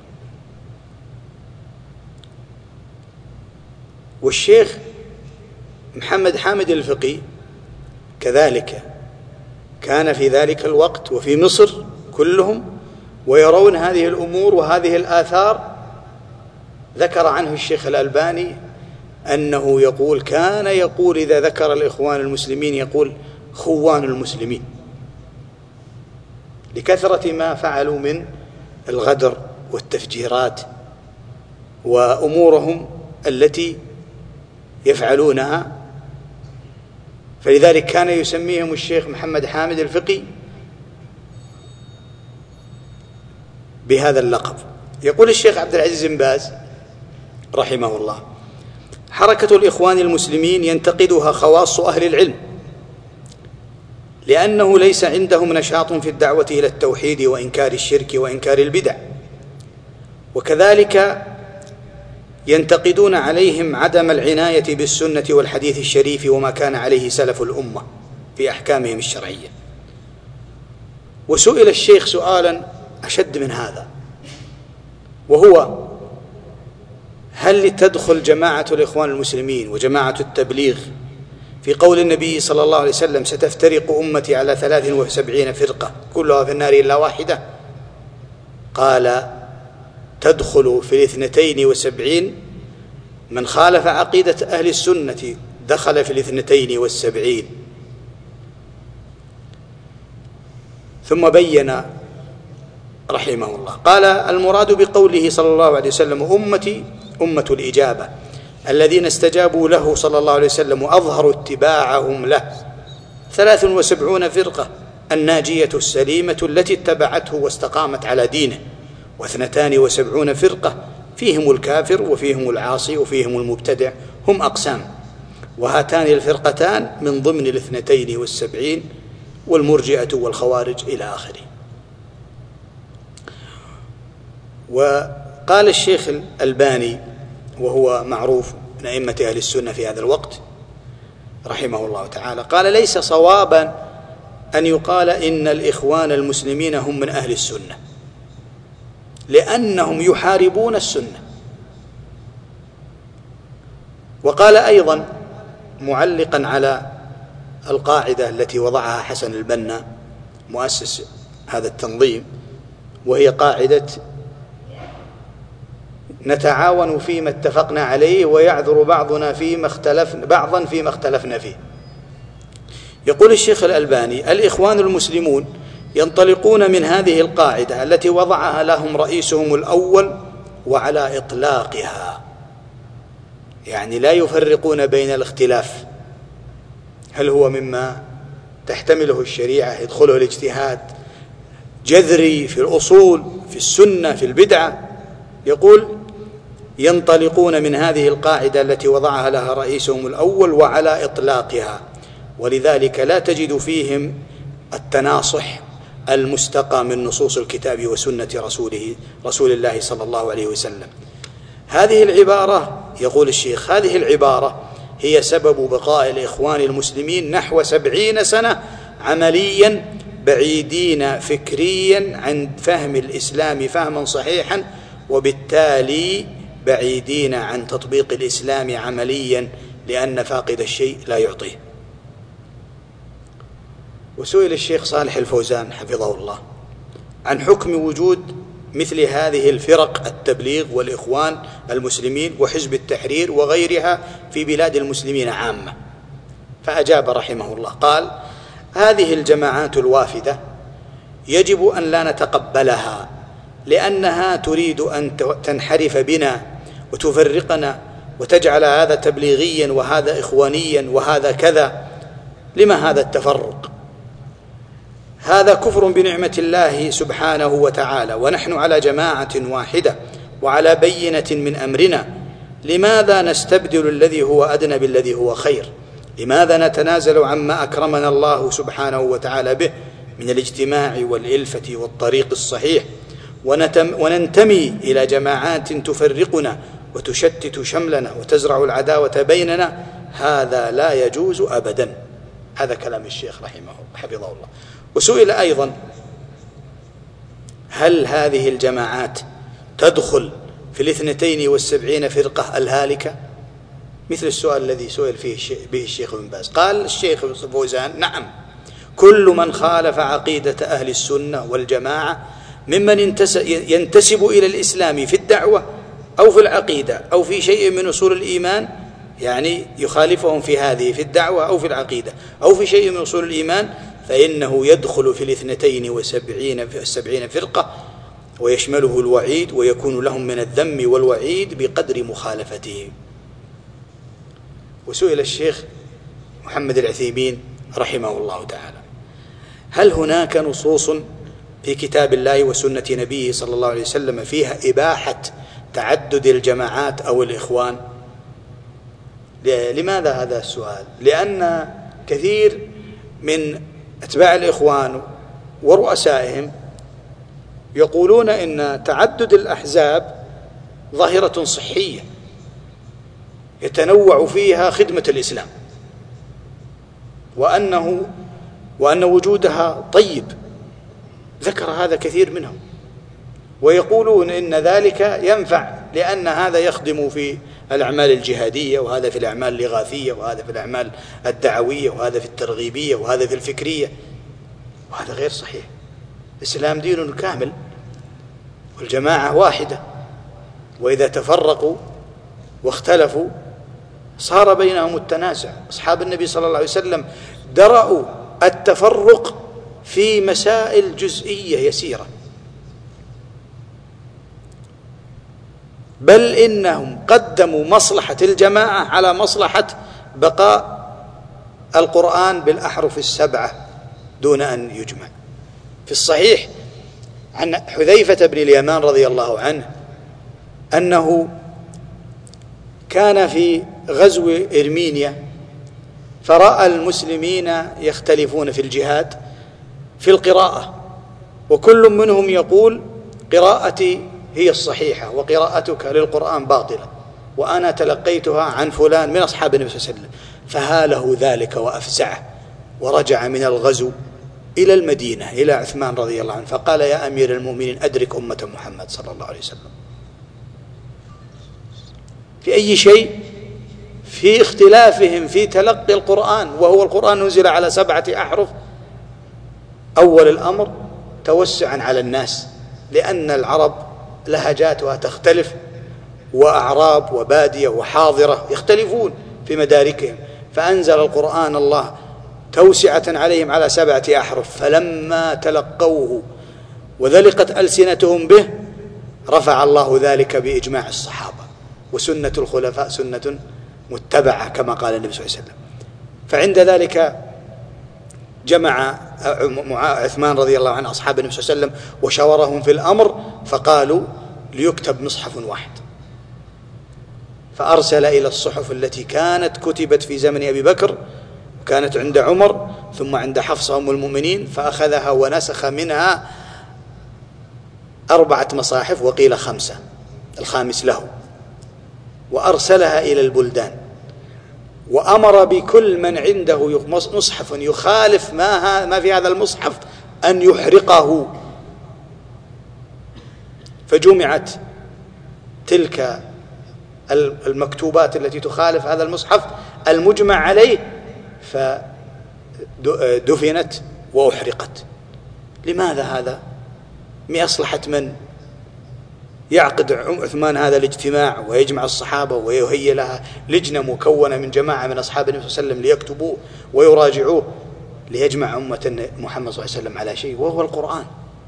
[SPEAKER 2] والشيخ محمد حامد الفقي كذلك كان في ذلك الوقت وفي مصر كلهم ويرون هذه الأمور وهذه الآثار. ذكر عنه الشيخ الألباني أنه يقول كان يقول إذا ذكر الإخوان المسلمين يقول خوان المسلمين، لكثرة ما فعلوا من الغدر والتفجيرات وأمورهم التي يفعلونها. فلذلك كان يسميهم الشيخ محمد حامد الفقي بهذا اللقب. يقول الشيخ عبد العزيز بن باز رحمه الله حركة الإخوان المسلمين ينتقدها خواص أهل العلم لأنه ليس عندهم نشاط في الدعوة إلى التوحيد وإنكار الشرك وإنكار البدع، وكذلك ينتقدون عليهم عدم العناية بالسنة والحديث الشريف وما كان عليه سلف الأمة في أحكامهم الشرعية. وسئل الشيخ سؤالا أشد من هذا، وهو هل تدخل جماعة الإخوان المسلمين وجماعة التبليغ في قول النبي صلى الله عليه وسلم ستفترق أمتي على ثلاث وسبعين فرقة كلها في النار إلا واحدة؟ قال تدخل في الاثنتين وسبعين، من خالف عقيدة أهل السنة دخل في الاثنتين والسبعين. ثم بين رحمه الله قال المراد بقوله صلى الله عليه وسلم أمتي أمة الإجابة الذين استجابوا له صلى الله عليه وسلم وأظهروا اتباعهم له ثلاث وسبعون فرقة الناجية السليمة التي اتبعته واستقامت على دينه، واثنتان وسبعون فرقة فيهم الكافر وفيهم العاصي وفيهم المبتدع، هم أقسام، وهاتان الفرقتان من ضمن الاثنتين والسبعين، والمرجئة والخوارج إلى آخره. وقال الشيخ الألباني وهو معروف من أئمة أهل السنة في هذا الوقت رحمه الله تعالى، قال ليس صوابا أن يقال إن الإخوان المسلمين هم من أهل السنة، لأنهم يحاربون السنة. وقال أيضا معلقا على القاعدة التي وضعها حسن البنا مؤسس هذا التنظيم، وهي قاعدة نتعاون فيما اتفقنا عليه ويعذر بعضنا فيما اختلفنا بعضا فيما اختلفنا فيه. يقول الشيخ الألباني الإخوان المسلمون ينطلقون من هذه القاعدة التي وضعها لهم رئيسهم الأول وعلى إطلاقها، يعني لا يفرقون بين الاختلاف، هل هو مما تحتمله الشريعة يدخله الاجتهاد جذري في الأصول في السنة في البدعة. يقول ينطلقون من هذه القاعدة التي وضعها لها رئيسهم الأول وعلى إطلاقها، ولذلك لا تجد فيهم التناصح المستقى من نصوص الكتاب وسنة رسوله رسول الله صلى الله عليه وسلم. هذه العبارة يقول الشيخ هذه العبارة هي سبب بقاء الإخوان المسلمين نحو سبعين سنة عمليا بعيدين فكريا عن فهم الإسلام فهما صحيحا، وبالتالي بعيدين عن تطبيق الإسلام عمليا، لأن فاقد الشيء لا يعطيه. وسئل الشيخ صالح الفوزان حفظه الله عن حكم وجود مثل هذه الفرق التبليغ والإخوان المسلمين وحزب التحرير وغيرها في بلاد المسلمين عامة، فأجاب رحمه الله قال هذه الجماعات الوافدة يجب أن لا نتقبلها، لأنها تريد أن تنحرف بنا وتفرقنا وتجعل هذا تبليغيا وهذا إخوانيا وهذا كذا. لما هذا التفرق؟ هذا كفر بنعمة الله سبحانه وتعالى، ونحن على جماعة واحدة وعلى بينة من أمرنا. لماذا نستبدل الذي هو أدنى بالذي هو خير؟ لماذا نتنازل عما أكرمنا الله سبحانه وتعالى به من الاجتماع والإلفة والطريق الصحيح، وننتمي إلى جماعات تفرقنا وتشتت شملنا وتزرع العداوة بيننا؟ هذا لا يجوز أبدا. هذا كلام الشيخ رحمه حفظه الله. وسئل أيضا هل هذه الجماعات تدخل في الاثنتين والسبعين فرقة الهالكة؟ مثل السؤال الذي سئل فيه به الشيخ ابن باز. قال الشيخ فوزان نعم، كل من خالف عقيدة أهل السنة والجماعة ممن ينتسب إلى الإسلام في الدعوة أو في العقيدة أو في شيء من أصول الإيمان، يعني يخالفهم في هذه في الدعوة أو في العقيدة أو في شيء من أصول الإيمان، فإنه يدخل في الاثنتين وسبعين في السبعين فرقة، ويشمله الوعيد ويكون لهم من الذم والوعيد بقدر مخالفتهم. وسئل الشيخ محمد العثيمين رحمه الله تعالى هل هناك نصوص في كتاب الله وسنة نبيه صلى الله عليه وسلم فيها إباحة تعدد الجماعات أو الإخوان؟ لماذا هذا السؤال؟ لأن كثير من أتباع الإخوان ورؤسائهم يقولون إن تعدد الأحزاب ظاهرة صحية يتنوع فيها خدمة الإسلام، وأنه وأن وجودها طيب. ذكر هذا كثير منهم، ويقولون إن ذلك ينفع لأن هذا يخدم في الأعمال الجهادية، وهذا في الأعمال الإغاثية، وهذا في الأعمال الدعوية، وهذا في الترغيبية، وهذا في الفكرية، وهذا غير صحيح. الإسلام دين كامل والجماعة واحدة، وإذا تفرقوا واختلفوا صار بينهم التنازع. أصحاب النبي صلى الله عليه وسلم درأوا التفرق في مسائل جزئية يسيرة، بل إنهم قدموا مصلحة الجماعة على مصلحة بقاء القرآن بالأحرف السبعة دون أن يجمع. في الصحيح عن حذيفة بن اليمان رضي الله عنه أنه كان في غزو إرمينيا فرأى المسلمين يختلفون في الجهاد في القراءة، وكل منهم يقول قراءتي هي الصحيحة وقراءتك للقرآن باطلة، وأنا تلقيتها عن فلان من أصحاب النبي صلى الله عليه وسلم. فهاله ذلك وأفزعه، ورجع من الغزو إلى المدينة إلى عثمان رضي الله عنه فقال: يا أمير المؤمنين أدرك أمة محمد صلى الله عليه وسلم في أي شيء؟ في اختلافهم في تلقي القرآن، وهو القرآن نزل على سبعة أحرف. أول الأمر توسعا على الناس، لأن العرب لهجاتها تختلف، وأعراب وبادية وحاضرة يختلفون في مداركهم، فأنزل القرآن الله توسعة عليهم على سبعة أحرف. فلما تلقوه وذلقت ألسنتهم به رفع الله ذلك بإجماع الصحابة، وسنة الخلفاء سنة متبعة كما قال النبي صلى الله عليه وسلم. فعند ذلك جمع عثمان رضي الله عنه أصحاب النبي صلى الله عليه وسلم وشاورهم في الأمر، فقالوا ليكتب مصحف واحد، فأرسل إلى الصحف التي كانت كتبت في زمن أبي بكر وكانت عند عمر ثم عند حفصة أم المؤمنين، فأخذها ونسخ منها أربعة مصاحف وقيل خمسة، الخامس له، وأرسلها إلى البلدان، وأمر بكل من عنده مصحف يخالف ما, ما في هذا المصحف أن يحرقه. فجمعت تلك المكتوبات التي تخالف هذا المصحف المجمع عليه فدفنت وأحرقت. لماذا هذا؟ لمصلحة من؟ يعقد عثمان هذا الاجتماع ويجمع الصحابة ويهيئ لها لجنة مكونة من جماعة من أصحاب النبي صلى الله عليه وسلم ليكتبوه ويراجعوه، ليجمع أمة محمد صلى الله عليه وسلم على شيء وهو القرآن.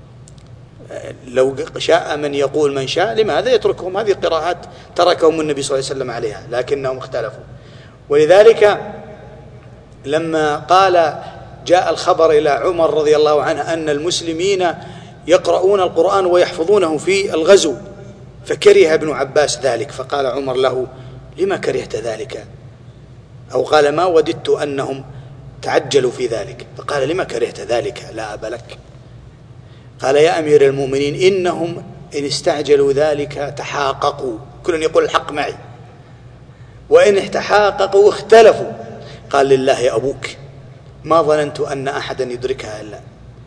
[SPEAKER 2] لو شاء من يقول من شاء لماذا يتركهم؟ هذه قراءات تركهم النبي صلى الله عليه وسلم عليها، لكنهم اختلفوا. ولذلك لما قال جاء الخبر إلى عمر رضي الله عنه أن المسلمين يقرؤون القرآن ويحفظونه في الغزو، فكره ابن عباس ذلك، فقال عمر له: لما كرهت ذلك؟ أو قال: ما وددت أنهم تعجلوا في ذلك. فقال: لما كرهت ذلك؟ لا أبا لك. قال: يا أمير المؤمنين إنهم إن استعجلوا ذلك تحاققوا، كل يقول الحق معي، وإن تحاققوا اختلفوا. قال: لله أبوك ما ظننت أن أحدا يدركها إلا.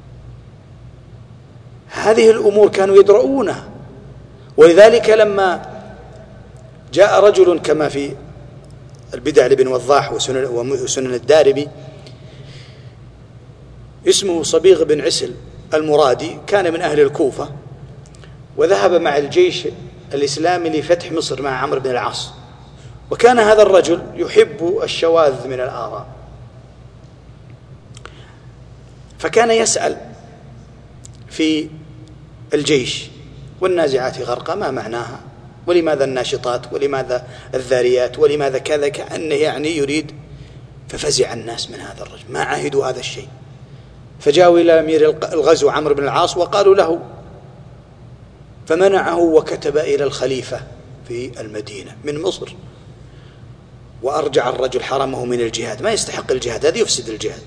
[SPEAKER 2] هذه الأمور كانوا يدرؤونها. ولذلك لما جاء رجل كما في البدع لابن وضاح وسنن الدارمي اسمه صبيغ بن عسل المرادي، كان من أهل الكوفة، وذهب مع الجيش الإسلامي لفتح مصر مع عمرو بن العاص، وكان هذا الرجل يحب الشواذ من الآراء، فكان يسأل في الجيش: والنازعات غرقا ما معناها؟ ولماذا الناشطات؟ ولماذا الذاريات؟ ولماذا كذا؟ كأنه يعني يريد. ففزع الناس من هذا الرجل، ما عهدوا هذا الشيء. فجاءوا إلى أمير الغزو عمرو بن العاص وقالوا له، فمنعه وكتب إلى الخليفة في المدينة من مصر، وأرجع الرجل حرمه من الجهاد. ما يستحق الجهاد، هذا يفسد الجهاد،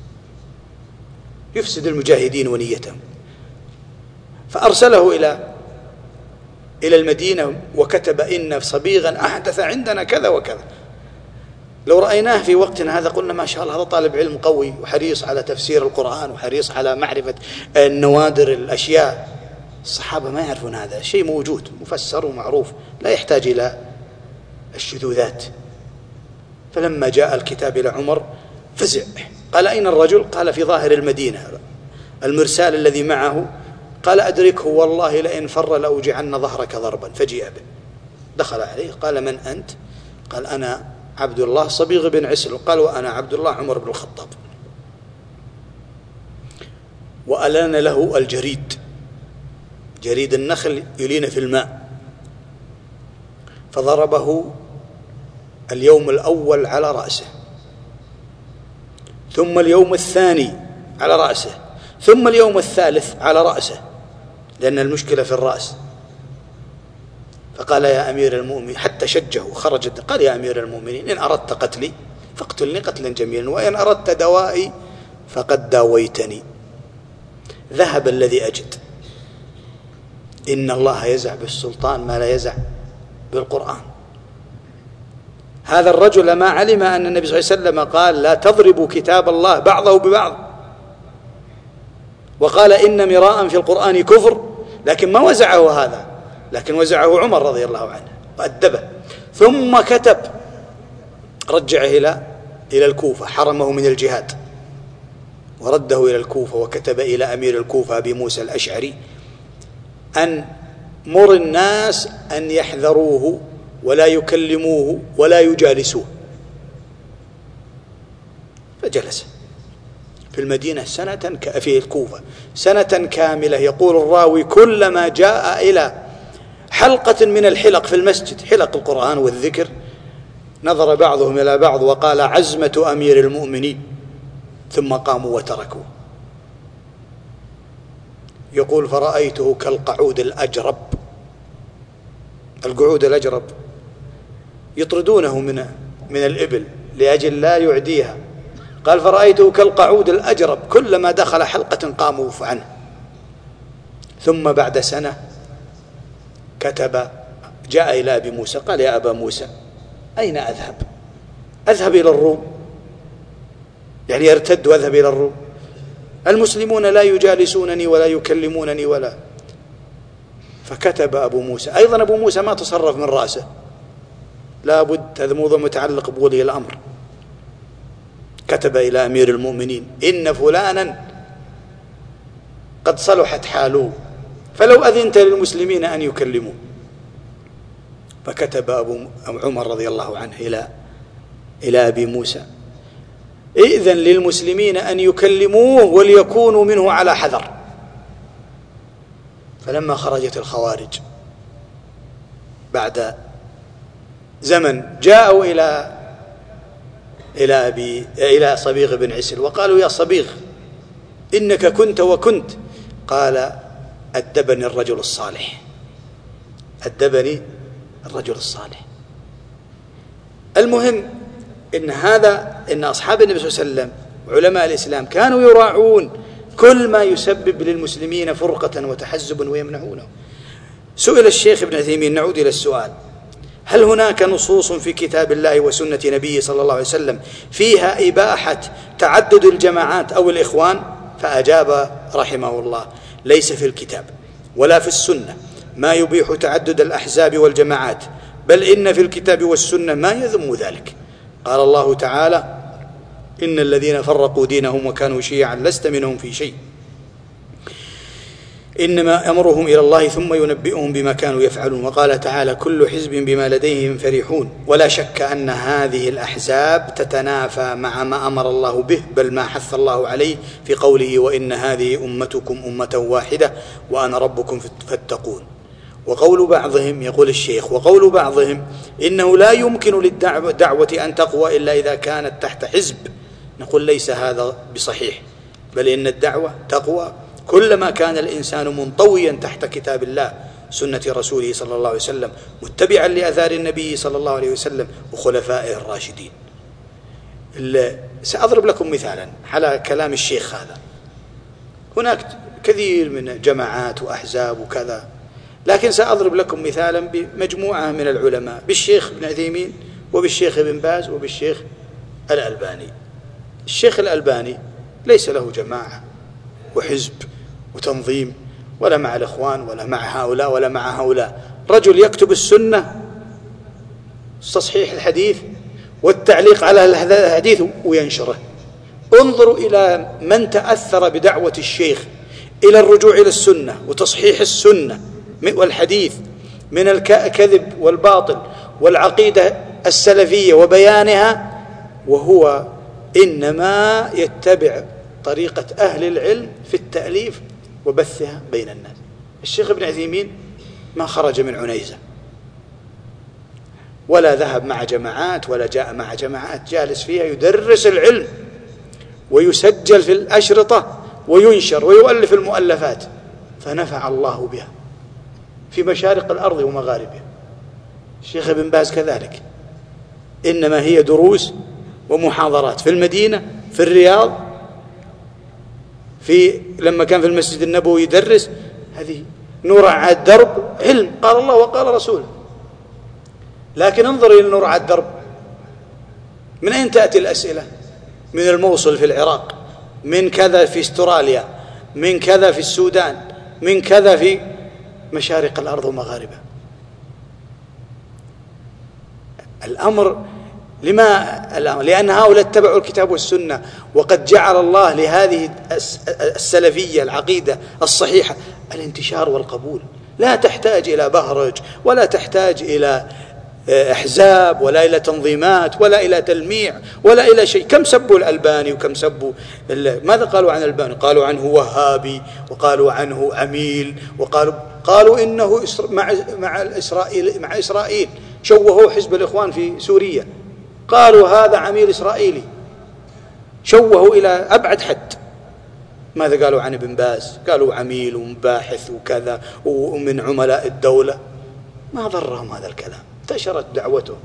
[SPEAKER 2] يفسد المجاهدين ونيتهم. فأرسله إلى إلى المدينة وكتب: إن صبيغا أحدث عندنا كذا وكذا. لو رأيناه في وقتنا هذا قلنا ما شاء الله هذا طالب علم قوي وحريص على تفسير القرآن وحريص على معرفة النوادر الأشياء. الصحابة ما يعرفون هذا شيء موجود مفسر ومعروف لا يحتاج إلى الشذوذات. فلما جاء الكتاب إلى عمر فزع، قال أين الرجل؟ قال في ظاهر المدينة. المرسال الذي معه قال أدركه والله لئن فر لأوجعن ظهرك ضربا، فجيء به. دخل عليه قال من أنت؟ قال أنا عبد الله صبيغ بن عسل. قال وأنا عبد الله عمر بن الخطاب. وألان له الجريد، جريد النخل يلين في الماء، فضربه اليوم الأول على رأسه، ثم اليوم الثاني على رأسه، ثم اليوم الثالث على رأسه، لأن المشكلة في الرأس. فقال يا أمير المؤمنين، حتى شجه خرج، قال يا أمير المؤمنين إن أردت قتلي فاقتلني قتلا جميلا، وإن أردت دوائي فقد داويتني. ذهب الذي أجد. إن الله يزع بالسلطان ما لا يزع بالقرآن. هذا الرجل ما علم أن النبي صلى الله عليه وسلم قال لا تضربوا كتاب الله بعضه ببعض، وقال إن مراء في القرآن كفر، لكن ما وزعه هذا، لكن وزعه عمر رضي الله عنه وأدبه. ثم كتب رجعه إلى إلى الكوفة، حرمه من الجهاد ورده إلى الكوفة، وكتب إلى أمير الكوفة أبي موسى الأشعري أن مر الناس أن يحذروه ولا يكلموه ولا يجالسوه. فجلس في المدينة سنة في الكوفة سنة كاملة. يقول الراوي كلما جاء إلى حلقة من الحلق في المسجد، حلق القرآن والذكر، نظر بعضهم إلى بعض وقال عزمة أمير المؤمنين، ثم قاموا وتركوا. يقول فرأيته كالقعود الأجرب. القعود الأجرب يطردونه من من الإبل لأجل لا يعديها. قال فرأيته كالقعود الأجرب، كلما دخل حلقة قاموا عنه. ثم بعد سنة كتب، جاء إلى أبي موسى قال يا أبا موسى أين أذهب؟ أذهب إلى الروم، يعني يرتد وأذهب إلى الروم. المسلمون لا يجالسونني ولا يكلمونني ولا. فكتب أبو موسى، أيضا أبو موسى ما تصرف من رأسه، لا بد، هذا موضوع متعلق بولي الأمر. كتب إلى أمير المؤمنين إن فلانا قد صلحت حاله، فلو أذنت للمسلمين أن يكلموه. فكتب أبو عمر رضي الله عنه إلى إلى أبي موسى إذن للمسلمين أن يكلموه وليكونوا منه على حذر. فلما خرجت الخوارج بعد زمن جاءوا إلى إلى أبي إلى صبيغ بن عسل وقالوا يا صبيغ إنك كنت وكنت. قال أدبني الرجل الصالح، أدبني الرجل الصالح. المهم إن هذا إن أصحاب النبي صلى الله عليه وسلم وعلماء الإسلام كانوا يراعون كل ما يسبب للمسلمين فرقة وتحزبا ويمنعونه. سئل الشيخ ابن عثيمين، نعود إلى السؤال، هل هناك نصوص في كتاب الله وسنة نبيه صلى الله عليه وسلم فيها إباحة تعدد الجماعات أو الإخوان؟ فأجاب رحمه الله ليس في الكتاب ولا في السنة ما يبيح تعدد الأحزاب والجماعات، بل إن في الكتاب والسنة ما يذم ذلك. قال الله تعالى إن الذين فرقوا دينهم وكانوا شيعا لست منهم في شيء، إنما أمرهم إلى الله ثم ينبئهم بما كانوا يفعلون. وقال تعالى كل حزب بما لديهم فرحون. ولا شك أن هذه الأحزاب تتنافى مع ما أمر الله به، بل ما حث الله عليه في قوله وإن هذه أمتكم أمة واحدة وأنا ربكم فاتقون. وقول بعضهم، يقول الشيخ، وقول بعضهم إنه لا يمكن للدعوة أن تقوى إلا إذا كانت تحت حزب، نقول ليس هذا بصحيح، بل إن الدعوة تقوى كلما كان الإنسان منطويا تحت كتاب الله سنة رسوله صلى الله عليه وسلم، متبعا لآثار النبي صلى الله عليه وسلم وخلفائه الراشدين. سأضرب لكم مثالا على كلام الشيخ هذا. هناك كثير من جماعات وأحزاب وكذا، لكن سأضرب لكم مثالا بمجموعة من العلماء، بالشيخ ابن عثيمين وبالشيخ ابن باز وبالشيخ الألباني. الشيخ الألباني ليس له جماعة وحزب وتنظيم ولا مع الإخوان ولا مع هؤلاء ولا مع هؤلاء. رجل يكتب السنة، تصحيح الحديث والتعليق على الحديث وينشره. انظروا إلى من تأثر بدعوة الشيخ إلى الرجوع إلى السنة وتصحيح السنة والحديث من الكذب والباطل والعقيدة السلفية وبيانها، وهو إنما يتبع طريقة أهل العلم في التأليف وبثها بين الناس. الشيخ ابن عثيمين ما خرج من عنيزة ولا ذهب مع جماعات ولا جاء مع جماعات، جالس فيها يدرس العلم ويسجل في الأشرطة وينشر ويؤلف المؤلفات، فنفع الله بها في مشارق الأرض ومغاربها. الشيخ ابن باز كذلك، إنما هي دروس ومحاضرات في المدينة، في الرياض، في لما كان في المسجد النبوي يدرس، هذه نور على الدرب علم، قال الله وقال رسوله. لكن انظر إلى النور على الدرب، من أين تأتي الأسئلة؟ من الموصل في العراق، من كذا في استراليا، من كذا في السودان، من كذا في مشارق الأرض ومغاربها. الأمر لما الأمر؟ لأن هؤلاء اتبعوا الكتاب والسنة، وقد جعل الله لهذه السلفية العقيدة الصحيحة الانتشار والقبول، لا تحتاج إلى بهرج ولا تحتاج إلى أحزاب ولا إلى تنظيمات ولا إلى تلميع ولا إلى شيء. كم سبوا الألباني وكم سبوا، ماذا قالوا عن الألباني؟ قالوا عنه وهابي، وقالوا عنه عميل، وقالوا قالوا إنه مع مع الإسرائيل مع إسرائيل، شوهوا حزب الإخوان في سوريا، قالوا هذا عميل إسرائيلي، شوهوا إلى أبعد حد. ماذا قالوا عن ابن باز؟ قالوا عميل ومباحث وكذا ومن عملاء الدولة. ما ضرهم هذا الكلام، انتشرت دعوته.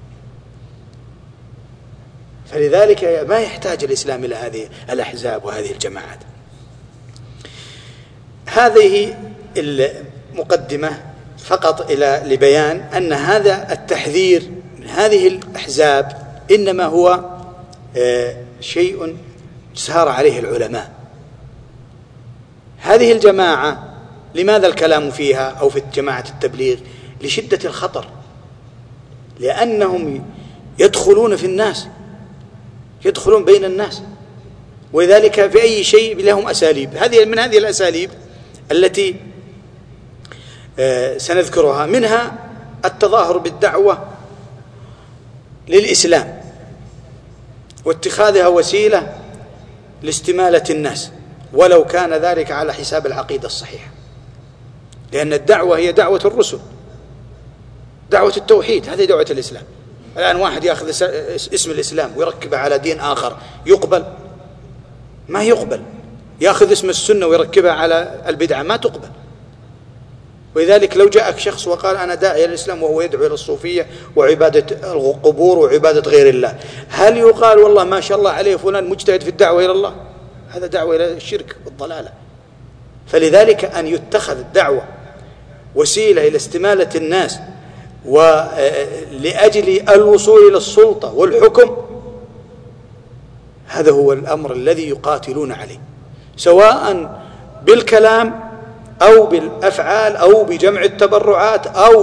[SPEAKER 2] فلذلك ما يحتاج الإسلام إلى هذه الأحزاب وهذه الجماعات. هذه المقدمة فقط إلى لبيان أن هذا التحذير من هذه الأحزاب إنما هو شيء سار عليه العلماء. هذه الجماعة لماذا الكلام فيها أو في جماعة التبليغ؟ لشدة الخطر، لأنهم يدخلون في الناس، يدخلون بين الناس، ولذلك في أي شيء لهم أساليب. هذه من هذه الأساليب التي سنذكرها، منها التظاهر بالدعوة للإسلام واتخاذها وسيلة لاستمالة الناس، ولو كان ذلك على حساب العقيدة الصحيحة، لأن الدعوة هي دعوة الرسل، دعوة التوحيد، هذه دعوة الإسلام. الآن واحد يأخذ اسم الإسلام ويركبه على دين آخر، يقبل؟ ما يقبل. يأخذ اسم السنة ويركبها على البدعة، ما تقبل. ولذلك لو جاءك شخص وقال أنا داعي إلى الإسلام وهو يدعو إلى الصوفية وعبادة القبور وعبادة غير الله، هل يقال والله ما شاء الله عليه فلان مجتهد في الدعوة إلى الله؟ هذا دعوة إلى الشرك والضلالة. فلذلك أن يتخذ الدعوة وسيلة إلى استمالة الناس ولأجل الوصول إلى السلطة والحكم، هذا هو الأمر الذي يقاتلون عليه، سواء بالكلام أو بالأفعال أو بجمع التبرعات أو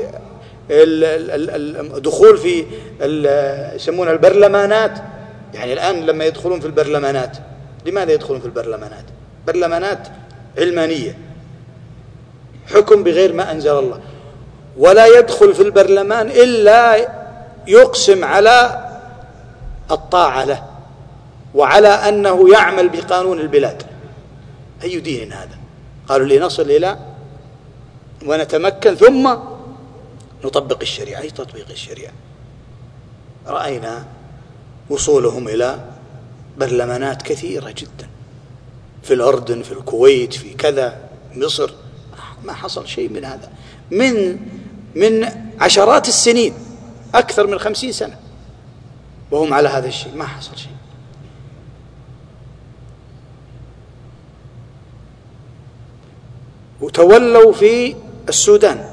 [SPEAKER 2] بالدخول في يسمونها البرلمانات. يعني الآن لما يدخلون في البرلمانات، لماذا يدخلون في البرلمانات؟ برلمانات علمانية، حكم بغير ما أنزل الله، ولا يدخل في البرلمان إلا يقسم على الطاعة له وعلى أنه يعمل بقانون البلاد. أي دين هذا؟ قالوا لنصل إلى ونتمكن ثم نطبق الشريعة. أي تطبيق الشريعة؟ رأينا وصولهم إلى برلمانات كثيرة جدا في الأردن، في الكويت، في كذا، مصر، ما حصل شيء من هذا من من عشرات السنين، أكثر من خمسين سنة وهم على هذا الشيء، ما حصل شيء. وتولوا في السودان،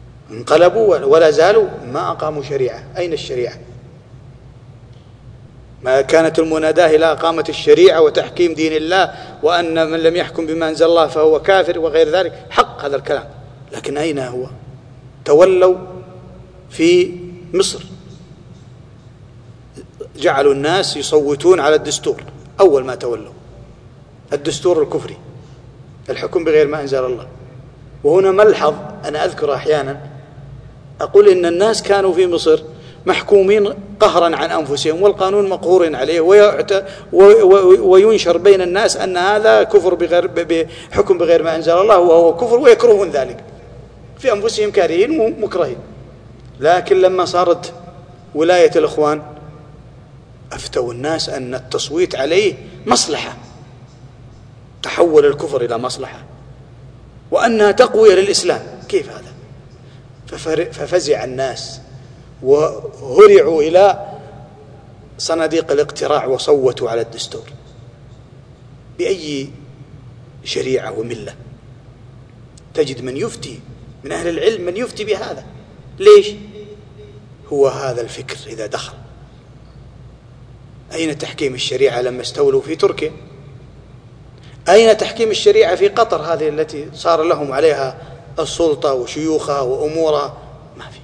[SPEAKER 2] انقلبوا ولا زالوا ما أقاموا شريعة. أين الشريعة؟ ما كانت المناداة إلى إقامة الشريعة وتحكيم دين الله، وأن من لم يحكم بما أنزل الله فهو كافر وغير ذلك، حق هذا الكلام. لكن أين هو؟ تولوا في مصر، جعلوا الناس يصوتون على الدستور. أول ما تولوا الدستور الكفري، الحكم بغير ما أنزل الله. وهنا ملحظ أنا أذكر أحيانا، أقول إن الناس كانوا في مصر محكومين قهرا عن أنفسهم، والقانون مقهور عليه، وينشر بين الناس أن هذا كفر بغير بحكم بغير ما أنزل الله، وهو كفر، ويكرهون ذلك في أنفسهم، كارهين ومكرهين. لكن لما صارت ولاية الإخوان أفتوا الناس أن التصويت عليه مصلحة، تحول الكفر إلى مصلحة، وأنها تقوية للإسلام. كيف هذا؟ ففزع الناس وهرعوا إلى صناديق الاقتراع وصوتوا على الدستور. بأي شريعة وملة تجد من يفتي من أهل العلم من يفتي بهذا؟ ليش؟ هو هذا الفكر إذا دخل. أين تحكيم الشريعة لما استولوا في تركيا؟ أين تحكيم الشريعة في قطر هذه التي صار لهم عليها السلطة وشيوخها وأمورها؟ ما في.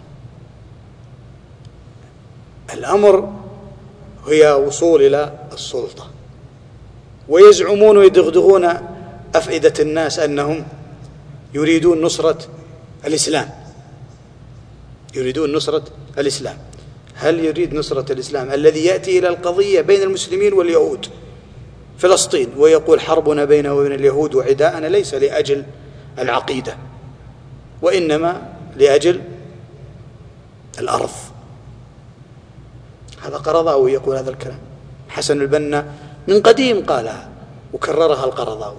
[SPEAKER 2] الأمر هي وصول إلى السلطة، ويزعمون ويدغدغون أفئدة الناس أنهم يريدون نصرة الإسلام، يريدون نصرة الإسلام. هل يريد نصرة الإسلام الذي يأتي إلى القضية بين المسلمين واليهود فلسطين ويقول حربنا بيننا وبين اليهود وعداءنا ليس لأجل العقيدة، وإنما لأجل الأرض؟ هذا قرضاوي يقول هذا الكلام. حسن البنا من قديم قالها وكررها القرضاوي،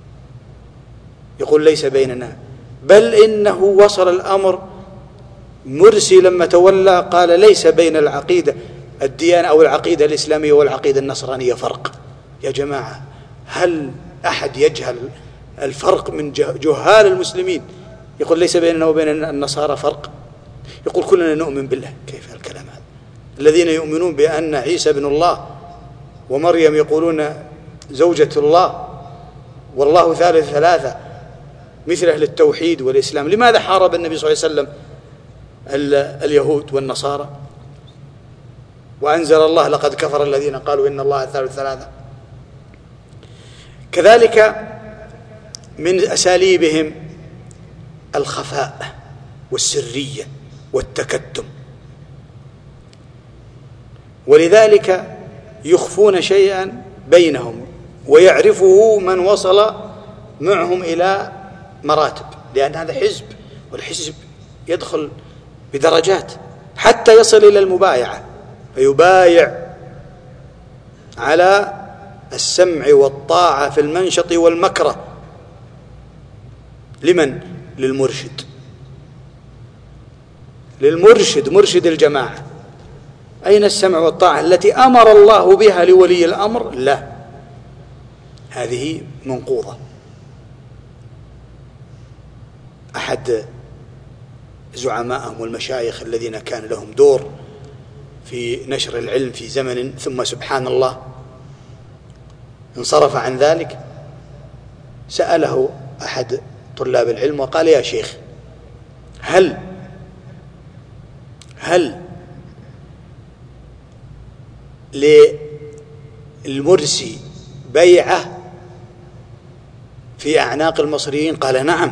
[SPEAKER 2] يقول ليس بيننا، بل إنه وصل الأمر مرسي لما تولى قال ليس بين العقيدة الديانة أو العقيدة الإسلامية والعقيدة النصرانية فرق. يا جماعة، هل أحد يجهل الفرق من جهال المسلمين؟ يقول ليس بيننا وبين النصارى فرق، يقول كلنا نؤمن بالله. كيف الكلام هذا؟ الذين يؤمنون بأن عيسى ابن الله ومريم يقولون زوجة الله والله ثالث ثلاثة، مثل أهل التوحيد والإسلام. لماذا حارب النبي صلى الله عليه وسلم اليهود والنصارى وأنزل الله لقد كفر الذين قالوا إن الله ثالث ثلاثة؟ كذلك من أساليبهم الخفاء والسرية والتكتم، ولذلك يخفون شيئا بينهم ويعرفه من وصل معهم إلى مراتب، لأن هذا حزب، والحزب يدخل بدرجات حتى يصل إلى المبايعة، فيبايع على السمع والطاعة في المنشط والمكره. لمن؟ للمرشد، للمرشد، مرشد الجماعة. أين السمع والطاعة التي أمر الله بها لولي الأمر؟ لا، هذه منقوضة. أحد زعمائهم والمشايخ الذين كان لهم دور في نشر العلم في زمن ثم سبحان الله انصرف عن ذلك، سأله أحد طلاب العلم وقال: يا شيخ، هل هل للمرسي بيعة في أعناق المصريين؟ قال: نعم،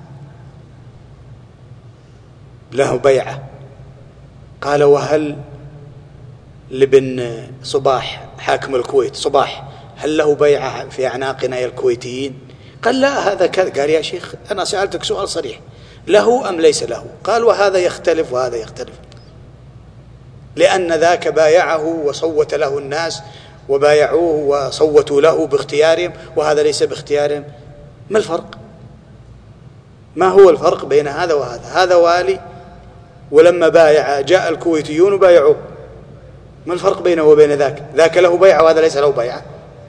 [SPEAKER 2] له بيعة. قال: وهل لابن صباح حاكم الكويت صباح هل له بيعة في أعناقنا يا الكويتيين؟ قال: لا، هذا كذا. قال: يا شيخ، أنا سألتك سؤال صريح، له أم ليس له؟ قال: وهذا يختلف وهذا يختلف، لأن ذاك بايعه وصوت له الناس وبايعوه وصوتوا له باختيارهم، وهذا ليس باختيارهم. ما الفرق؟ ما هو الفرق بين هذا وهذا؟ هذا والي، ولما بايع جاء الكويتيون وبايعوه. ما الفرق بينه وبين ذاك؟ ذاك له بيعة وهذا ليس له بيعة.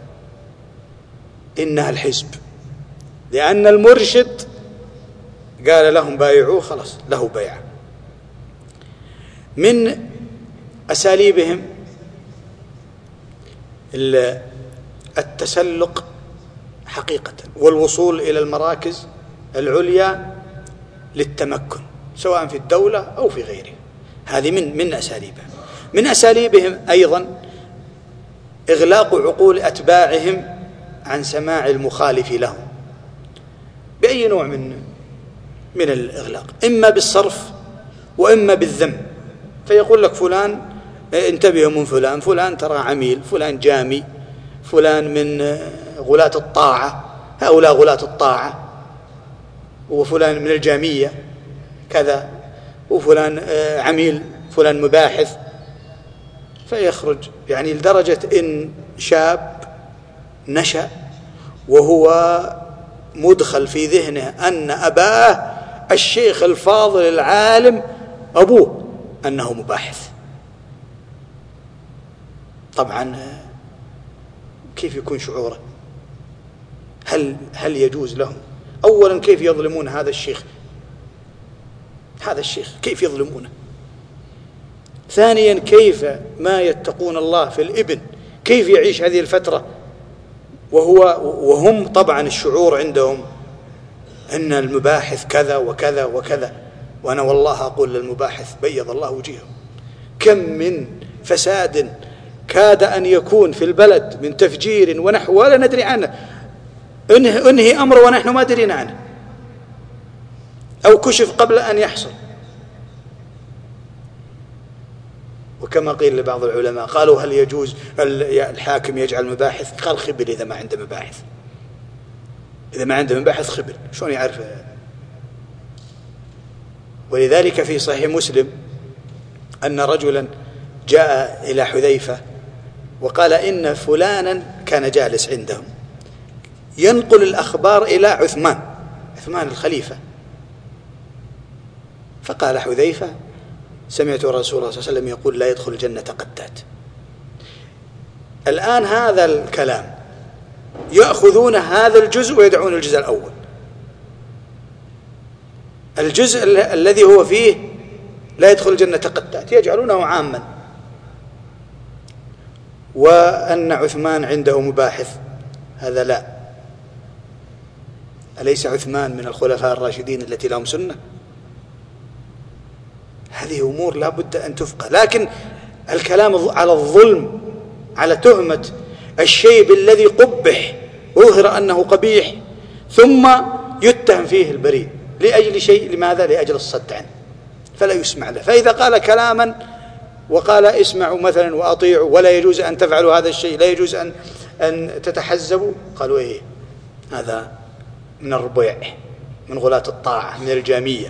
[SPEAKER 2] إنها الحزب، لأن المرشد قال لهم بايعوه، خلاص له بيعة. من أساليبهم التسلق حقيقة والوصول إلى المراكز العليا للتمكن سواء في الدولة أو في غيرها. هذه من من أساليبهم. من أساليبهم أيضا إغلاق عقول أتباعهم عن سماع المخالف لهم بأي نوع من من الإغلاق، إما بالصرف وإما بالذم. فيقول لك فلان انتبهوا من فلان، فلان ترى عميل، فلان جامي، فلان من غلاة الطاعة، هؤلاء غلاة الطاعة، وفلان من الجامية كذا، وفلان عميل، فلان مباحث. فيخرج يعني لدرجة إن شاب نشأ وهو مدخل في ذهنه أن أباه الشيخ الفاضل العالم أبوه أنه مباحث. طبعا كيف يكون شعوره؟ هل هل يجوز لهم؟ أولا كيف يظلمون هذا الشيخ؟ هذا الشيخ كيف يظلمونه؟ ثانيا كيف ما يتقون الله في الابن؟ كيف يعيش هذه الفترة وهو وهم طبعا الشعور عندهم أن المباحث كذا وكذا وكذا. وأنا والله أقول للمباحث بيض الله وجههم، كم من فساد كاد أن يكون في البلد من تفجير ونحو ولا ندري عنه، انهي, انهي أمر ونحن ما درينا عنه، أو كشف قبل أن يحصل. وكما قيل لبعض العلماء قالوا هل يجوز الحاكم يجعل مباحث؟ قال خبل إذا ما عنده مباحث، إذا ما عنده مباحث خبل شلون يعرف؟ ولذلك في صحيح مسلم أن رجلا جاء إلى حذيفة وقال إن فلانا كان جالس عندهم ينقل الأخبار إلى عثمان عثمان الخليفة. فقال حذيفة سمعت رسول الله صلى الله عليه وسلم يقول لا يدخل الجنة قتات. الآن هذا الكلام يأخذون هذا الجزء ويدعون الجزء الأول، الجزء الذي هو فيه لا يدخل الجنة قتات يجعلونه عاما، وأن عثمان عنده مباحث هذا لا. أليس عثمان من الخلفاء الراشدين التي لهم سنة؟ هذه أمور لا بد أن تفقه. لكن الكلام على الظلم، على تهمة الشيء الذي قبح أظهر أنه قبيح ثم يتهم فيه البريء لأجل شيء، لماذا؟ لأجل الصد عنه، فلا يسمع له. فإذا قال كلاما وقال اسمعوا مثلا وأطيعوا ولا يجوز أن تفعلوا هذا الشيء، لا يجوز أن أن تتحزبوا، قالوا إيه هذا من الربيع، من غلاة الطاعة، من الجامية.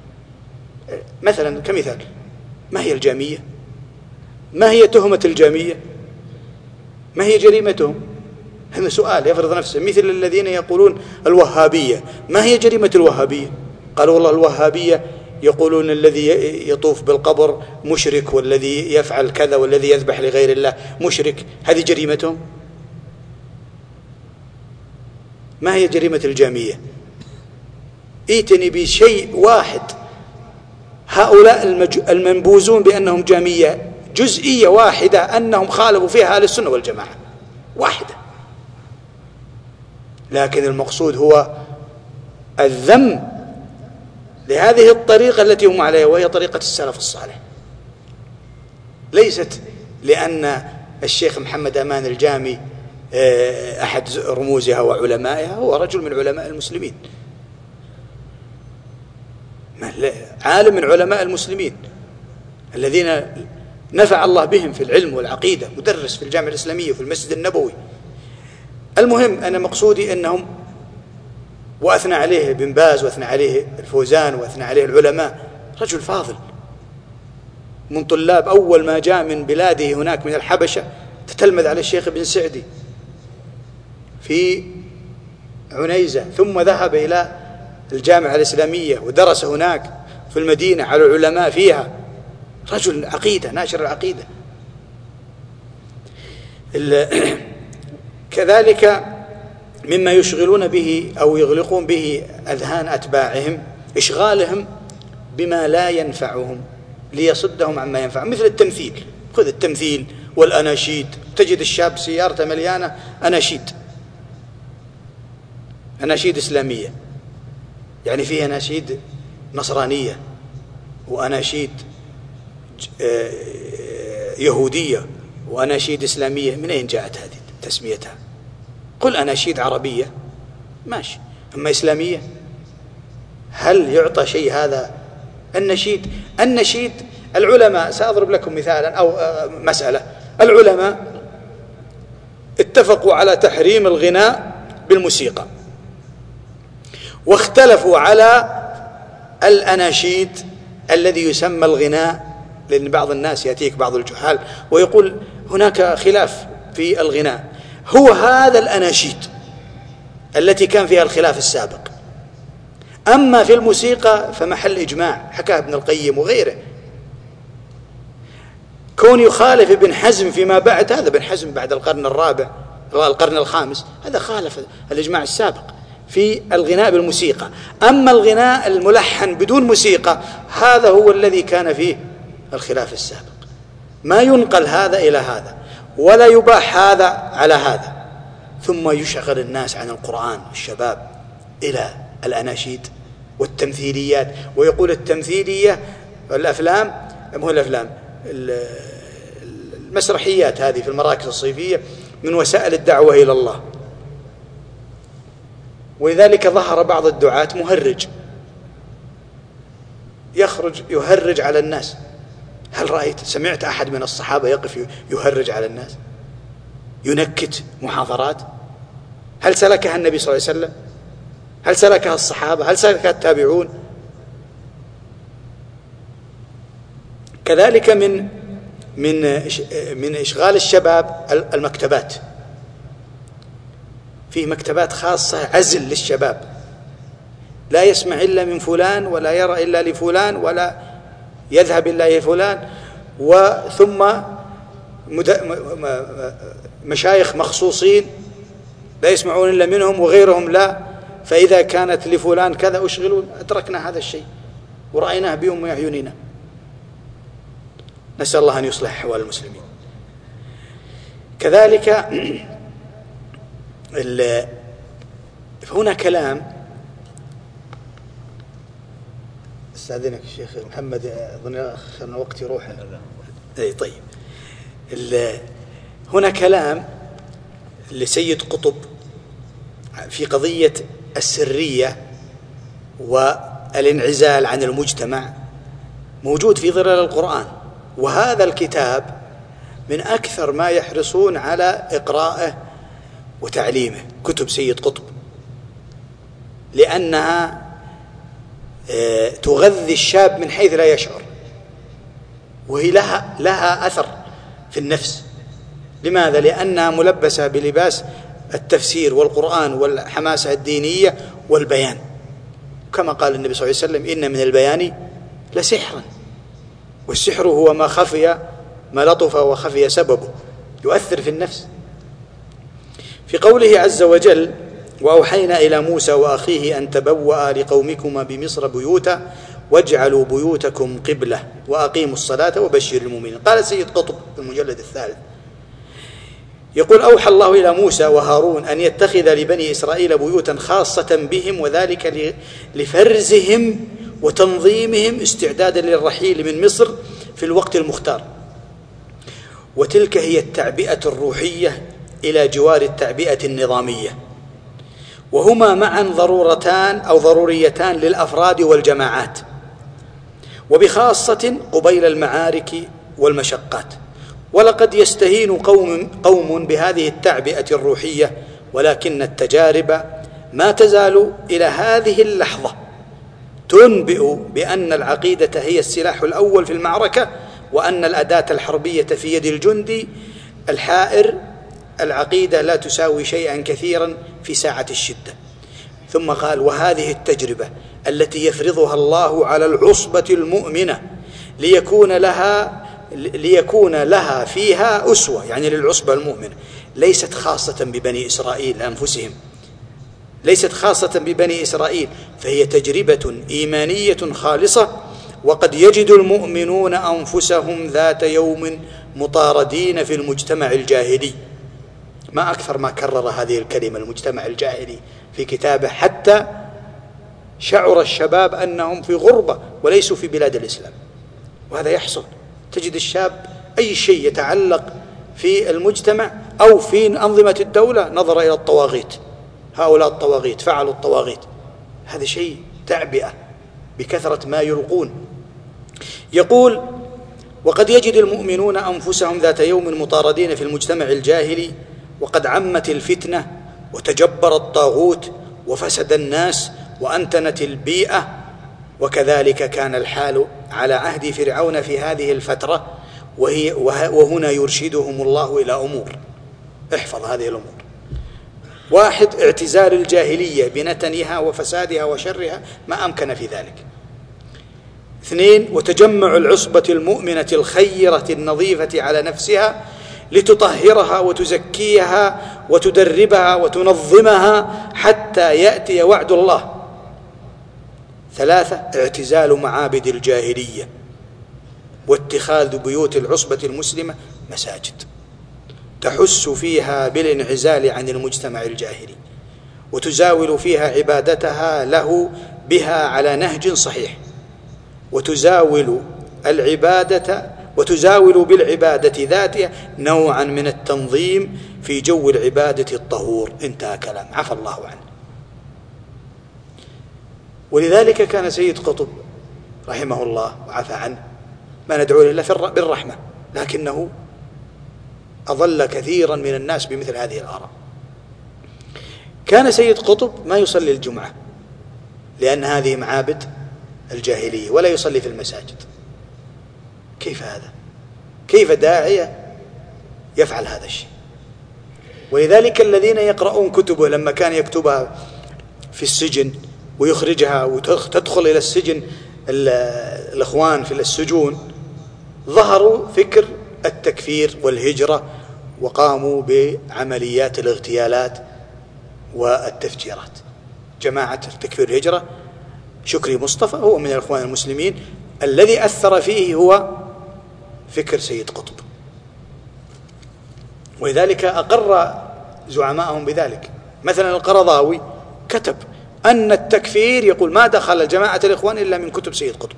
[SPEAKER 2] مثلا كمثال، ما هي الجامية؟ ما هي تهمة الجامية؟ ما هي جريمتهم؟ هذا سؤال يفرض نفسه. مثل الذين يقولون الوهابية، ما هي جريمة الوهابية؟ قالوا والله الوهابية يقولون الذي يطوف بالقبر مشرك، والذي يفعل كذا، والذي يذبح لغير الله مشرك. هذه جريمتهم؟ ما هي جريمة الجامية؟ ائتني بشيء واحد هؤلاء المنبوذون بأنهم جامية، جزئية واحدة أنهم خالفوا فيها أهل السنة والجماعة، واحدة. لكن المقصود هو الذم لهذه الطريقة التي هم عليها، وهي طريقة السلف الصالح، ليست لأن الشيخ محمد أمان الجامي أحد رموزها وعلمائها، هو رجل من علماء المسلمين، عالم من علماء المسلمين الذين نفع الله بهم في العلم والعقيدة، مدرس في الجامعة الإسلامية وفي المسجد النبوي. المهم أنا مقصودي أنهم، وأثنى عليه بن باز وأثنى عليه الفوزان وأثنى عليه العلماء، رجل فاضل من طلاب أول ما جاء من بلاده هناك من الحبشة، تتلمذ على الشيخ ابن سعدي في عنيزة، ثم ذهب إلى الجامعة الإسلامية ودرس هناك في المدينة على العلماء فيها، رجل عقيدة، ناشر العقيدة. كذلك مما يشغلون به أو يغلقون به أذهان أتباعهم إشغالهم بما لا ينفعهم ليصدهم عما ينفعهم، مثل التمثيل. خذ التمثيل والأناشيد تجد الشاب سيارته مليانة أناشيد، أناشيد إسلامية، يعني فيها أناشيد نصرانية وأناشيد يهودية وأناشيد إسلامية. من أين جاءت هذه تسميتها؟ قل أناشيد عربية ماشي، أما إسلامية هل يعطى شيء هذا؟ النشيد النشيد العلماء، سأضرب لكم مثالا أو مسألة. العلماء اتفقوا على تحريم الغناء بالموسيقى، واختلفوا على الأناشيد الذي يسمى الغناء، لأن بعض الناس يأتيك بعض الجهال ويقول هناك خلاف في الغناء. هو هذا الأناشيد التي كان فيها الخلاف السابق. أما في الموسيقى فمحل إجماع، حكاه ابن القيم وغيره. كون يخالف ابن حزم فيما بعد، هذا ابن حزم بعد القرن الرابع القرن الخامس، هذا خالف الإجماع السابق في الغناء بالموسيقى. أما الغناء الملحن بدون موسيقى هذا هو الذي كان فيه الخلاف السابق. ما ينقل هذا إلى هذا ولا يباح هذا على هذا، ثم يشغل الناس عن القرآن الشباب إلى الأناشيد والتمثيليات. ويقول التمثيلية الأفلام، مو الأفلام، المسرحيات هذه في المراكز الصيفية من وسائل الدعوة إلى الله. ولذلك ظهر بعض الدعاة مهرج، يخرج يهرج على الناس. هل رأيت سمعت أحد من الصحابة يقف يهرج على الناس ينكت محاضرات؟ هل سلكها النبي صلى الله عليه وسلم؟ هل سلكها الصحابة؟ هل سلكها التابعون؟ كذلك من من من إشغال الشباب المكتبات. فيه مكتبات خاصة عزل للشباب، لا يسمع إلا من فلان ولا يرى إلا لفلان ولا يذهب إلا لفلان، وثم مشايخ مخصوصين لا يسمعون إلا منهم وغيرهم لا، فإذا كانت لفلان كذا أشغلوا. أدركنا هذا الشيء ورأيناه بيوم أعيننا. نسأل الله أن يصلح أحوال المسلمين. كذلك هنا كلام، استاذنك الشيخ محمد، اظن اخرنا وقت يروح. اي طيب. هنا كلام لسيد قطب في قضية السرية والانعزال عن المجتمع، موجود في ظلال القرآن. وهذا الكتاب من أكثر ما يحرصون على إقراءه وتعليمه، كتب سيد قطب، لأنها تغذي الشاب من حيث لا يشعر، وهي لها لها أثر في النفس. لماذا؟ لأنها ملبسة بلباس التفسير والقرآن والحماسة الدينية والبيان، كما قال النبي صلى الله عليه وسلم: إن من البيان لسحرا، والسحر هو ما خفي ما لطف وخفي سببه، يؤثر في النفس. في قوله عز وجل: وأوحينا إلى موسى وأخيه أن تبوأ لقومكما بمصر بيوتا واجعلوا بيوتكم قبلة وأقيموا الصلاة وبشر المؤمنين. قال سيد قطب في المجلد الثالث، يقول: أوحى الله إلى موسى وهارون أن يتخذ لبني إسرائيل بيوتا خاصة بهم، وذلك لفرزهم وتنظيمهم استعدادا للرحيل من مصر في الوقت المختار. وتلك هي التعبئة الروحية إلى جوار التعبئة النظامية، وهما معا ضرورتان أو ضروريتان للأفراد والجماعات، وبخاصة قبيل المعارك والمشقات. ولقد يستهين قوم, قوم بهذه التعبئة الروحية، ولكن التجارب ما تزال إلى هذه اللحظة تنبئ بأن العقيدة هي السلاح الأول في المعركة، وأن الأداة الحربية في يد الجندي الحائر. العقيدة لا تساوي شيئا كثيرا في ساعة الشدة. ثم قال: وهذه التجربة التي يفرضها الله على العصبة المؤمنة ليكون لها ليكون لها فيها أسوة، يعني للعصبة المؤمنة، ليست خاصة ببني إسرائيل أنفسهم، ليست خاصة ببني إسرائيل، فهي تجربة إيمانية خالصة. وقد يجد المؤمنون أنفسهم ذات يوم مطاردين في المجتمع الجاهلي. ما أكثر ما كرر هذه الكلمة المجتمع الجاهلي في كتابه، حتى شعر الشباب أنهم في غربة وليسوا في بلاد الإسلام. وهذا يحصل، تجد الشاب أي شيء يتعلق في المجتمع أو في أنظمة الدولة نظر إلى الطواغيت، هؤلاء الطواغيت فعلوا الطواغيت. هذا شيء تعبئة بكثرة ما يلقون. يقول: وقد يجد المؤمنون أنفسهم ذات يوم مطاردين في المجتمع الجاهلي، وقد عمت الفتنة وتجبر الطاغوت وفسد الناس وأنتنت البيئة. وكذلك كان الحال على عهد فرعون في هذه الفترة، وهي وهنا يرشدهم الله إلى أمور. احفظ هذه الأمور: واحد، اعتزال الجاهلية بنتنها وفسادها وشرها ما أمكن في ذلك. اثنين، وتجمع العصبة المؤمنة الخيرة النظيفة على نفسها لتطهرها وتزكيها وتدربها وتنظمها حتى يأتي وعد الله. ثلاثة، اعتزال معابد الجاهلية واتخاذ بيوت العصبة المسلمة مساجد تحس فيها بالانعزال عن المجتمع الجاهلي، وتزاول فيها عبادتها له بها على نهج صحيح، وتزاول العبادة وتزاول بالعبادة ذاتها نوعا من التنظيم في جو العبادة الطهور. انتهى كلام، عفى الله عنه. ولذلك كان سيد قطب رحمه الله وعفى عنه، ما ندعو له إلا بالرحمة، لكنه أضل كثيرا من الناس بمثل هذه الآراء. كان سيد قطب ما يصلي الجمعة لأن هذه معابد الجاهلية، ولا يصلي في المساجد. كيف هذا؟ كيف داعية يفعل هذا الشيء؟ ولذلك الذين يقرؤون كتبه لما كان يكتبها في السجن ويخرجها وتدخل إلى السجن الإخوان في السجون، ظهروا فكر التكفير والهجرة، وقاموا بعمليات الاغتيالات والتفجيرات. جماعة التكفير والهجرة، شكري مصطفى هو من الإخوان المسلمين، الذي أثر فيه هو فكر سيد قطب، ولذلك أقر زعمائهم بذلك. مثلا القرضاوي كتب أن التكفير، يقول ما دخل جماعة الإخوان إلا من كتب سيد قطب.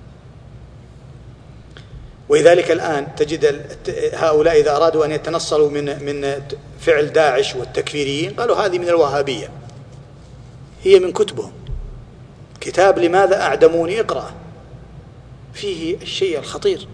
[SPEAKER 2] ولذلك الآن تجد هؤلاء إذا أرادوا أن يتنصلوا من من فعل داعش والتكفيريين قالوا هذه من الوهابية، هي من كتبهم. كتاب لماذا أعدموني اقرأ، فيه الشيء الخطير.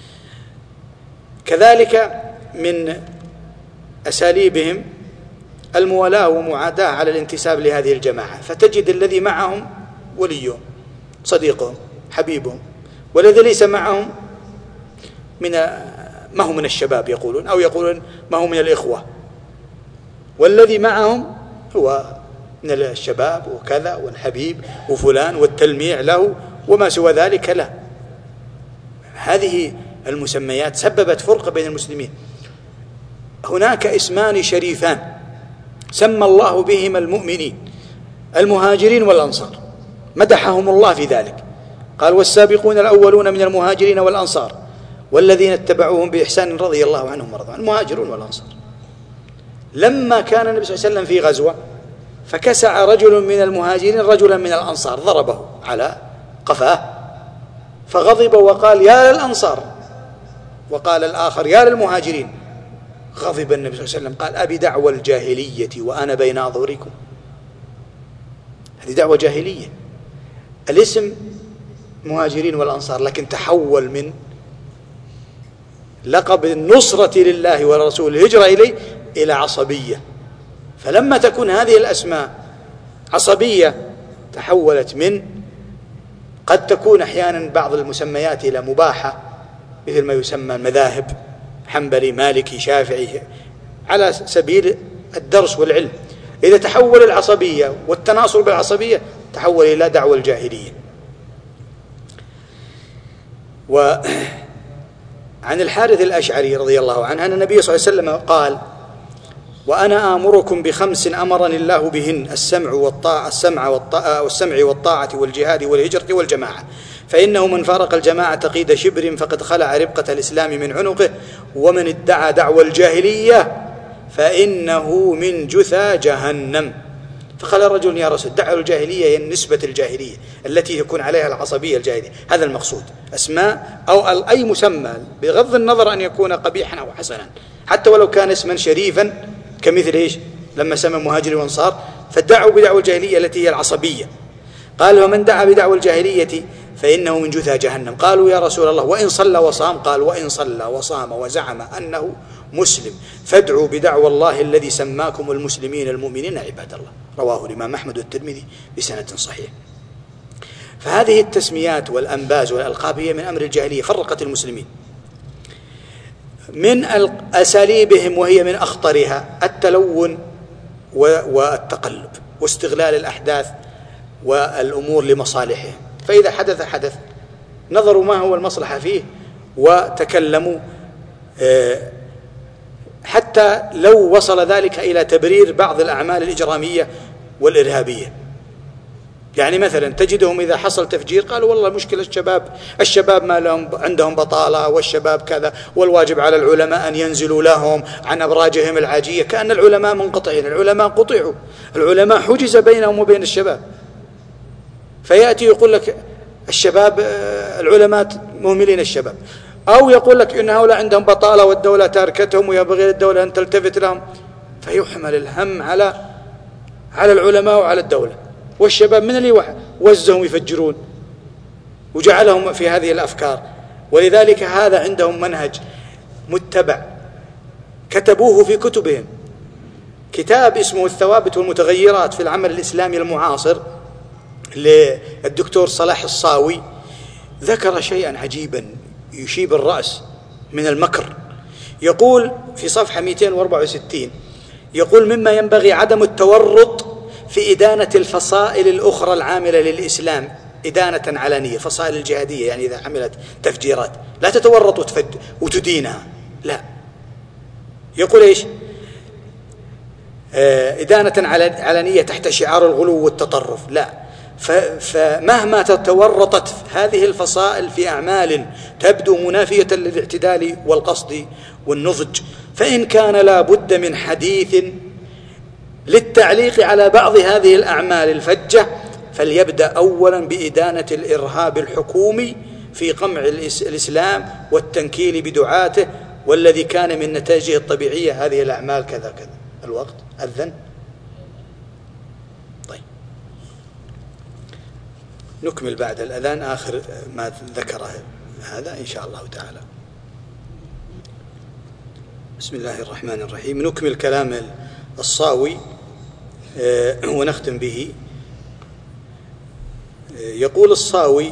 [SPEAKER 2] كذلك من أساليبهم الموالاة ومعاداة على الانتساب لهذه الجماعة، فتجد الذي معهم وليهم صديقهم حبيبهم، والذي ليس معهم من ما هو من الشباب يقولون، أو يقولون ما هو من الإخوة، والذي معهم هو من الشباب وكذا والحبيب وفلان والتلميع له وما سوى ذلك لا. هذه المسميات سببت فرقة بين المسلمين. هناك اسمان شريفان سمى الله بهما المؤمنين: المهاجرين والأنصار، مدحهم الله في ذلك، قال: والسابقون الأولون من المهاجرين والأنصار والذين اتبعوهم بإحسان رضي الله عنهم ورضوا عنهم. المهاجرون والأنصار. لما كان النبي صلى الله عليه وسلم في غزوة فكسع رجل من المهاجرين رجلا من الأنصار، ضربه على قفاه فغضب وقال: يا للأنصار، وقال الآخر: يا للمهاجرين. غضب النبي صلى الله عليه وسلم قال: أبي دعوى الجاهلية وأنا بين أظهركم. هذه دعوة جاهلية، الاسم مهاجرين والأنصار، لكن تحول من لقب النصرة لله ورسوله الهجرة إليه إلى عصبية. فلما تكون هذه الأسماء عصبية تحولت من، قد تكون أحيانا بعض المسميات إلى مباحة، مثل ما يسمى المذاهب، حنبلي مالكي شافعي، على سبيل الدرس والعلم. إذا تحول العصبية والتناصر بالعصبية تحول إلى دعوة الجاهلية. وعن الحارث الأشعري رضي الله عنه أن النبي صلى الله عليه وسلم قال: وأنا آمركم بخمس أمرني الله بهن: السمع والطاعة السمع والطاعة والسمع والطاعة والجهاد والهجرة والجماعة. فإنه من فارق الجماعة قيد شبر فقد خلع ربقة الإسلام من عنقه، ومن ادعى دعوى الجاهلية فإنه من جثى جهنم. فقال الرجل: يا رسول، دعوى الجاهلية هي النسبة الجاهلية التي يكون عليها العصبية الجاهلية، هذا المقصود، أسماء أو أي مسمى بغض النظر أن يكون قبيحا أو حسنا، حتى ولو كان اسما شريفا كمثل إيش لما سمى مهاجر وانصار، فادعوا بدعوى الجاهلية التي هي العصبية. قال: ومن دعا بدعوى الجاهلية فإنه من جثى جهنم. قالوا: يا رسول الله، وإن صلى وصام؟ قال: وإن صلى وصام وزعم أنه مسلم فادعوا بدعوى الله الذي سماكم المسلمين المؤمنين عباد الله. رواه الإمام أحمد والترمذي بسند صحيح. فهذه التسميات والأنباز والألقاب هي من أمر الجاهلية، فرقت المسلمين. من أساليبهم وهي من أخطرها التلون والتقلب واستغلال الأحداث والأمور لمصالحهم. فإذا حدث حدث نظروا ما هو المصلحة فيه وتكلموا، حتى لو وصل ذلك إلى تبرير بعض الأعمال الإجرامية والإرهابية. يعني مثلا تجدهم إذا حصل تفجير قالوا: والله مشكلة الشباب الشباب ما لهم عندهم بطالة، والشباب كذا، والواجب على العلماء أن ينزلوا لهم عن أبراجهم العاجية، كأن العلماء منقطعين. العلماء قطعوا، العلماء حجز بينهم وبين الشباب. فيأتي يقول لك الشباب العلماء مهملين الشباب، أو يقول لك إن هؤلاء عندهم بطالة والدولة تاركتهم ويبغي الدولة أن تلتفت لهم، فيحمل الهم على على العلماء وعلى الدولة. والشباب من اللي وزهم يفجرون وجعلهم في هذه الأفكار. ولذلك هذا عندهم منهج متبع كتبوه في كتبهم، كتاب اسمه الثوابت والمتغيرات في العمل الإسلامي المعاصر للدكتور صلاح الصاوي. ذكر شيئا عجيبا يشيب الرأس من المكر. يقول في صفحة مئتين وأربعة وستين، يقول: مما ينبغي عدم التورط في إدانة الفصائل الأخرى العاملة للإسلام إدانة علنية، فصائل الجهادية، يعني إذا عملت تفجيرات لا تتورط وتدينها، لا. يقول إيش؟ آه إدانة علنية تحت شعار الغلو والتطرف، لا. فمهما تتورطت هذه الفصائل في أعمال تبدو منافية للاعتدال والقصد والنضج، فإن كان لا بد من حديث للتعليق على بعض هذه الأعمال الفجة فليبدأ أولا بإدانة الإرهاب الحكومي في قمع الإسلام والتنكيل بدعاته، والذي كان من نتائجه الطبيعية هذه الأعمال كذا كذا. الوقت أذن. طيب، نكمل بعد الأذان آخر ما ذكره هذا إن شاء الله تعالى. بسم الله الرحمن الرحيم. نكمل كلام الصاوي ونختم به. يقول الصاوي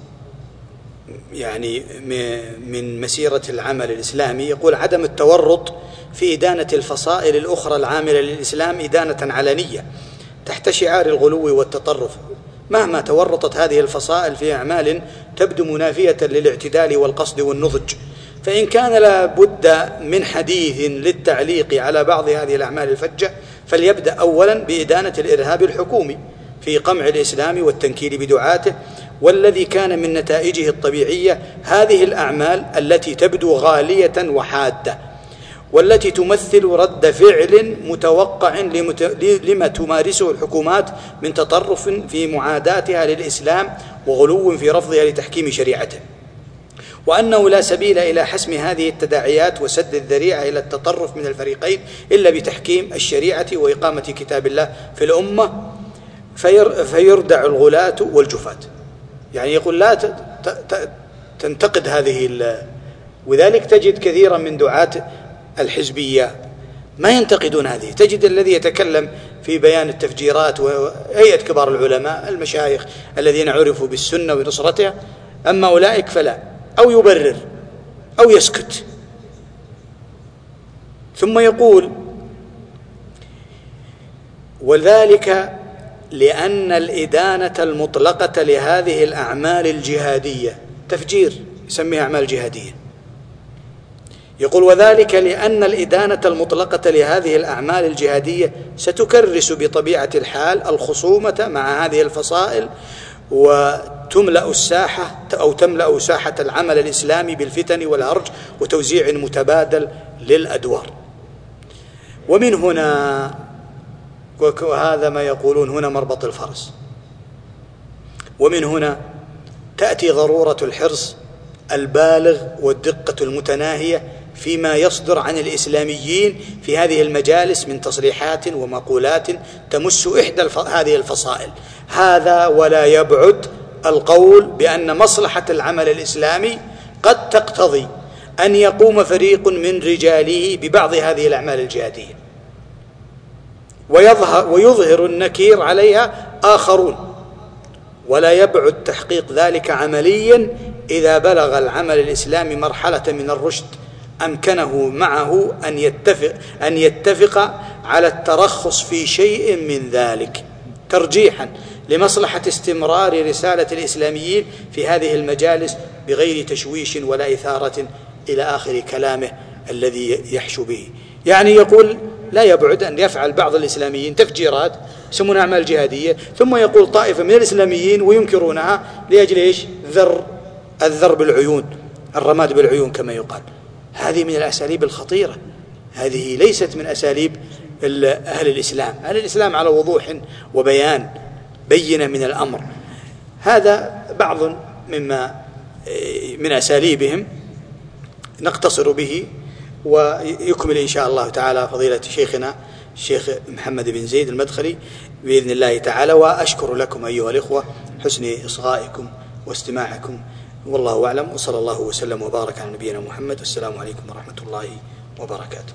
[SPEAKER 2] يعني من مسيرة العمل الإسلامي، يقول: عدم التورط في إدانة الفصائل الأخرى العاملة للإسلام إدانة علنية تحت شعار الغلو والتطرف، مهما تورطت هذه الفصائل في أعمال تبدو منافية للاعتدال والقصد والنضج، فإن كان لا بد من حديث للتعليق على بعض هذه الأعمال الفجة فليبدأ أولا بإدانة الإرهاب الحكومي في قمع الإسلام والتنكيل بدعاته، والذي كان من نتائجه الطبيعية هذه الأعمال التي تبدو غالية وحادة، والتي تمثل رد فعل متوقع لما تمارسه الحكومات من تطرف في معاداتها للإسلام وغلو في رفضها لتحكيم شريعته، وأنه لا سبيل إلى حسم هذه التداعيات وسد الذريعة إلى التطرف من الفريقين إلا بتحكيم الشريعة وإقامة كتاب الله في الأمة فيردع الغلاة والجفاة. يعني يقول لا تنتقد هذه، وذلك تجد كثيرا من دعاة الحزبية ما ينتقدون هذه. تجد الذي يتكلم في بيان التفجيرات وهيئة كبار العلماء المشايخ الذين عرفوا بالسنة ونصرتها، أما أولئك فلا، أو يبرر أو يسكت. ثم يقول: وذلك لأن الإدانة المطلقة لهذه الأعمال الجهادية، تفجير يسميها أعمال جهادية، يقول: وذلك لأن الإدانة المطلقة لهذه الأعمال الجهادية ستكرس بطبيعة الحال الخصومة مع هذه الفصائل تملأ الساحة أو تملأ ساحة العمل الإسلامي بالفتن والهرج وتوزيع متبادل للأدوار. ومن هنا، وهذا ما يقولون هنا مربط الفرس، ومن هنا تأتي ضرورة الحرص البالغ والدقة المتناهية فيما يصدر عن الإسلاميين في هذه المجالس من تصريحات ومقولات تمس إحدى هذه الفصائل. هذا ولا يبعد القول بأن مصلحة العمل الإسلامي قد تقتضي أن يقوم فريق من رجاله ببعض هذه الأعمال الجهادية ويظهر, ويظهر النكير عليها آخرون، ولا يبعد تحقيق ذلك عمليا إذا بلغ العمل الإسلامي مرحلة من الرشد أمكنه معه أن يتفق, أن يتفق على الترخص في شيء من ذلك ترجيحا لمصلحة استمرار رسالة الإسلاميين في هذه المجالس بغير تشويش ولا إثارة إلى آخر كلامه الذي يحشو به. يعني يقول لا يبعد أن يفعل بعض الإسلاميين تفجيرات يسمونها أعمال جهادية، ثم يقول طائفة من الإسلاميين وينكرونها لأجل إيش؟ ذر الذر بالعيون، الرماد بالعيون كما يقال. هذه من الأساليب الخطيرة، هذه ليست من أساليب أهل الإسلام. أهل الإسلام على وضوح وبيان بينة من الأمر. هذا بعض مما من أساليبهم نقتصر به، ويكمل إن شاء الله تعالى فضيلة شيخنا الشيخ محمد بن زيد المدخلي بإذن الله تعالى. وأشكر لكم أيها الإخوة حسن إصغائكم واستماعكم، والله أعلم، وصلى الله وسلم وبارك على نبينا محمد، والسلام عليكم ورحمة الله وبركاته.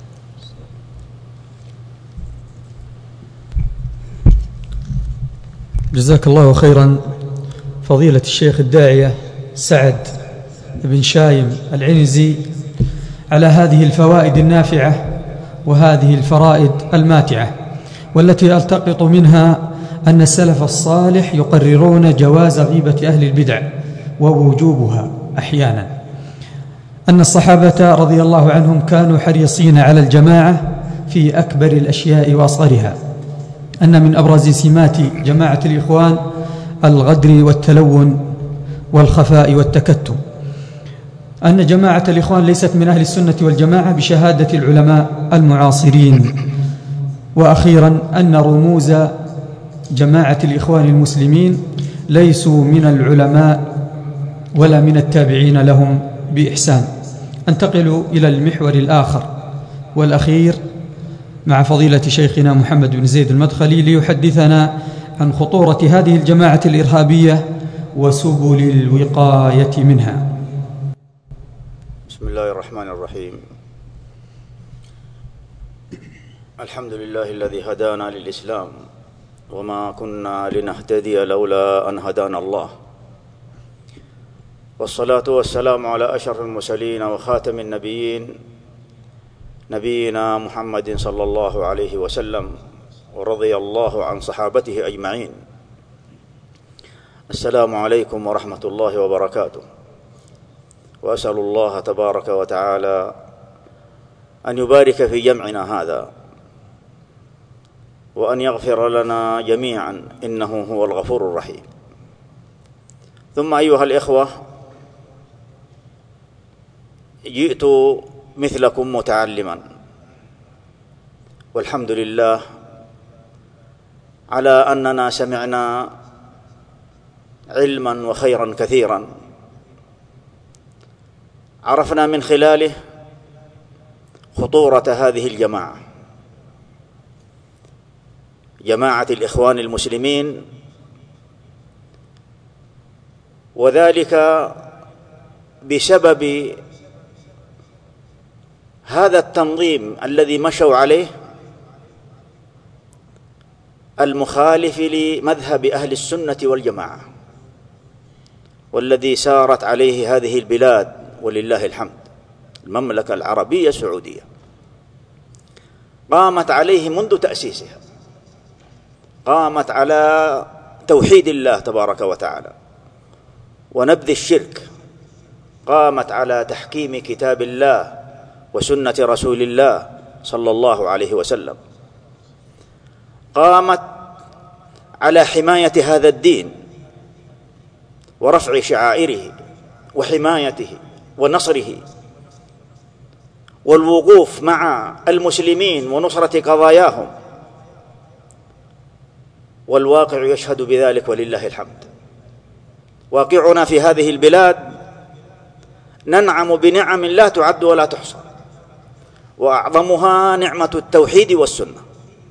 [SPEAKER 1] جزاك الله خيرا فضيلة الشيخ الداعية سعد بن شايم العنزي على هذه الفوائد النافعة وهذه الفرائد الماتعة، والتي ألتقط منها أن السلف الصالح يقررون جواز غيبة أهل البدع ووجوبها أحيانا، أن الصحابة رضي الله عنهم كانوا حريصين على الجماعة في أكبر الأشياء وأصغرها، أن من أبرز سمات جماعة الإخوان الغدر والتلون والخفاء والتكتم، أن جماعة الإخوان ليست من أهل السنة والجماعة بشهادة العلماء المعاصرين. وأخيرا أن رموز جماعة الإخوان المسلمين ليسوا من العلماء ولا من التابعين لهم بإحسان. أنتقل إلى المحور الآخر والأخير مع فضيلة شيخنا محمد بن زيد المدخلي ليحدثنا عن خطورة هذه الجماعة الإرهابية وسبل الوقاية منها.
[SPEAKER 3] بسم الله الرحمن الرحيم. الحمد لله الذي هدانا للإسلام وما كنا لنهتدي لولا أن هدانا الله، والصلاة والسلام على أشرف المرسلين وخاتم النبيين نبينا محمد صلى الله عليه وسلم، ورضي الله عن صحابته أجمعين. السلام عليكم ورحمة الله وبركاته. وأسأل الله تبارك وتعالى أن يبارك في جمعنا هذا، وأن يغفر لنا جميعا إنه هو الغفور الرحيم. ثم أيها الإخوة، جئت مثلكم متعلما، والحمد لله على أننا سمعنا علما وخيرا كثيرا عرفنا من خلاله خطورة هذه الجماعة، جماعة الإخوان المسلمين، وذلك بسبب هذا التنظيم الذي مشوا عليه المخالف لمذهب أهل السنة والجماعة، والذي سارت عليه هذه البلاد ولله الحمد، المملكة العربية السعودية قامت عليه منذ تأسيسها، قامت على توحيد الله تبارك وتعالى ونبذ الشرك، قامت على تحكيم كتاب الله وسنة رسول الله صلى الله عليه وسلم، قامت على حماية هذا الدين ورفع شعائره وحمايته ونصره والوقوف مع المسلمين ونصرة قضاياهم، والواقع يشهد بذلك ولله الحمد. واقعنا في هذه البلاد ننعم بنعم لا تعد ولا تحصى، وأعظمها نعمة التوحيد والسنة،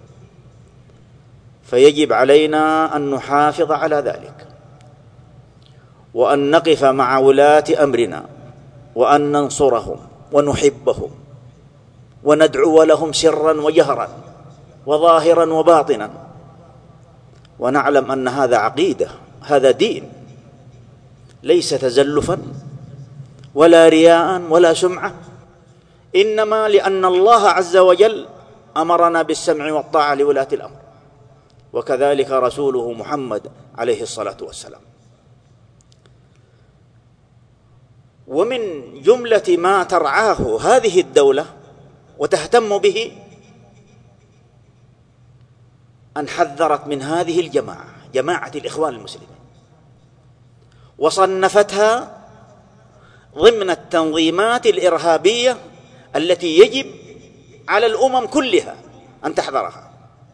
[SPEAKER 3] فيجب علينا أن نحافظ على ذلك، وأن نقف مع ولاة أمرنا، وأن ننصرهم ونحبهم وندعو لهم سرا وجهرا وظاهرا وباطنا، ونعلم أن هذا عقيدة، هذا دين، ليس تزلفا ولا رياء ولا سمعة، إنما لأن الله عز وجل أمرنا بالسمع والطاعة لولاة الأمر، وكذلك رسوله محمد عليه الصلاة والسلام. ومن جملة ما ترعاه هذه الدولة وتهتم به أن حذرت من هذه الجماعة، جماعة الإخوان المسلمين، وصنفتها ضمن التنظيمات الإرهابية التي يجب على الأمم كلها أن تحذرها.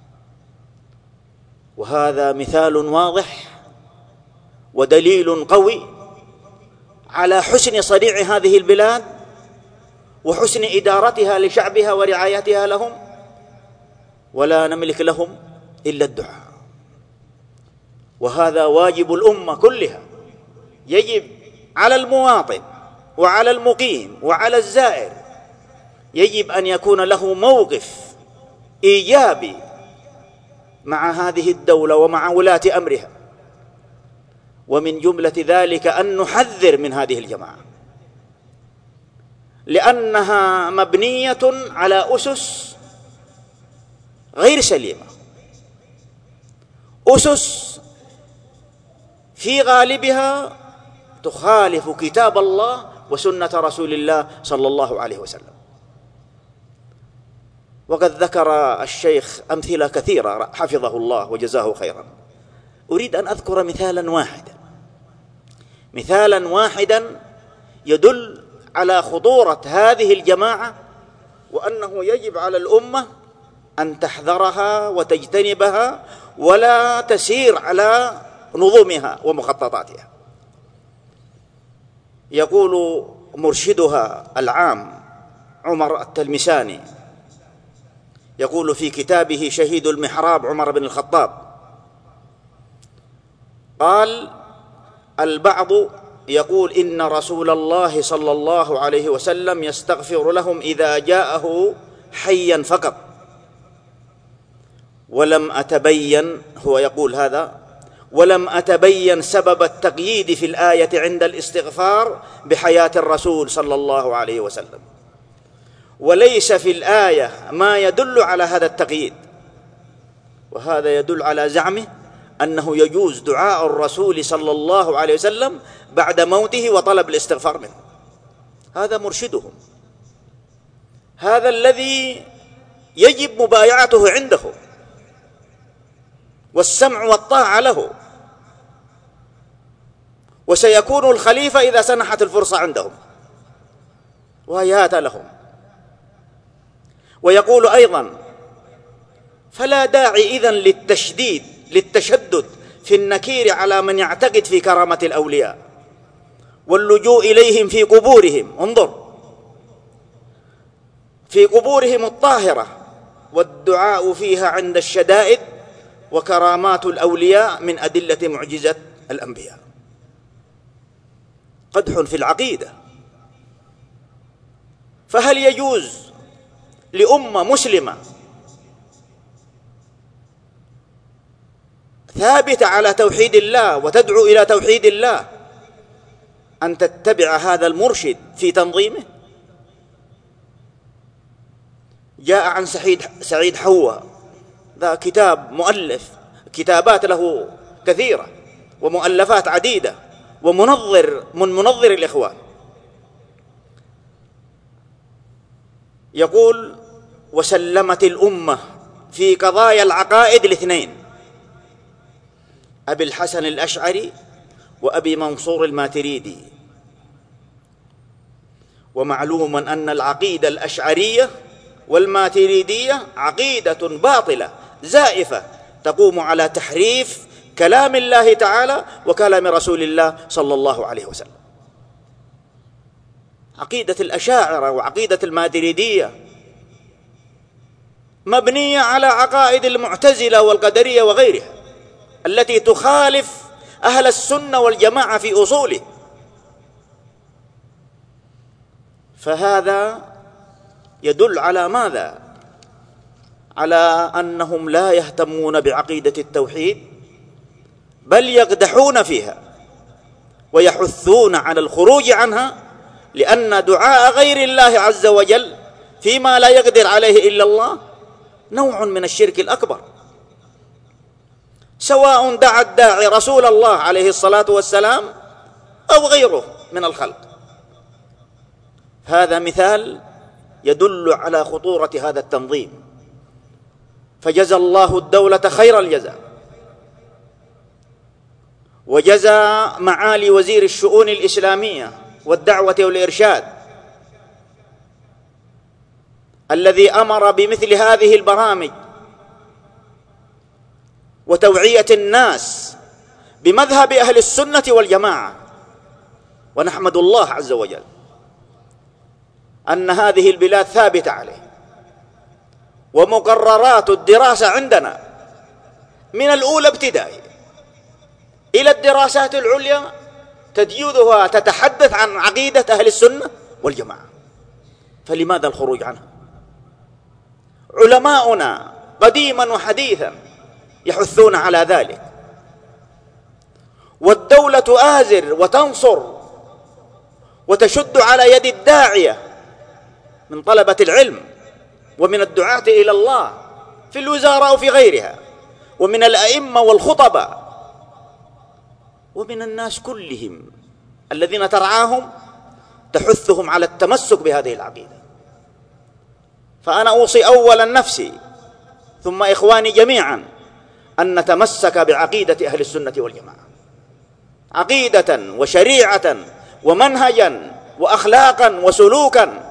[SPEAKER 3] وهذا مثال واضح ودليل قوي على حسن صنيع هذه البلاد وحسن إدارتها لشعبها ورعايتها لهم، ولا نملك لهم إلا الدعاء. وهذا واجب الأمة كلها، يجب على المواطن وعلى المقيم وعلى الزائر، يجب أن يكون له موقف إيجابي مع هذه الدولة ومع ولاة أمرها. ومن جملة ذلك أن نحذر من هذه الجماعة، لأنها مبنية على أسس غير سليمة، أسس في غالبها تخالف كتاب الله وسنة رسول الله صلى الله عليه وسلم. وقد ذكر الشيخ أمثلة كثيرة حفظه الله وجزاه خيرا. أريد أن أذكر مثالا واحدا مثالا واحدا يدل على خطورة هذه الجماعة، وأنه يجب على الأمة أن تحذرها وتجتنبها ولا تسير على نظمها ومخططاتها. يقول مرشدها العام عمر التلمساني، يقول في كتابه شهيد المحراب عمر بن الخطاب، قال: البعض يقول إن رسول الله صلى الله عليه وسلم يستغفر لهم إذا جاءه حيا فقط، ولم أتبين، هو يقول هذا، ولم أتبين سبب التقييد في الآية عند الاستغفار بحياة الرسول صلى الله عليه وسلم، وليس في الآية ما يدل على هذا التقييد. وهذا يدل على زعمه أنه يجوز دعاء الرسول صلى الله عليه وسلم بعد موته وطلب الاستغفار منه. هذا مرشدهم، هذا الذي يجب مبايعته عنده والسمع والطاعة له، وسيكون الخليفة إذا سنحت الفرصة عندهم، وهيهات لهم. ويقول أيضا: فلا داعي إذن للتشديد للتشدد في النكير على من يعتقد في كرامة الأولياء واللجوء إليهم في قبورهم. انظر، في قبورهم الطاهرة، والدعاء فيها عند الشدائد، وكرامات الأولياء من أدلة معجزة الأنبياء. قدح في العقيدة. فهل يجوز لأمة مسلمة ثابتة على توحيد الله وتدعو إلى توحيد الله أن تتبع هذا المرشد في تنظيمه؟ جاء عن سعيد سعيد حوا، ذا كتاب مؤلف، كتابات له كثيرة ومؤلفات عديدة، ومنظر من منظر الإخوان، يقول: وسلمت الأمة في قضايا العقائد الاثنين، أبي الحسن الأشعري وأبي منصور الماتريدي. ومعلوم أن العقيدة الأشعرية والماتريدية عقيدة باطلة زائفة تقوم على تحريف كلام الله تعالى وكلام رسول الله صلى الله عليه وسلم. عقيدة الأشاعرة وعقيدة الماتريدية مبنية على عقائد المعتزلة والقدرية وغيرها التي تخالف أهل السنة والجماعة في أصوله. فهذا يدل على ماذا؟ على أنهم لا يهتمون بعقيدة التوحيد، بل يقدحون فيها ويحثون على الخروج عنها، لأن دعاء غير الله عز وجل فيما لا يقدر عليه إلا الله نوع من الشرك الأكبر، سواء دعا الداعي رسول الله عليه الصلاة والسلام أو غيره من الخلق. هذا مثال يدل على خطورة هذا التنظيم، فجزى الله الدولة خير الجزاء، وجزى معالي وزير الشؤون الإسلامية والدعوة والإرشاد الذي أمر بمثل هذه البرامج وتوعية الناس بمذهب أهل السنة والجماعة. ونحمد الله عز وجل أن هذه البلاد ثابتة عليه، ومقررات الدراسة عندنا من الأولى ابتدائي إلى الدراسات العليا تجيدها تتحدث عن عقيدة أهل السنة والجماعة، فلماذا الخروج عنها؟ علماؤنا قديما وحديثا يحثون على ذلك، والدولة تآزر وتنصر وتشد على يد الداعية من طلبة العلم ومن الدعاة إلى الله في الوزارة أو في غيرها، ومن الأئمة والخطباء ومن الناس كلهم الذين ترعاهم، تحثهم على التمسك بهذه العقيدة. فأنا أوصي أولا نفسي ثم إخواني جميعا أن نتمسك بعقيدة أهل السنة والجماعة، عقيدة وشريعة ومنهجا وأخلاقا وسلوكا،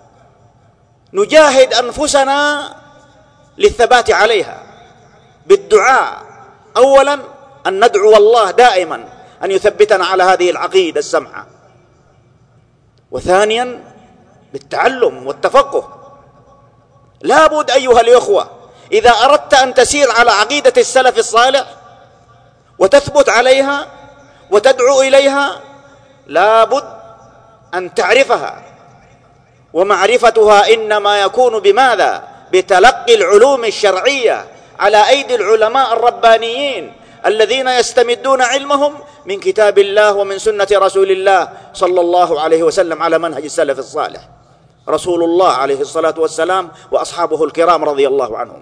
[SPEAKER 3] نجاهد أنفسنا للثبات عليها بالدعاء. أولا أن ندعو الله دائما أن يثبتنا على هذه العقيدة السمحة، وثانيا بالتعلم والتفقه. لا بد أيها الإخوة، إذا أردت أن تسير على عقيدة السلف الصالح وتثبت عليها وتدعو إليها، لا بد أن تعرفها، ومعرفتها إنما يكون بماذا؟ بتلقي العلوم الشرعية على أيدي العلماء الربانيين الذين يستمدون علمهم من كتاب الله ومن سنة رسول الله صلى الله عليه وسلم على منهج السلف الصالح، رسول الله عليه الصلاة والسلام وأصحابه الكرام رضي الله عنهم.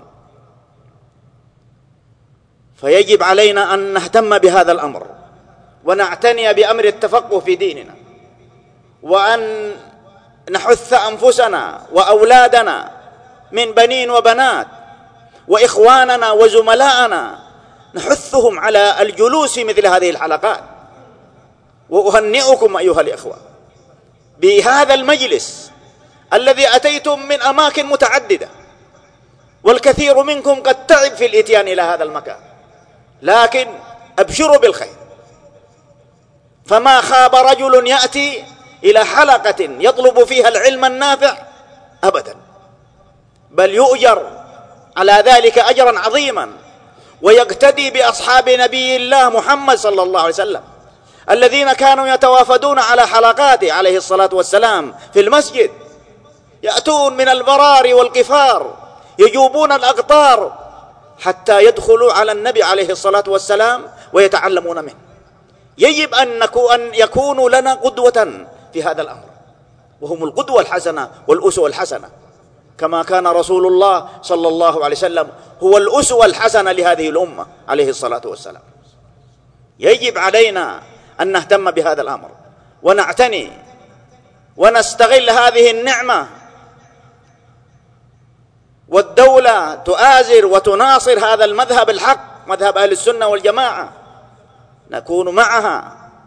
[SPEAKER 3] فيجب علينا أن نهتم بهذا الأمر ونعتني بأمر التفقه في ديننا، وأن نحث أنفسنا وأولادنا من بنين وبنات وإخواننا وزملاءنا، نحثهم على الجلوس في مثل هذه الحلقات. وأهنئكم أيها الإخوة بهذا المجلس الذي أتيتم من أماكن متعددة، والكثير منكم قد تعب في الإتيان إلى هذا المكان، لكن أبشروا بالخير، فما خاب رجل يأتي إلى حلقة يطلب فيها العلم النافع أبدا، بل يؤجر على ذلك أجرا عظيما، ويقتدي بأصحاب نبي الله محمد صلى الله عليه وسلم الذين كانوا يتوافدون على حلقاته عليه الصلاة والسلام في المسجد، يأتون من البرار والقفار يجوبون الأقطار حتى يدخلوا على النبي عليه الصلاة والسلام ويتعلمون منه. يجب أن يكونوا لنا قدوة في هذا الأمر، وهم القدوة الحسنة والأسوة الحسنة، كما كان رسول الله صلى الله عليه وسلم هو الأسوة الحسنة لهذه الأمة عليه الصلاة والسلام. يجب علينا أن نهتم بهذا الأمر ونعتني ونستغل هذه النعمة، والدولة تؤازر وتناصر هذا المذهب الحق، مذهب أهل السنة والجماعة، نكون معها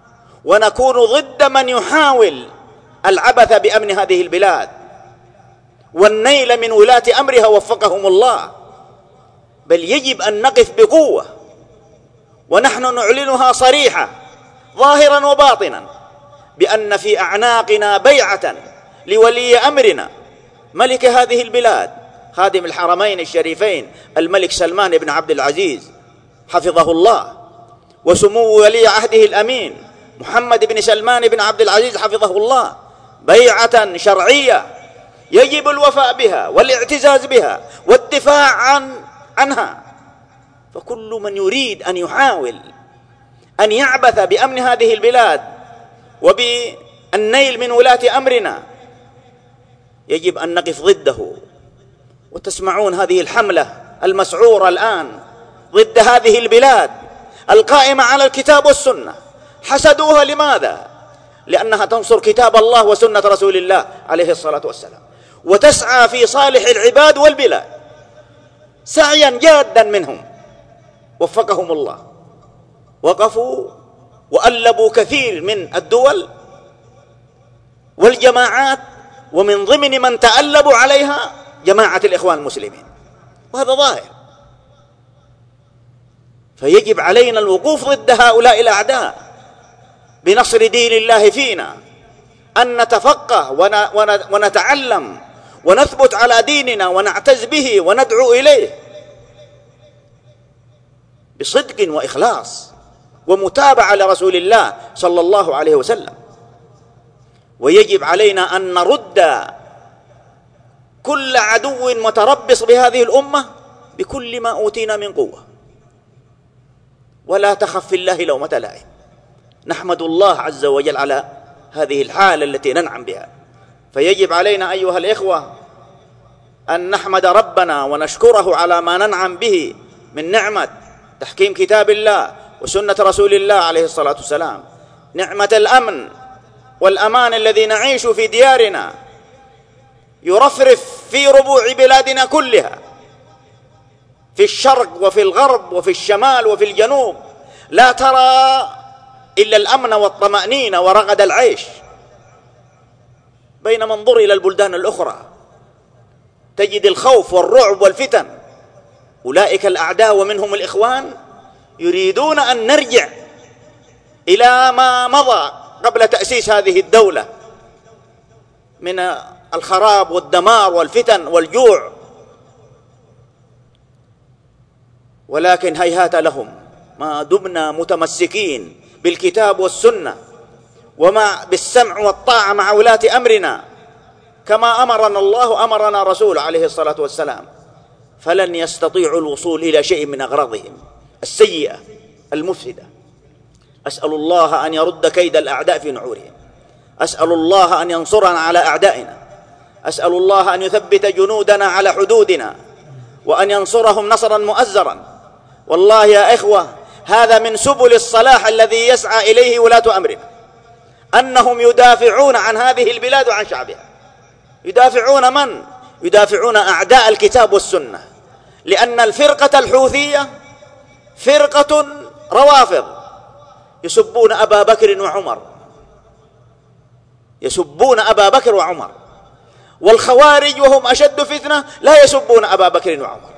[SPEAKER 3] ونكون ضد من يحاول العبث بأمن هذه البلاد والنيل من ولاة أمرها وفقهم الله، بل يجب أن نقف بقوة، ونحن نعلنها صريحة ظاهرا وباطنا بأن في أعناقنا بيعة لولي أمرنا ملك هذه البلاد خادم الحرمين الشريفين الملك سلمان بن عبد العزيز حفظه الله، وسمو ولي عهده الأمين محمد بن سلمان بن عبد العزيز حفظه الله، بيعة شرعية يجب الوفاء بها والاعتزاز بها والدفاع عن عنها. فكل من يريد أن يحاول أن يعبث بأمن هذه البلاد وبالنيل من ولاة أمرنا يجب أن نقف ضده. وتسمعون هذه الحملة المسعورة الآن ضد هذه البلاد القائمة على الكتاب والسنة. حسدوها لماذا؟ لأنها تنصر كتاب الله وسنة رسول الله عليه الصلاة والسلام، وتسعى في صالح العباد والبلاد سعيا جادا منهم وفقهم الله. وقفوا وألبوا كثير من الدول والجماعات، ومن ضمن من تألبوا عليها جماعة الإخوان المسلمين، وهذا ظاهر. فيجب علينا الوقوف ضد هؤلاء الأعداء بنصر دين الله فينا، أن نتفقه ونتعلم ونثبت على ديننا ونعتز به وندعو إليه بصدق وإخلاص ومتابعة لرسول الله صلى الله عليه وسلم. ويجب علينا أن نرد كل عدو متربص بهذه الأمة بكل ما أوتينا من قوة، ولا تخف في الله لومة لائم. نحمد الله عز وجل على هذه الحالة التي ننعم بها. فيجب علينا أيها الإخوة أن نحمد ربنا ونشكره على ما ننعم به من نعمة تحكيم كتاب الله وسنة رسول الله عليه الصلاة والسلام، نعمة الأمن والأمان الذي نعيش في ديارنا يرفرف في ربوع بلادنا كلها، في الشرق وفي الغرب وفي الشمال وفي الجنوب، لا ترى إلا الأمن والطمأنينة ورغد العيش. بينما انظر إلى البلدان الأخرى تجد الخوف والرعب والفتن. أولئك الأعداء ومنهم الإخوان يريدون أن نرجع إلى ما مضى قبل تأسيس هذه الدولة من الخراب والدمار والفتن والجوع، ولكن هيهات لهم ما دمنا متمسكين بالكتاب والسنة ومع بالسمع والطاعة مع ولاة أمرنا كما أمرنا الله أمرنا رسول عليه الصلاة والسلام، فلن يستطيعوا الوصول إلى شيء من أغراضهم السيئة المفسدة. أسأل الله أن يرد كيد الأعداء في نحورهم، أسأل الله أن ينصرنا على أعدائنا، أسأل الله أن يثبت جنودنا على حدودنا وأن ينصرهم نصرا مؤزرا. والله يا إخوة هذا من سبل الصلاح الذي يسعى إليه ولاة أمرنا، أنهم يدافعون عن هذه البلاد وعن شعبها. يدافعون من؟ يدافعون أعداء الكتاب والسنة، لأن الفرقة الحوثية فرقة روافض يسبون أبا بكر وعمر، يسبون أبا بكر وعمر، والخوارج وهم أشد فتنة لا يسبون أبا بكر وعمر.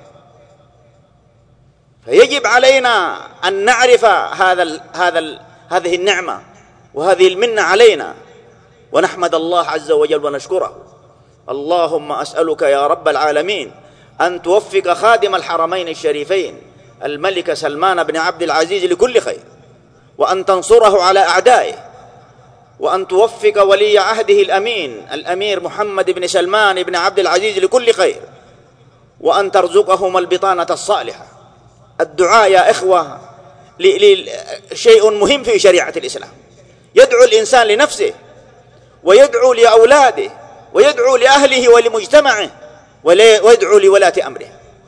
[SPEAKER 3] فيجب علينا أن نعرف هذا ال هذا ال هذه النعمة وهذه المنة علينا، ونحمد الله عز وجل ونشكره. اللهم أسألك يا رب العالمين أن توفق خادم الحرمين الشريفين الملك سلمان بن عبد العزيز لكل خير، وأن تنصره على أعدائه، وأن توفق ولي عهده الأمين الأمير محمد بن سلمان بن عبد العزيز لكل خير، وأن ترزقهم البطانة الصالحة. الدعاء يا إخوة شيء مهم في شريعة الإسلام. يدعو الإنسان لنفسه ويدعو لأولاده ويدعو لأهله ولمجتمعه ويدعو لولاة أمره.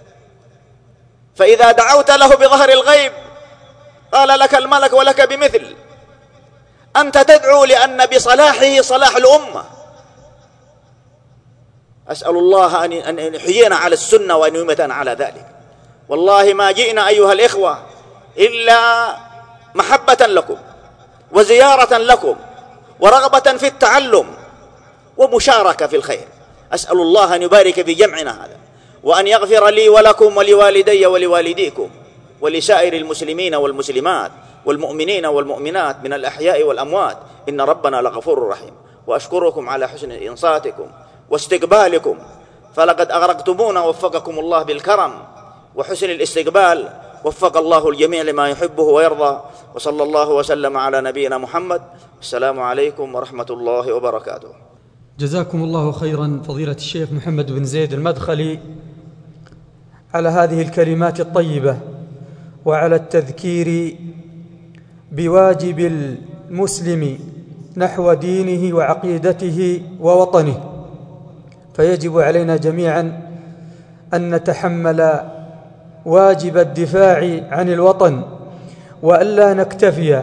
[SPEAKER 3] فإذا دعوت له بظهر الغيب قال لك الملك ولك بمثل. أنت تدعو لأن بصلاحه صلاح الأمة. أسأل الله أن يحيينا على السنة وأن يمتنا على ذلك. والله ما جئنا أيها الإخوة إلا محبة لكم وزيارة لكم ورغبة في التعلم ومشاركة في الخير. أسأل الله أن يبارك في جمعنا هذا، وأن يغفر لي ولكم ولوالدي ولوالديكم ولسائر المسلمين والمسلمات والمؤمنين والمؤمنات من الأحياء والأموات، إن ربنا لغفور رحيم. وأشكركم على حسن إنصاتكم واستقبالكم، فلقد أغرقتمونا ووفقكم الله بالكرم وحسن الاستقبال. وفق الله الجميع لما يحبه ويرضى، وصلى الله وسلم على نبينا محمد. السلام عليكم ورحمة الله وبركاته.
[SPEAKER 1] جزاكم الله خيرا فضيلة الشيخ محمد بن زيد المدخلي على هذه الكلمات الطيبة، وعلى التذكير بواجب المسلم نحو دينه وعقيدته ووطنه. فيجب علينا جميعا أن نتحمل واجب الدفاع عن الوطن، وألا نكتفي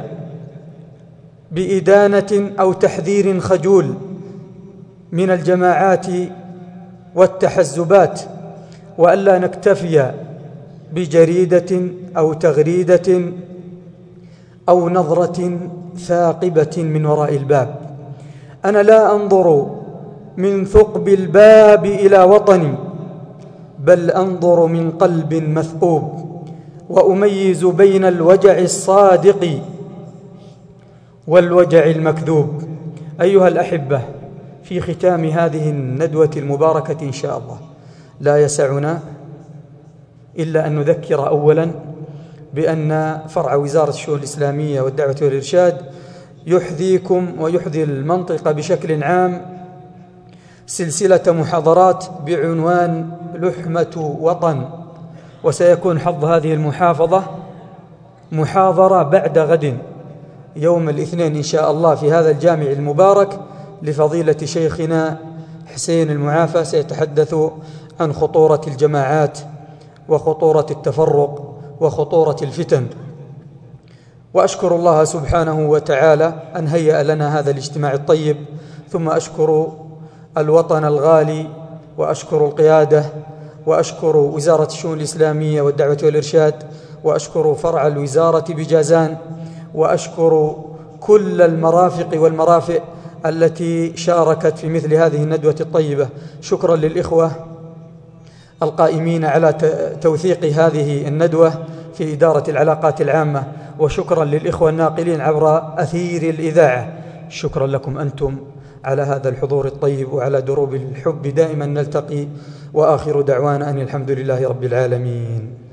[SPEAKER 1] بإدانة أو تحذير خجول من الجماعات والتحزبات، وألا نكتفي بجريدة أو تغريدة أو نظرة ثاقبة من وراء الباب. أنا لا أنظر من ثقب الباب إلى وطني، بل أنظر من قلب مثقوب، وأميز بين الوجع الصادق والوجع المكذوب. أيها الأحبة، في ختام هذه الندوة المباركة إن شاء الله لا يسعنا إلا أن نذكر أولا بأن فرع وزارة الشؤون الإسلامية والدعوة والإرشاد يحذيكم ويحذي المنطقة بشكل عام سلسلة محاضرات بعنوان لحمة وطن، وسيكون حظ هذه المحافظة محاضرة بعد غد يوم الاثنين إن شاء الله في هذا الجامع المبارك لفضيلة شيخنا حسين المعافى، سيتحدث عن خطورة الجماعات وخطورة التفرق وخطورة الفتن. وأشكر الله سبحانه وتعالى أن هيأ لنا هذا الاجتماع الطيب، ثم أشكر الوطن الغالي، وأشكر القيادة، وأشكر وزارة الشؤون الإسلامية والدعوة والإرشاد، وأشكر فرع الوزارة بجازان، وأشكر كل المرافق والمرافق التي شاركت في مثل هذه الندوة الطيبة. شكرا للإخوة القائمين على توثيق هذه الندوة في إدارة العلاقات العامة، وشكرا للإخوة الناقلين عبر أثير الإذاعة. شكرا لكم أنتم على هذا الحضور الطيب وعلى دروب الحب. دائما نلتقي، وآخر دعوانا أن الحمد لله رب العالمين.